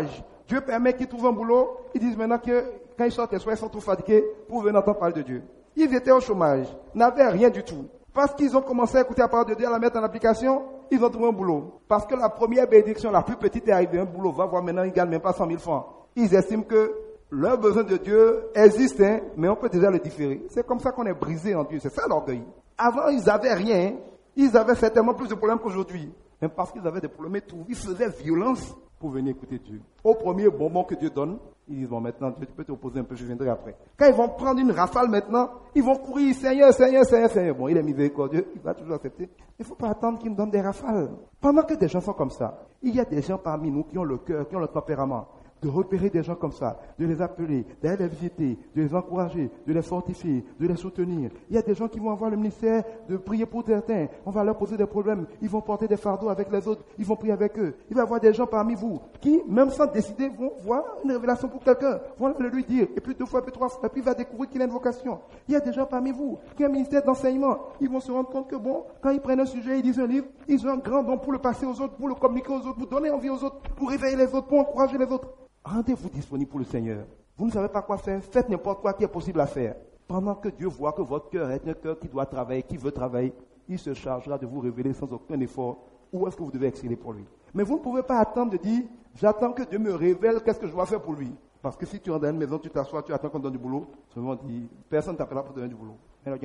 Dieu permet qu'ils trouvent un boulot. Ils disent maintenant que quand ils sortent les soirs, ils sont trop fatigués pour venir entendre parler de Dieu. Ils étaient au chômage, n'avaient rien du tout. Parce qu'ils ont commencé à écouter la parole de Dieu, à la mettre en application, ils ont trouvé un boulot. Parce que la première bénédiction, la plus petite est arrivée, un boulot, va voir maintenant, ils ne gagnent même pas 100 000 francs. Ils estiment que leur besoin de Dieu existe, hein, mais on peut déjà le différer. C'est comme ça qu'on est brisé en Dieu, c'est ça l'orgueil. Avant, ils n'avaient rien, ils avaient certainement plus de problèmes qu'aujourd'hui. Mais parce qu'ils avaient des problèmes et tout, ils faisaient violence pour venir écouter Dieu. Au premier bonbon que Dieu donne, ils disent, bon, maintenant, Dieu, tu peux t'opposer un peu, je viendrai après. Quand ils vont prendre une rafale maintenant, ils vont courir, Seigneur, Seigneur, Seigneur, Seigneur. Bon, il est miséricordieux, il va toujours accepter. Il ne faut pas attendre qu'il nous donne des rafales. Pendant que des gens sont comme ça, il y a des gens parmi nous qui ont le cœur, qui ont le tempérament, de repérer des gens comme ça, de les appeler, d'aller les visiter, de les encourager, de les fortifier, de les soutenir. Il y a des gens qui vont avoir le ministère de prier pour certains. On va leur poser des problèmes. Ils vont porter des fardeaux avec les autres. Ils vont prier avec eux. Il va y avoir des gens parmi vous qui, même sans décider, vont voir une révélation pour quelqu'un, vont le lui dire. Et puis 2 fois, puis 3 fois, et puis il va découvrir qu'il a une vocation. Il y a des gens parmi vous qui ont un ministère d'enseignement. Ils vont se rendre compte que bon, quand ils prennent un sujet, ils lisent un livre, ils ont un grand don pour le passer aux autres, pour le communiquer aux autres, pour donner envie aux autres, pour réveiller les autres, pour encourager les autres. Rendez-vous disponible pour le Seigneur. Vous ne savez pas quoi faire, faites n'importe quoi qui est possible à faire. Pendant que Dieu voit que votre cœur est un cœur qui doit travailler, qui veut travailler, il se chargera de vous révéler sans aucun effort où est-ce que vous devez exceller pour lui. Mais vous ne pouvez pas attendre de dire, j'attends que Dieu me révèle qu'est-ce que je dois faire pour lui. Parce que si tu rentres dans une maison, tu t'assois, tu attends qu'on te donne du boulot, souvent dit, personne ne t'appellera pour te donner du boulot.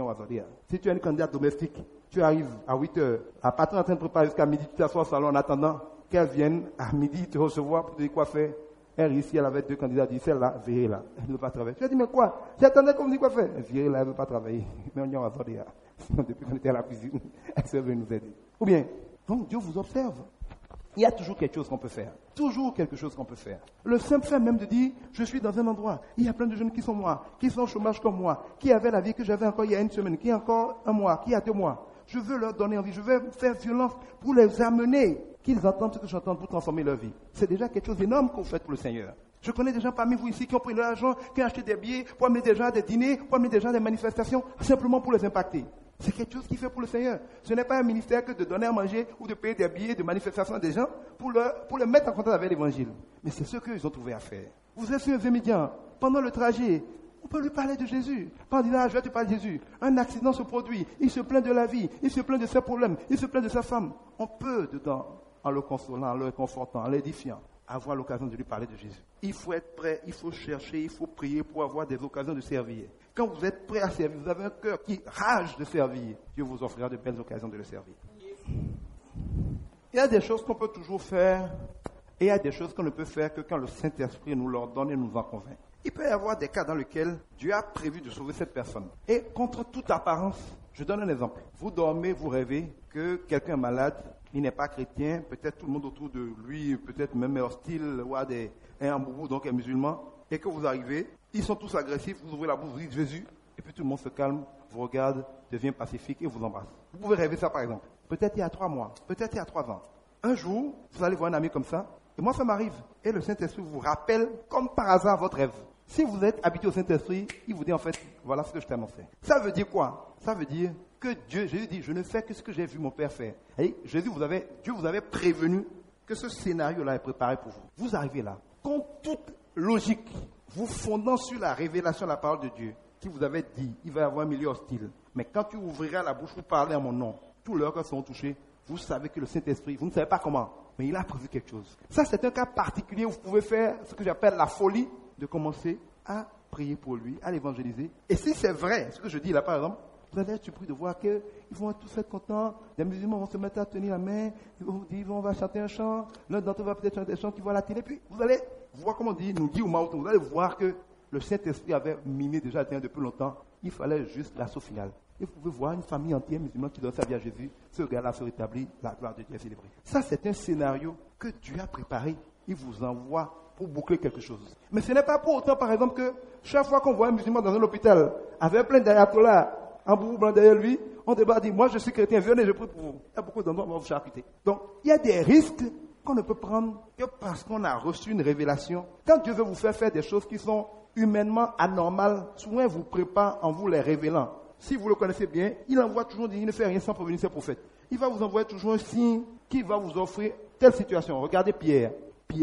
Si tu es une candidate domestique, tu arrives à 8 heures, la patronne est en train de préparer jusqu'à midi, tu t'assois au salon en attendant qu'elle vienne à midi te recevoir pour te dire quoi faire. Elle ici, elle avait 2 candidats, elle dit, celle-là, veillez là, elle ne veut pas travailler. Je ai dit, mais quoi? J'attendais qu'on me dise quoi faire. Veillez là, elle ne veut pas travailler. Mais on y va dire, depuis qu'on était à la cuisine, elle s'est venue nous aider. Ou bien, donc Dieu vous observe. Il y a toujours quelque chose qu'on peut faire. Toujours quelque chose qu'on peut faire. Le simple fait même de dire, je suis dans un endroit, il y a plein de jeunes qui sont moi, qui sont au chômage comme moi, qui avaient la vie que j'avais encore il y a 1 semaine, qui a encore 1 mois, qui a 2 mois. Je veux leur donner envie, je veux faire violence pour les amener, qu'ils entendent ce que j'entends pour transformer leur vie. C'est déjà quelque chose d'énorme que vous faites pour le Seigneur. Je connais des gens parmi vous ici qui ont pris leur argent, qui ont acheté des billets pour amener des gens à des dîners, pour amener des gens à des manifestations, simplement pour les impacter. C'est quelque chose qu'il fait pour le Seigneur. Ce n'est pas un ministère que de donner à manger ou de payer des billets de manifestation à des gens pour les mettre en contact avec l'Évangile. Mais c'est ce qu'ils ont trouvé à faire. Vous êtes sur un médian, pendant le trajet, on peut lui parler de Jésus. Pas en disant, je vais te parler de Jésus. Un accident se produit, il se plaint de la vie, il se plaint de ses problèmes, il se plaint de sa femme. On peut, dedans, en le consolant, en le confortant, en l'édifiant, avoir l'occasion de lui parler de Jésus. Il faut être prêt, il faut chercher, il faut prier pour avoir des occasions de servir. Quand vous êtes prêt à servir, vous avez un cœur qui rage de servir, Dieu vous offrira de belles occasions de le servir. Il y a des choses qu'on peut toujours faire et il y a des choses qu'on ne peut faire que quand le Saint-Esprit nous l'ordonne et nous en convainc. Il peut y avoir des cas dans lesquels Dieu a prévu de sauver cette personne. Et contre toute apparence, je donne un exemple. Vous dormez, vous rêvez que quelqu'un est malade, il n'est pas chrétien, peut-être tout le monde autour de lui, peut-être même est hostile, ou a un boubou, donc est musulman, et que vous arrivez, ils sont tous agressifs, vous ouvrez la bouche, vous dites Jésus, et puis tout le monde se calme, vous regarde, devient pacifique et vous embrasse. Vous pouvez rêver ça par exemple. Peut-être il y a 3 mois, peut-être il y a 3 ans. Un jour, vous allez voir un ami comme ça, et moi ça m'arrive, et le Saint-Esprit vous rappelle comme par hasard votre rêve. Si vous êtes habitué au Saint-Esprit, il vous dit en fait, voilà ce que je t'ai annoncé. Ça veut dire quoi? Ça veut dire que Jésus dit, je ne fais que ce que j'ai vu mon Père faire. Et Dieu vous avait prévenu que ce scénario-là est préparé pour vous. Vous arrivez là, contre toute logique, vous fondant sur la révélation de la parole de Dieu, qui vous avait dit, il va y avoir un milieu hostile. Mais quand tu ouvriras la bouche pour parler en mon nom, tous leurs cœurs seront touchés. Vous savez que le Saint-Esprit, vous ne savez pas comment, mais il a prévu quelque chose. Ça, c'est un cas particulier où vous pouvez faire ce que j'appelle la folie, de commencer à prier pour lui, à l'évangéliser. Et si c'est vrai, ce que je dis là par exemple, vous allez être surpris de voir qu'ils vont tous être contents, les musulmans vont se mettre à tenir la main, ils vont vous dire, on va chanter un chant, l'un d'entre eux va peut-être chanter un chant qui voit la télé, puis vous allez voir, comme on dit, nous dit ou Maouton, vous allez voir que le Saint-Esprit avait miné déjà le terrain depuis longtemps, il fallait juste l'assaut final. Et vous pouvez voir une famille entière musulmane qui doit servir à Jésus, ce gars-là se rétablit, la gloire de Dieu est célébrée. Ça, c'est un scénario que Dieu a préparé, il vous envoie pour boucler quelque chose. Mais ce n'est pas pour autant, par exemple, que chaque fois qu'on voit un musulman dans un hôpital, avec plein d'ayatollahs, un boubou blanc derrière lui, on débat, dit, moi je suis chrétien, venez, je prie pour vous. Il y a beaucoup d'endroits où on va vous charcuter. Donc, il y a des risques qu'on ne peut prendre que parce qu'on a reçu une révélation. Quand Dieu veut vous faire des choses qui sont humainement anormales, souvent il vous prépare en vous les révélant. Si vous le connaissez bien, il envoie toujours, il ne fait rien sans prévenir ses prophètes. Il va vous envoyer toujours un signe qui va vous offrir telle situation. Regardez Pierre. Pierre,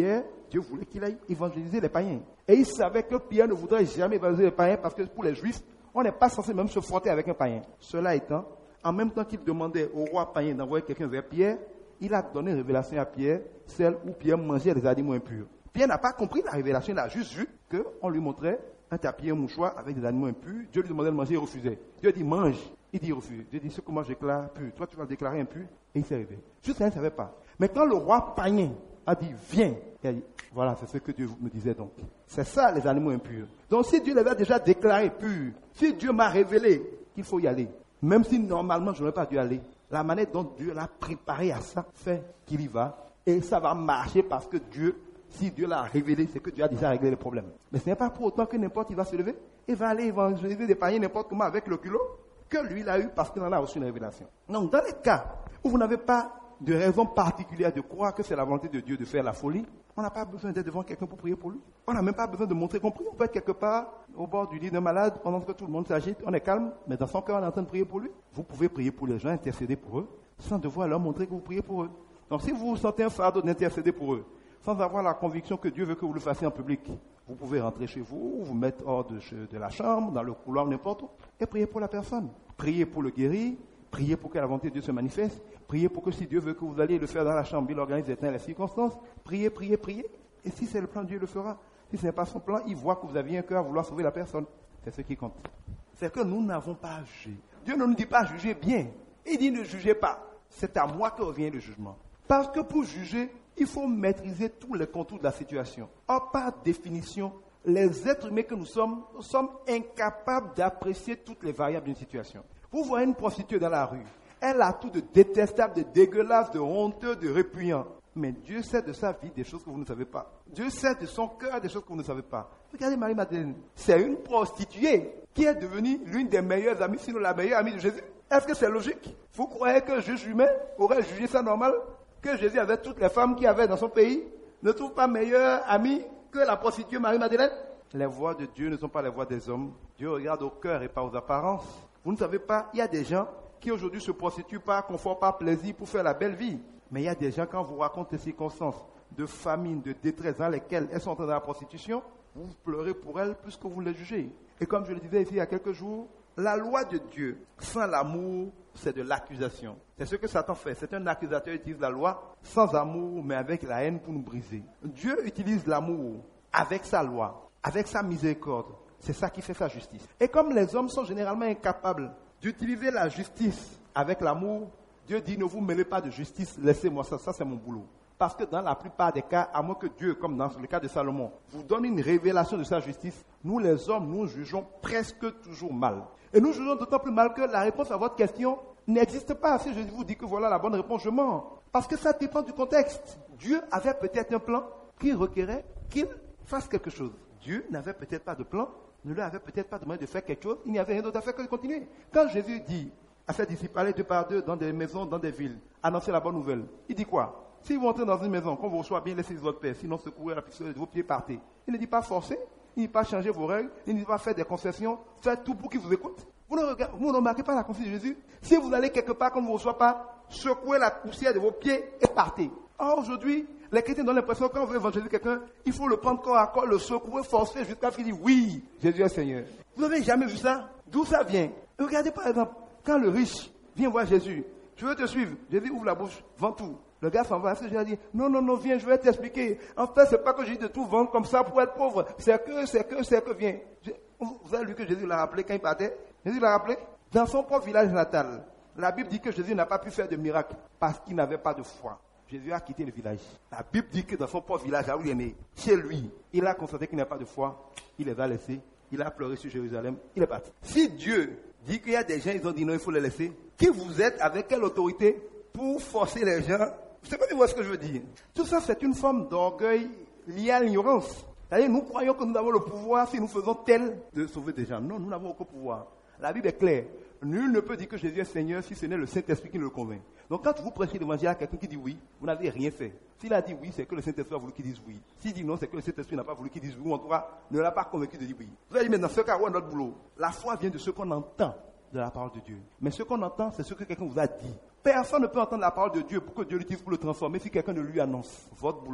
Dieu voulait qu'il aille évangéliser les païens. Et il savait que Pierre ne voudrait jamais évangéliser les païens parce que pour les Juifs, on n'est pas censé même se frotter avec un païen. Cela étant, en même temps qu'il demandait au roi païen d'envoyer quelqu'un vers Pierre, il a donné une révélation à Pierre, celle où Pierre mangeait des animaux impurs. Pierre n'a pas compris la révélation, il a juste vu qu'on lui montrait un tapis, un mouchoir avec des animaux impurs. Dieu lui demandait de manger, il refusait. Dieu dit mange, il dit refuse. Dieu dit ce que moi je déclare pur, toi tu vas le déclarer impur. Et il s'est réveillé. Juste ça, il ne savait pas. Mais quand le roi païen a dit viens, il a dit voilà, c'est ce que Dieu me disait donc. C'est ça les animaux impurs. Donc si Dieu l'avait déjà déclaré pur, si Dieu m'a révélé qu'il faut y aller, même si normalement je n'aurais pas dû aller, la manière dont Dieu l'a préparé à ça fait qu'il y va. Et ça va marcher parce que Dieu, si Dieu l'a révélé, c'est que Dieu a déjà réglé les problèmes. Mais ce n'est pas pour autant que n'importe qui va se lever et va aller évangéliser des païens n'importe comment avec le culot que lui l'a eu parce qu'il en a reçu une révélation. Donc dans les cas où vous n'avez pas de raison particulière de croire que c'est la volonté de Dieu de faire la folie, on n'a pas besoin d'être devant quelqu'un pour prier pour lui. On n'a même pas besoin de montrer qu'on prie. On peut être quelque part au bord du lit d'un malade pendant que tout le monde s'agite, on est calme, mais dans son cœur on est en train de prier pour lui. Vous pouvez prier pour les gens, intercéder pour eux, sans devoir leur montrer que vous priez pour eux. Donc si vous sentez un fardeau d'intercéder pour eux, sans avoir la conviction que Dieu veut que vous le fassiez en public, vous pouvez rentrer chez vous, vous mettre hors de la chambre, dans le couloir, n'importe où, et prier pour la personne. Priez pour le guérir, priez pour que la volonté de Dieu se manifeste, priez pour que si Dieu veut que vous alliez le faire dans la chambre, il organise les circonstances, priez, priez, priez. Et si c'est le plan, Dieu le fera. Si ce n'est pas son plan, il voit que vous aviez un cœur à vouloir sauver la personne. C'est ce qui compte. C'est que nous n'avons pas à juger. Dieu ne nous dit pas juger bien. Il dit ne jugez pas. C'est à moi que revient le jugement. Parce que pour juger, il faut maîtriser tous les contours de la situation. Or, par définition, les êtres humains que nous sommes incapables d'apprécier toutes les variables d'une situation. Vous voyez une prostituée dans la rue. Elle a tout de détestable, de dégueulasse, de honteux, de répugnant. Mais Dieu sait de sa vie des choses que vous ne savez pas. Dieu sait de son cœur des choses que vous ne savez pas. Regardez Marie-Madeleine. C'est une prostituée qui est devenue l'une des meilleures amies, sinon la meilleure amie de Jésus. Est-ce que c'est logique? Vous croyez que le juge humain aurait jugé ça normal? Que Jésus, avec toutes les femmes qu'il y avait dans son pays, ne trouve pas meilleure amie que la prostituée Marie-Madeleine? Les voies de Dieu ne sont pas les voies des hommes. Dieu regarde au cœur et pas aux apparences. Vous ne savez pas, il y a des gens qui aujourd'hui se prostituent par confort, par plaisir, pour faire la belle vie. Mais il y a des gens, quand vous racontez des circonstances de famine, de détresse dans lesquelles elles sont entrées dans la prostitution, vous pleurez pour elles plus que vous les jugez. Et comme je le disais ici il y a quelques jours, la loi de Dieu, sans l'amour, c'est de l'accusation. C'est ce que Satan fait. C'est un accusateur qui utilise la loi sans amour, mais avec la haine pour nous briser. Dieu utilise l'amour avec sa loi, avec sa miséricorde. C'est ça qui fait sa justice. Et comme les hommes sont généralement incapables d'utiliser la justice avec l'amour, Dieu dit ne vous mêlez pas de justice, laissez-moi ça c'est mon boulot. Parce que dans la plupart des cas, à moins que Dieu, comme dans le cas de Salomon, vous donne une révélation de sa justice, nous les hommes, nous jugeons presque toujours mal. Et nous jugeons d'autant plus mal que la réponse à votre question n'existe pas. Si je vous dis que voilà la bonne réponse, je mens. Parce que ça dépend du contexte. Dieu avait peut-être un plan qui requérait qu'il fasse quelque chose. Dieu n'avait peut-être pas de plan, ne lui avait peut-être pas demandé de faire quelque chose, il n'y avait rien d'autre à faire que de continuer. Quand Jésus dit à ses disciples, allez 2 par 2 dans des maisons, dans des villes, annoncer la bonne nouvelle, il dit quoi? Si vous entrez dans une maison, qu'on vous reçoit bien, laissez votre paix, sinon secourez la puissance de vos pieds, partez. Il ne dit pas forcer, il ne dit pas changer vos règles, il ne dit pas faire des concessions, faites tout pour qu'ils vous écoutent. Vous ne remarquez pas la consigne de Jésus? Si vous allez quelque part qu'on ne vous reçoit pas, secouez la poussière de vos pieds et partez. Or, aujourd'hui, les chrétiens ont l'impression que quand on veut évangéliser quelqu'un, il faut le prendre corps à corps, le secouer, forcer jusqu'à ce qu'il dise oui, Jésus est Seigneur. Vous n'avez jamais vu ça? D'où ça vient? Regardez par exemple, quand le riche vient voir Jésus, je veux te suivre. Jésus ouvre la bouche, vend tout. Le gars s'en va. Jésus a dit, non, viens, je vais t'expliquer. En fait, c'est pas que j'ai dit de tout vendre comme ça pour être pauvre. C'est que, viens. Vous avez lu que Jésus l'a rappelé quand il partait? Jésus l'a rappelé? Dans son propre village natal, la Bible dit que Jésus n'a pas pu faire de miracle parce qu'il n'avait pas de foi. Jésus a quitté le village. La Bible dit que dans son propre village, là où il est né, chez lui, il a constaté qu'il n'a pas de foi. Il les a laissés. Il a pleuré sur Jérusalem. Il est parti. Si Dieu dit qu'il y a des gens, ils ont dit non, il faut les laisser. Qui vous êtes, avec quelle autorité pour forcer les gens? Je ne sais pas si vous voyez ce que je veux dire. Tout ça, c'est une forme d'orgueil lié à l'ignorance. C'est-à-dire, nous croyons que nous avons le pouvoir si nous faisons tel de sauver des gens. Non, nous n'avons aucun pouvoir. La Bible est claire. Nul ne peut dire que Jésus est Seigneur si ce n'est le Saint-Esprit qui le convainc. Donc quand vous prêchez l'évangile à quelqu'un qui dit oui, vous n'avez rien fait. S'il a dit oui, c'est que le Saint-Esprit a voulu qu'il dise oui. S'il dit non, c'est que le Saint-Esprit n'a pas voulu qu'il dise oui, ou en tout cas, ne l'a pas convaincu de dire oui. Vous allez dire, mais dans ce cas, où est notre boulot? La foi vient de ce qu'on entend de la parole de Dieu. Mais ce qu'on entend, c'est ce que quelqu'un vous a dit. Personne ne peut entendre la parole de Dieu pour que Dieu l'utilise pour le transformer si quelqu'un ne lui annonce. Votre boulot,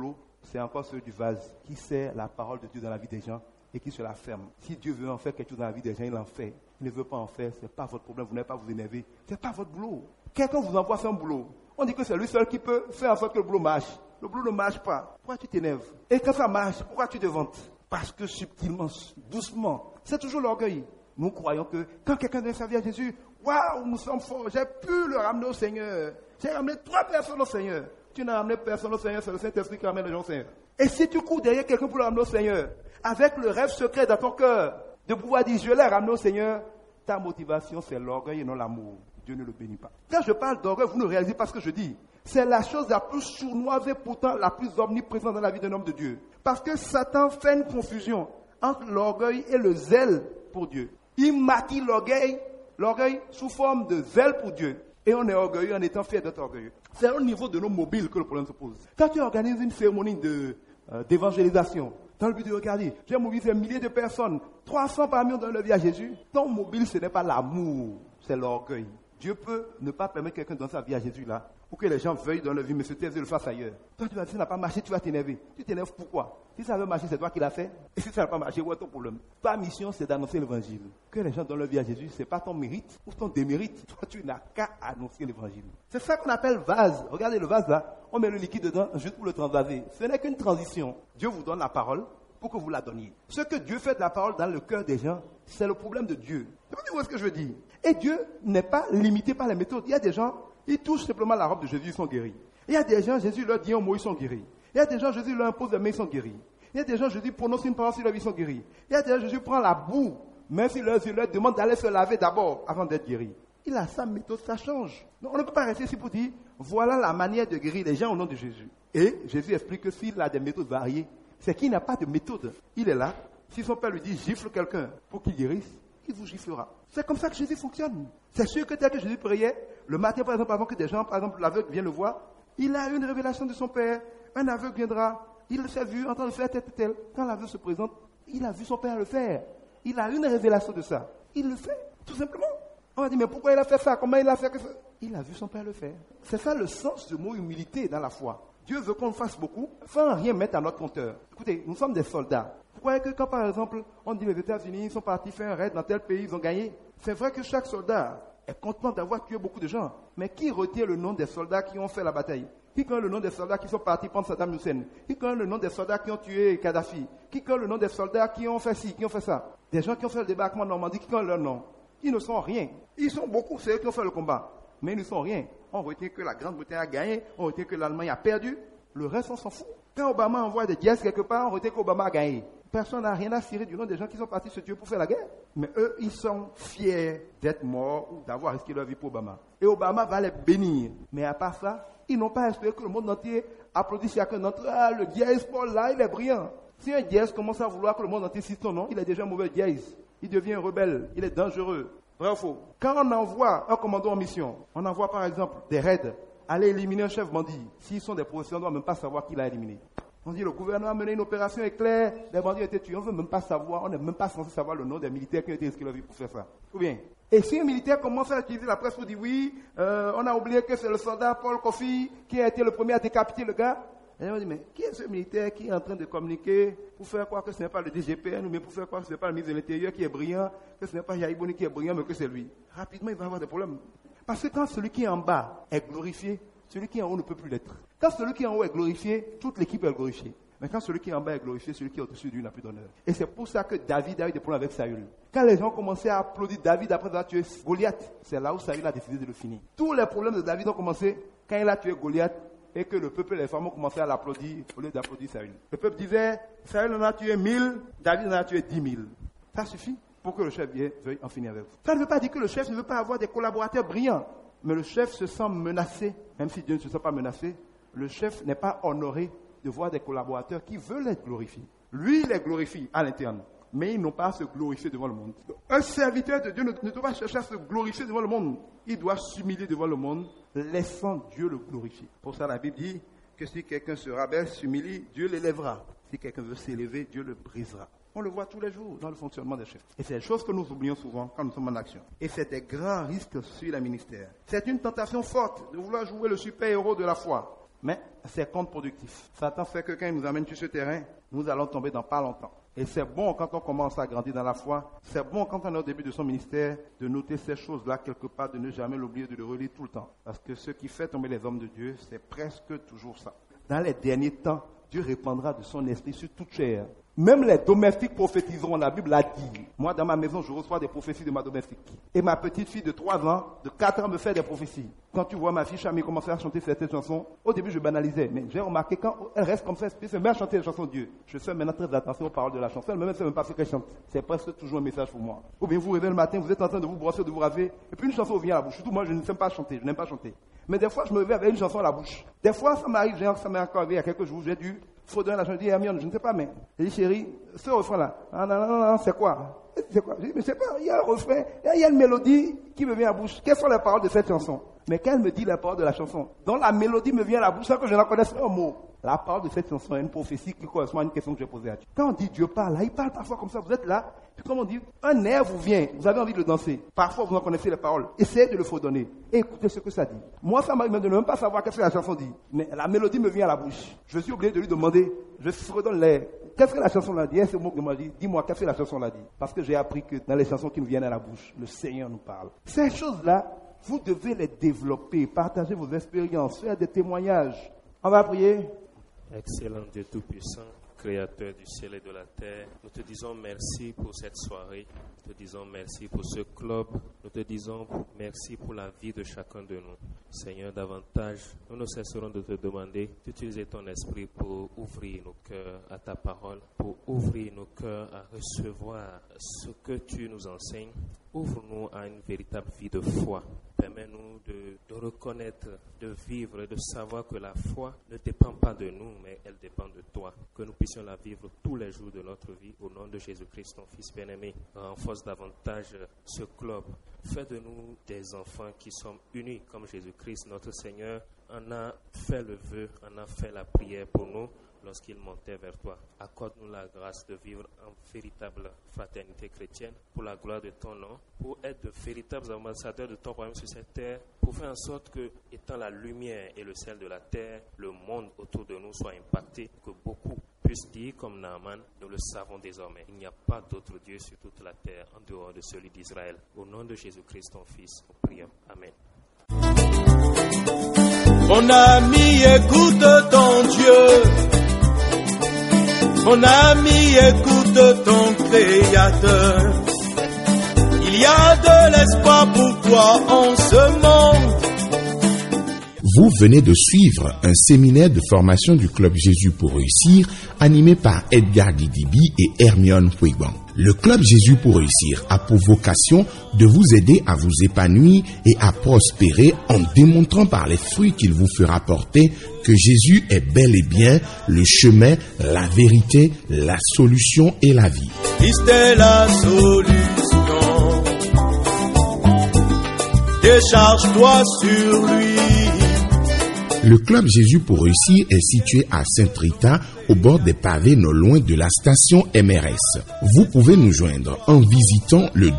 c'est encore celui du vase qui sait la parole de Dieu dans la vie des gens et qui se la ferme. Si Dieu veut en faire quelque chose dans la vie des gens, il en fait. Il ne veut pas en faire, ce n'est pas votre problème, vous n'avez pas à vous énerver. Ce n'est pas votre boulot. Quelqu'un vous envoie faire un boulot. On dit que c'est lui seul qui peut faire en sorte que le boulot marche. Le boulot ne marche pas. Pourquoi tu t'énerves? Et quand ça marche, pourquoi tu te vantes? Parce que subtilement, doucement, c'est toujours l'orgueil. Nous croyons que quand quelqu'un vient servir à Jésus, waouh, nous sommes forts, j'ai pu le ramener au Seigneur. J'ai ramené 3 personnes au Seigneur. Tu n'as ramené personne au Seigneur, c'est le Saint-Esprit qui ramène les gens au Seigneur. Et si tu cours derrière quelqu'un pour le ramener au Seigneur, avec le rêve secret dans ton cœur, de pouvoir dire je l'ai ramené au Seigneur, ta motivation c'est l'orgueil et non l'amour. Dieu ne le bénit pas. Quand je parle d'orgueil, vous ne réalisez pas ce que je dis. C'est la chose la plus sournoise et pourtant la plus omniprésente dans la vie d'un homme de Dieu. Parce que Satan fait une confusion entre l'orgueil et le zèle pour Dieu. Il maquille l'orgueil sous forme de zèle pour Dieu. Et on est orgueilleux en étant fier d'être orgueilleux. C'est au niveau de nos mobiles que le problème se pose. Quand tu organises une cérémonie d'évangélisation, dans le but de regarder, j'ai mobilisé milliers de personnes, 300 parmi eux ont donné leur vie à Jésus, ton mobile ce n'est pas l'amour, c'est l'orgueil. Dieu peut ne pas permettre quelqu'un de donner sa vie à Jésus là, pour que les gens veuillent dans leur vie, mais se taisent et le fassent ailleurs. Toi, tu vas dire, ça n'a pas marché, tu vas t'énerver. Tu t'énerves pourquoi? Si ça veut marcher, c'est toi qui l'as fait. Et si ça n'a pas marché, où est ton problème? Ta mission, c'est d'annoncer l'évangile. Que les gens donnent leur vie à Jésus, ce n'est pas ton mérite ou ton démérite. Toi, tu n'as qu'à annoncer l'évangile. C'est ça qu'on appelle vase. Regardez le vase là, on met le liquide dedans juste pour le transvaser. Ce n'est qu'une transition. Dieu vous donne la parole pour que vous la donniez. Ce que Dieu fait de la parole dans le cœur des gens, c'est le problème de Dieu. Vous voyez ce que je veux dire? Et Dieu n'est pas limité par les méthodes. Il y a des gens, ils touchent simplement la robe de Jésus, ils sont guéris. Il y a des gens, Jésus leur dit un mot, ils sont guéris. Il y a des gens, Jésus leur impose les mains, ils sont guéris. Il y a des gens, Jésus prononce une parole sur leur vie, ils sont guéris. Il y a des gens, Jésus prend la boue, même s'il leur demande d'aller se laver d'abord avant d'être guéri. Il a sa méthode, ça change. Donc on ne peut pas rester ici pour dire, voilà la manière de guérir les gens au nom de Jésus. Et Jésus explique que s'il a des méthodes variées, c'est qu'il n'a pas de méthode. Il est là. Si son père lui dit, gifle quelqu'un pour qu'il guérisse, il vous giflera. C'est comme ça que Jésus fonctionne. C'est sûr que tel que Jésus priait, le matin par exemple, avant que des gens, par exemple l'aveugle vienne le voir, il a une révélation de son père. Un aveugle viendra, il s'est vu en train de faire tel. Quand l'aveugle se présente, il a vu son père le faire. Il a une révélation de ça. Il le fait, tout simplement. On va dire, mais pourquoi il a fait ça? Comment il a fait ça? Il a vu son père le faire. C'est ça le sens du mot humilité dans la foi. Dieu veut qu'on fasse beaucoup sans rien mettre à notre compteur. Écoutez, nous sommes des soldats. Vous croyez que quand, par exemple, on dit les États-Unis sont partis faire un raid dans tel pays, ils ont gagné? C'est vrai que chaque soldat est content d'avoir tué beaucoup de gens. Mais qui retient le nom des soldats qui ont fait la bataille? Qui connaît le nom des soldats qui sont partis prendre Saddam Hussein? Qui connaît le nom des soldats qui ont tué Kadhafi? Qui connaît le nom des soldats qui ont fait ci, qui ont fait ça? Des gens qui ont fait le débarquement en Normandie, qui connaissent leur nom? Ils ne sont rien. Ils sont beaucoup, c'est eux qui ont fait le combat. Mais ils ne sont rien. On retient que la Grande-Bretagne a gagné, on retient que l'Allemagne a perdu. Le reste, on s'en fout. Quand Obama envoie des dièses quelque part, on retient qu'Obama a gagné. Personne n'a rien à cirer du nom des gens qui sont partis se tuer pour faire la guerre. Mais eux, ils sont fiers d'être morts ou d'avoir risqué leur vie pour Obama. Et Obama va les bénir. Mais à part ça, ils n'ont pas espéré que le monde entier applaudisse chacun d'entre eux. Ah, le dièse Paul là, il est brillant. Si un dièse commence à vouloir que le monde entier cite son nom, il est déjà un mauvais dièse. Il devient un rebelle. Il est dangereux. Vrai ou faux? Quand on envoie un commando en mission, on envoie par exemple des raids, aller éliminer un chef bandit. S'ils sont des professionnels, on ne doit même pas savoir qui l'a éliminé. On dit le gouvernement a mené une opération éclair, les bandits ont été tués, on ne veut même pas savoir, on n'est même pas censé savoir le nom des militaires qui ont été risqués leur vie pour faire ça. Ou bien, et si un militaire commence à utiliser la presse pour dire oui, on a oublié que c'est le soldat Paul Kofi qui a été le premier à décapiter le gars. Et on dit, mais qui est ce militaire qui est en train de communiquer pour faire croire que ce n'est pas le DGPN ou bien pour faire croire que ce n'est pas le ministre de l'Intérieur qui est brillant, que ce n'est pas Yahi Boni qui est brillant, mais que c'est lui. Rapidement, il va avoir des problèmes. Parce que quand celui qui est en bas est glorifié, celui qui est en haut ne peut plus l'être. Quand celui qui est en haut est glorifié, toute l'équipe est glorifiée. Mais quand celui qui est en bas est glorifié, celui qui est au-dessus de lui n'a plus d'honneur. Et c'est pour ça que David a eu des problèmes avec Saül. Quand les gens commençaient à applaudir David après avoir tué Goliath, c'est là où Saül a décidé de le finir. Tous les problèmes de David ont commencé quand il a tué Goliath et que le peuple et les femmes ont commencé à l'applaudir au lieu d'applaudir Saül. Le peuple disait, Saül en a tué 1000, David en a tué 10 000. Ça suffit pour que le chef veuille en finir avec vous. Ça ne veut pas dire que le chef ne veut pas avoir des collaborateurs brillants. Mais le chef se sent menacé, même si Dieu ne se sent pas menacé, le chef n'est pas honoré de voir des collaborateurs qui veulent être glorifiés. Lui, il les glorifie à l'interne, mais ils n'ont pas à se glorifier devant le monde. Un serviteur de Dieu ne doit pas chercher à se glorifier devant le monde. Il doit s'humilier devant le monde, laissant Dieu le glorifier. Pour ça, la Bible dit que si quelqu'un se rabaisse, s'humilie, Dieu l'élèvera. Si quelqu'un veut s'élever, Dieu le brisera. On le voit tous les jours dans le fonctionnement des chefs. Et c'est des choses que nous oublions souvent quand nous sommes en action. Et c'est des grands risques sur les ministères. C'est une tentation forte de vouloir jouer le super-héros de la foi. Mais c'est contre-productif. Satan fait que quand il nous amène sur ce terrain, nous allons tomber dans pas longtemps. Et c'est bon quand on commence à grandir dans la foi, c'est bon quand on est au début de son ministère, de noter ces choses-là quelque part, de ne jamais l'oublier, de le relire tout le temps. Parce que ce qui fait tomber les hommes de Dieu, c'est presque toujours ça. Dans les derniers temps, Dieu répandra de son esprit sur toute chair. Même les domestiques prophétiseront, la Bible l'a dit. Moi, dans ma maison, je reçois des prophéties de ma domestique. Et ma petite fille de 3 ans, de 4 ans, me fait des prophéties. Quand tu vois ma fille Chamie commencer à chanter certaines chansons, au début, je banalisais. Mais j'ai remarqué quand elle reste comme ça, elle se met à chanter les chansons de Dieu. Je fais maintenant très attention aux paroles de la chanson. Elle ne sait même pas ce qu'elle chante. C'est presque toujours un message pour moi. Ou bien vous réveillez le matin, vous êtes en train de vous brosser, de vous raser, et puis une chanson vient à la bouche. Surtout moi, je n'aime pas chanter, je n'aime pas chanter. Mais des fois, je me réveille avec une chanson à la bouche. Des fois, ça m'arrive, ça m'est encore arrivé il y a quelques jours, j'ai dû fredonner la chanson, je dis, Hermione, je ne sais pas, mais, j'ai dit, chérie, ce refrain-là, non, c'est quoi? C'est quoi? Je dis, mais c'est pas, il y a un refrain, il y a une mélodie qui me vient à la bouche. Quelles sont les paroles de cette chanson? Mais quand elle me dit les paroles de la chanson, dont la mélodie me vient à la bouche sans que je n'en connaisse un mot, la parole de cette chanson est une prophétie qui correspond à une question que j'ai posée à Dieu. Quand on dit Dieu parle, là, il parle parfois comme ça, vous êtes là, puis comme on dit, un air vous vient, vous avez envie de le danser. Parfois, vous en connaissez les paroles. Essayez de le fredonner. Et écoutez ce que ça dit. Moi, ça m'arrive de ne même pas savoir qu'est-ce que la chanson dit. Mais la mélodie me vient à la bouche. Je suis obligé de lui demander, je fredonne l'air. Qu'est-ce que la chanson l'a dit? Ce mot que m'a dit, dis-moi, qu'est-ce que la chanson l'a dit? Parce que j'ai appris que dans les chansons qui nous viennent à la bouche, le Seigneur nous parle. Ces choses-là, vous devez les développer, partager vos expériences, faire des témoignages. On va prier. Excellent Dieu Tout-Puissant, Créateur du ciel et de la terre, nous te disons merci pour cette soirée, nous te disons merci pour ce club, nous te disons merci pour la vie de chacun de nous. Seigneur, davantage, nous ne cesserons de te demander d'utiliser ton esprit pour ouvrir nos cœurs à ta parole, pour ouvrir nos cœurs à recevoir ce que tu nous enseignes. Ouvre-nous à une véritable vie de foi. Permets-nous de reconnaître, de vivre, de savoir que la foi ne dépend pas de nous, mais elle dépend de toi. Que nous puissions la vivre tous les jours de notre vie. Au nom de Jésus-Christ, ton Fils bien-aimé, renforce davantage ce club. Fais de nous des enfants qui sommes unis comme Jésus-Christ, notre Seigneur, en a fait le vœu, en a fait la prière pour nous lorsqu'il montait vers toi. Accorde-nous la grâce de vivre en véritable fraternité chrétienne pour la gloire de ton nom, pour être de véritables ambassadeurs de ton royaume sur cette terre, pour faire en sorte que, étant la lumière et le sel de la terre, le monde autour de nous soit impacté, que beaucoup puissent dire comme Naaman, nous le savons désormais, il n'y a pas d'autre Dieu sur toute la terre en dehors de celui d'Israël. Au nom de Jésus-Christ, ton Fils, nous prions. Amen. Mon ami, écoute ton Dieu. Mon ami, écoute ton Créateur. Il y a de l'espoir pour toi en ce monde. Vous venez de suivre un séminaire de formation du Club Jésus pour réussir, animé par Edgar Guidibi et Hermione Puigban. Le Club Jésus pour réussir a pour vocation de vous aider à vous épanouir et à prospérer en démontrant par les fruits qu'il vous fera porter que Jésus est bel et bien le chemin, la vérité, la solution et la vie. Christ est la solution. Décharge-toi sur lui. Le Club Jésus pour réussir est situé à Saint-Rita, au bord des pavés non loin de la station MRS. Vous pouvez nous joindre en visitant le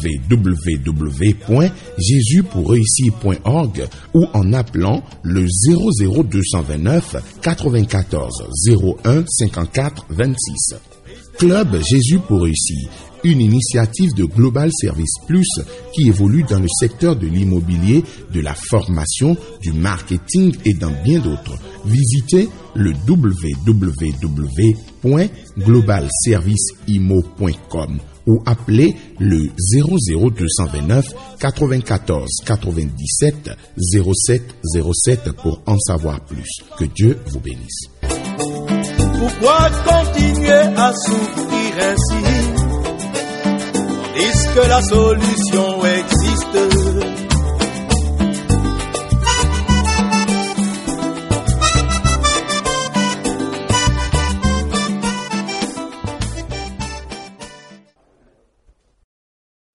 www.jesuspourreussir.org ou en appelant le 00229 94 01 54 26. Club Jésus pour réussir, une initiative de Global Service Plus qui évolue dans le secteur de l'immobilier, de la formation, du marketing et dans bien d'autres. Visitez le www.globalserviceimo.com ou appelez le 00229 94 97 07 07 pour en savoir plus. Que Dieu vous bénisse. Pourquoi continuer à souffrir ainsi, tandis que la solution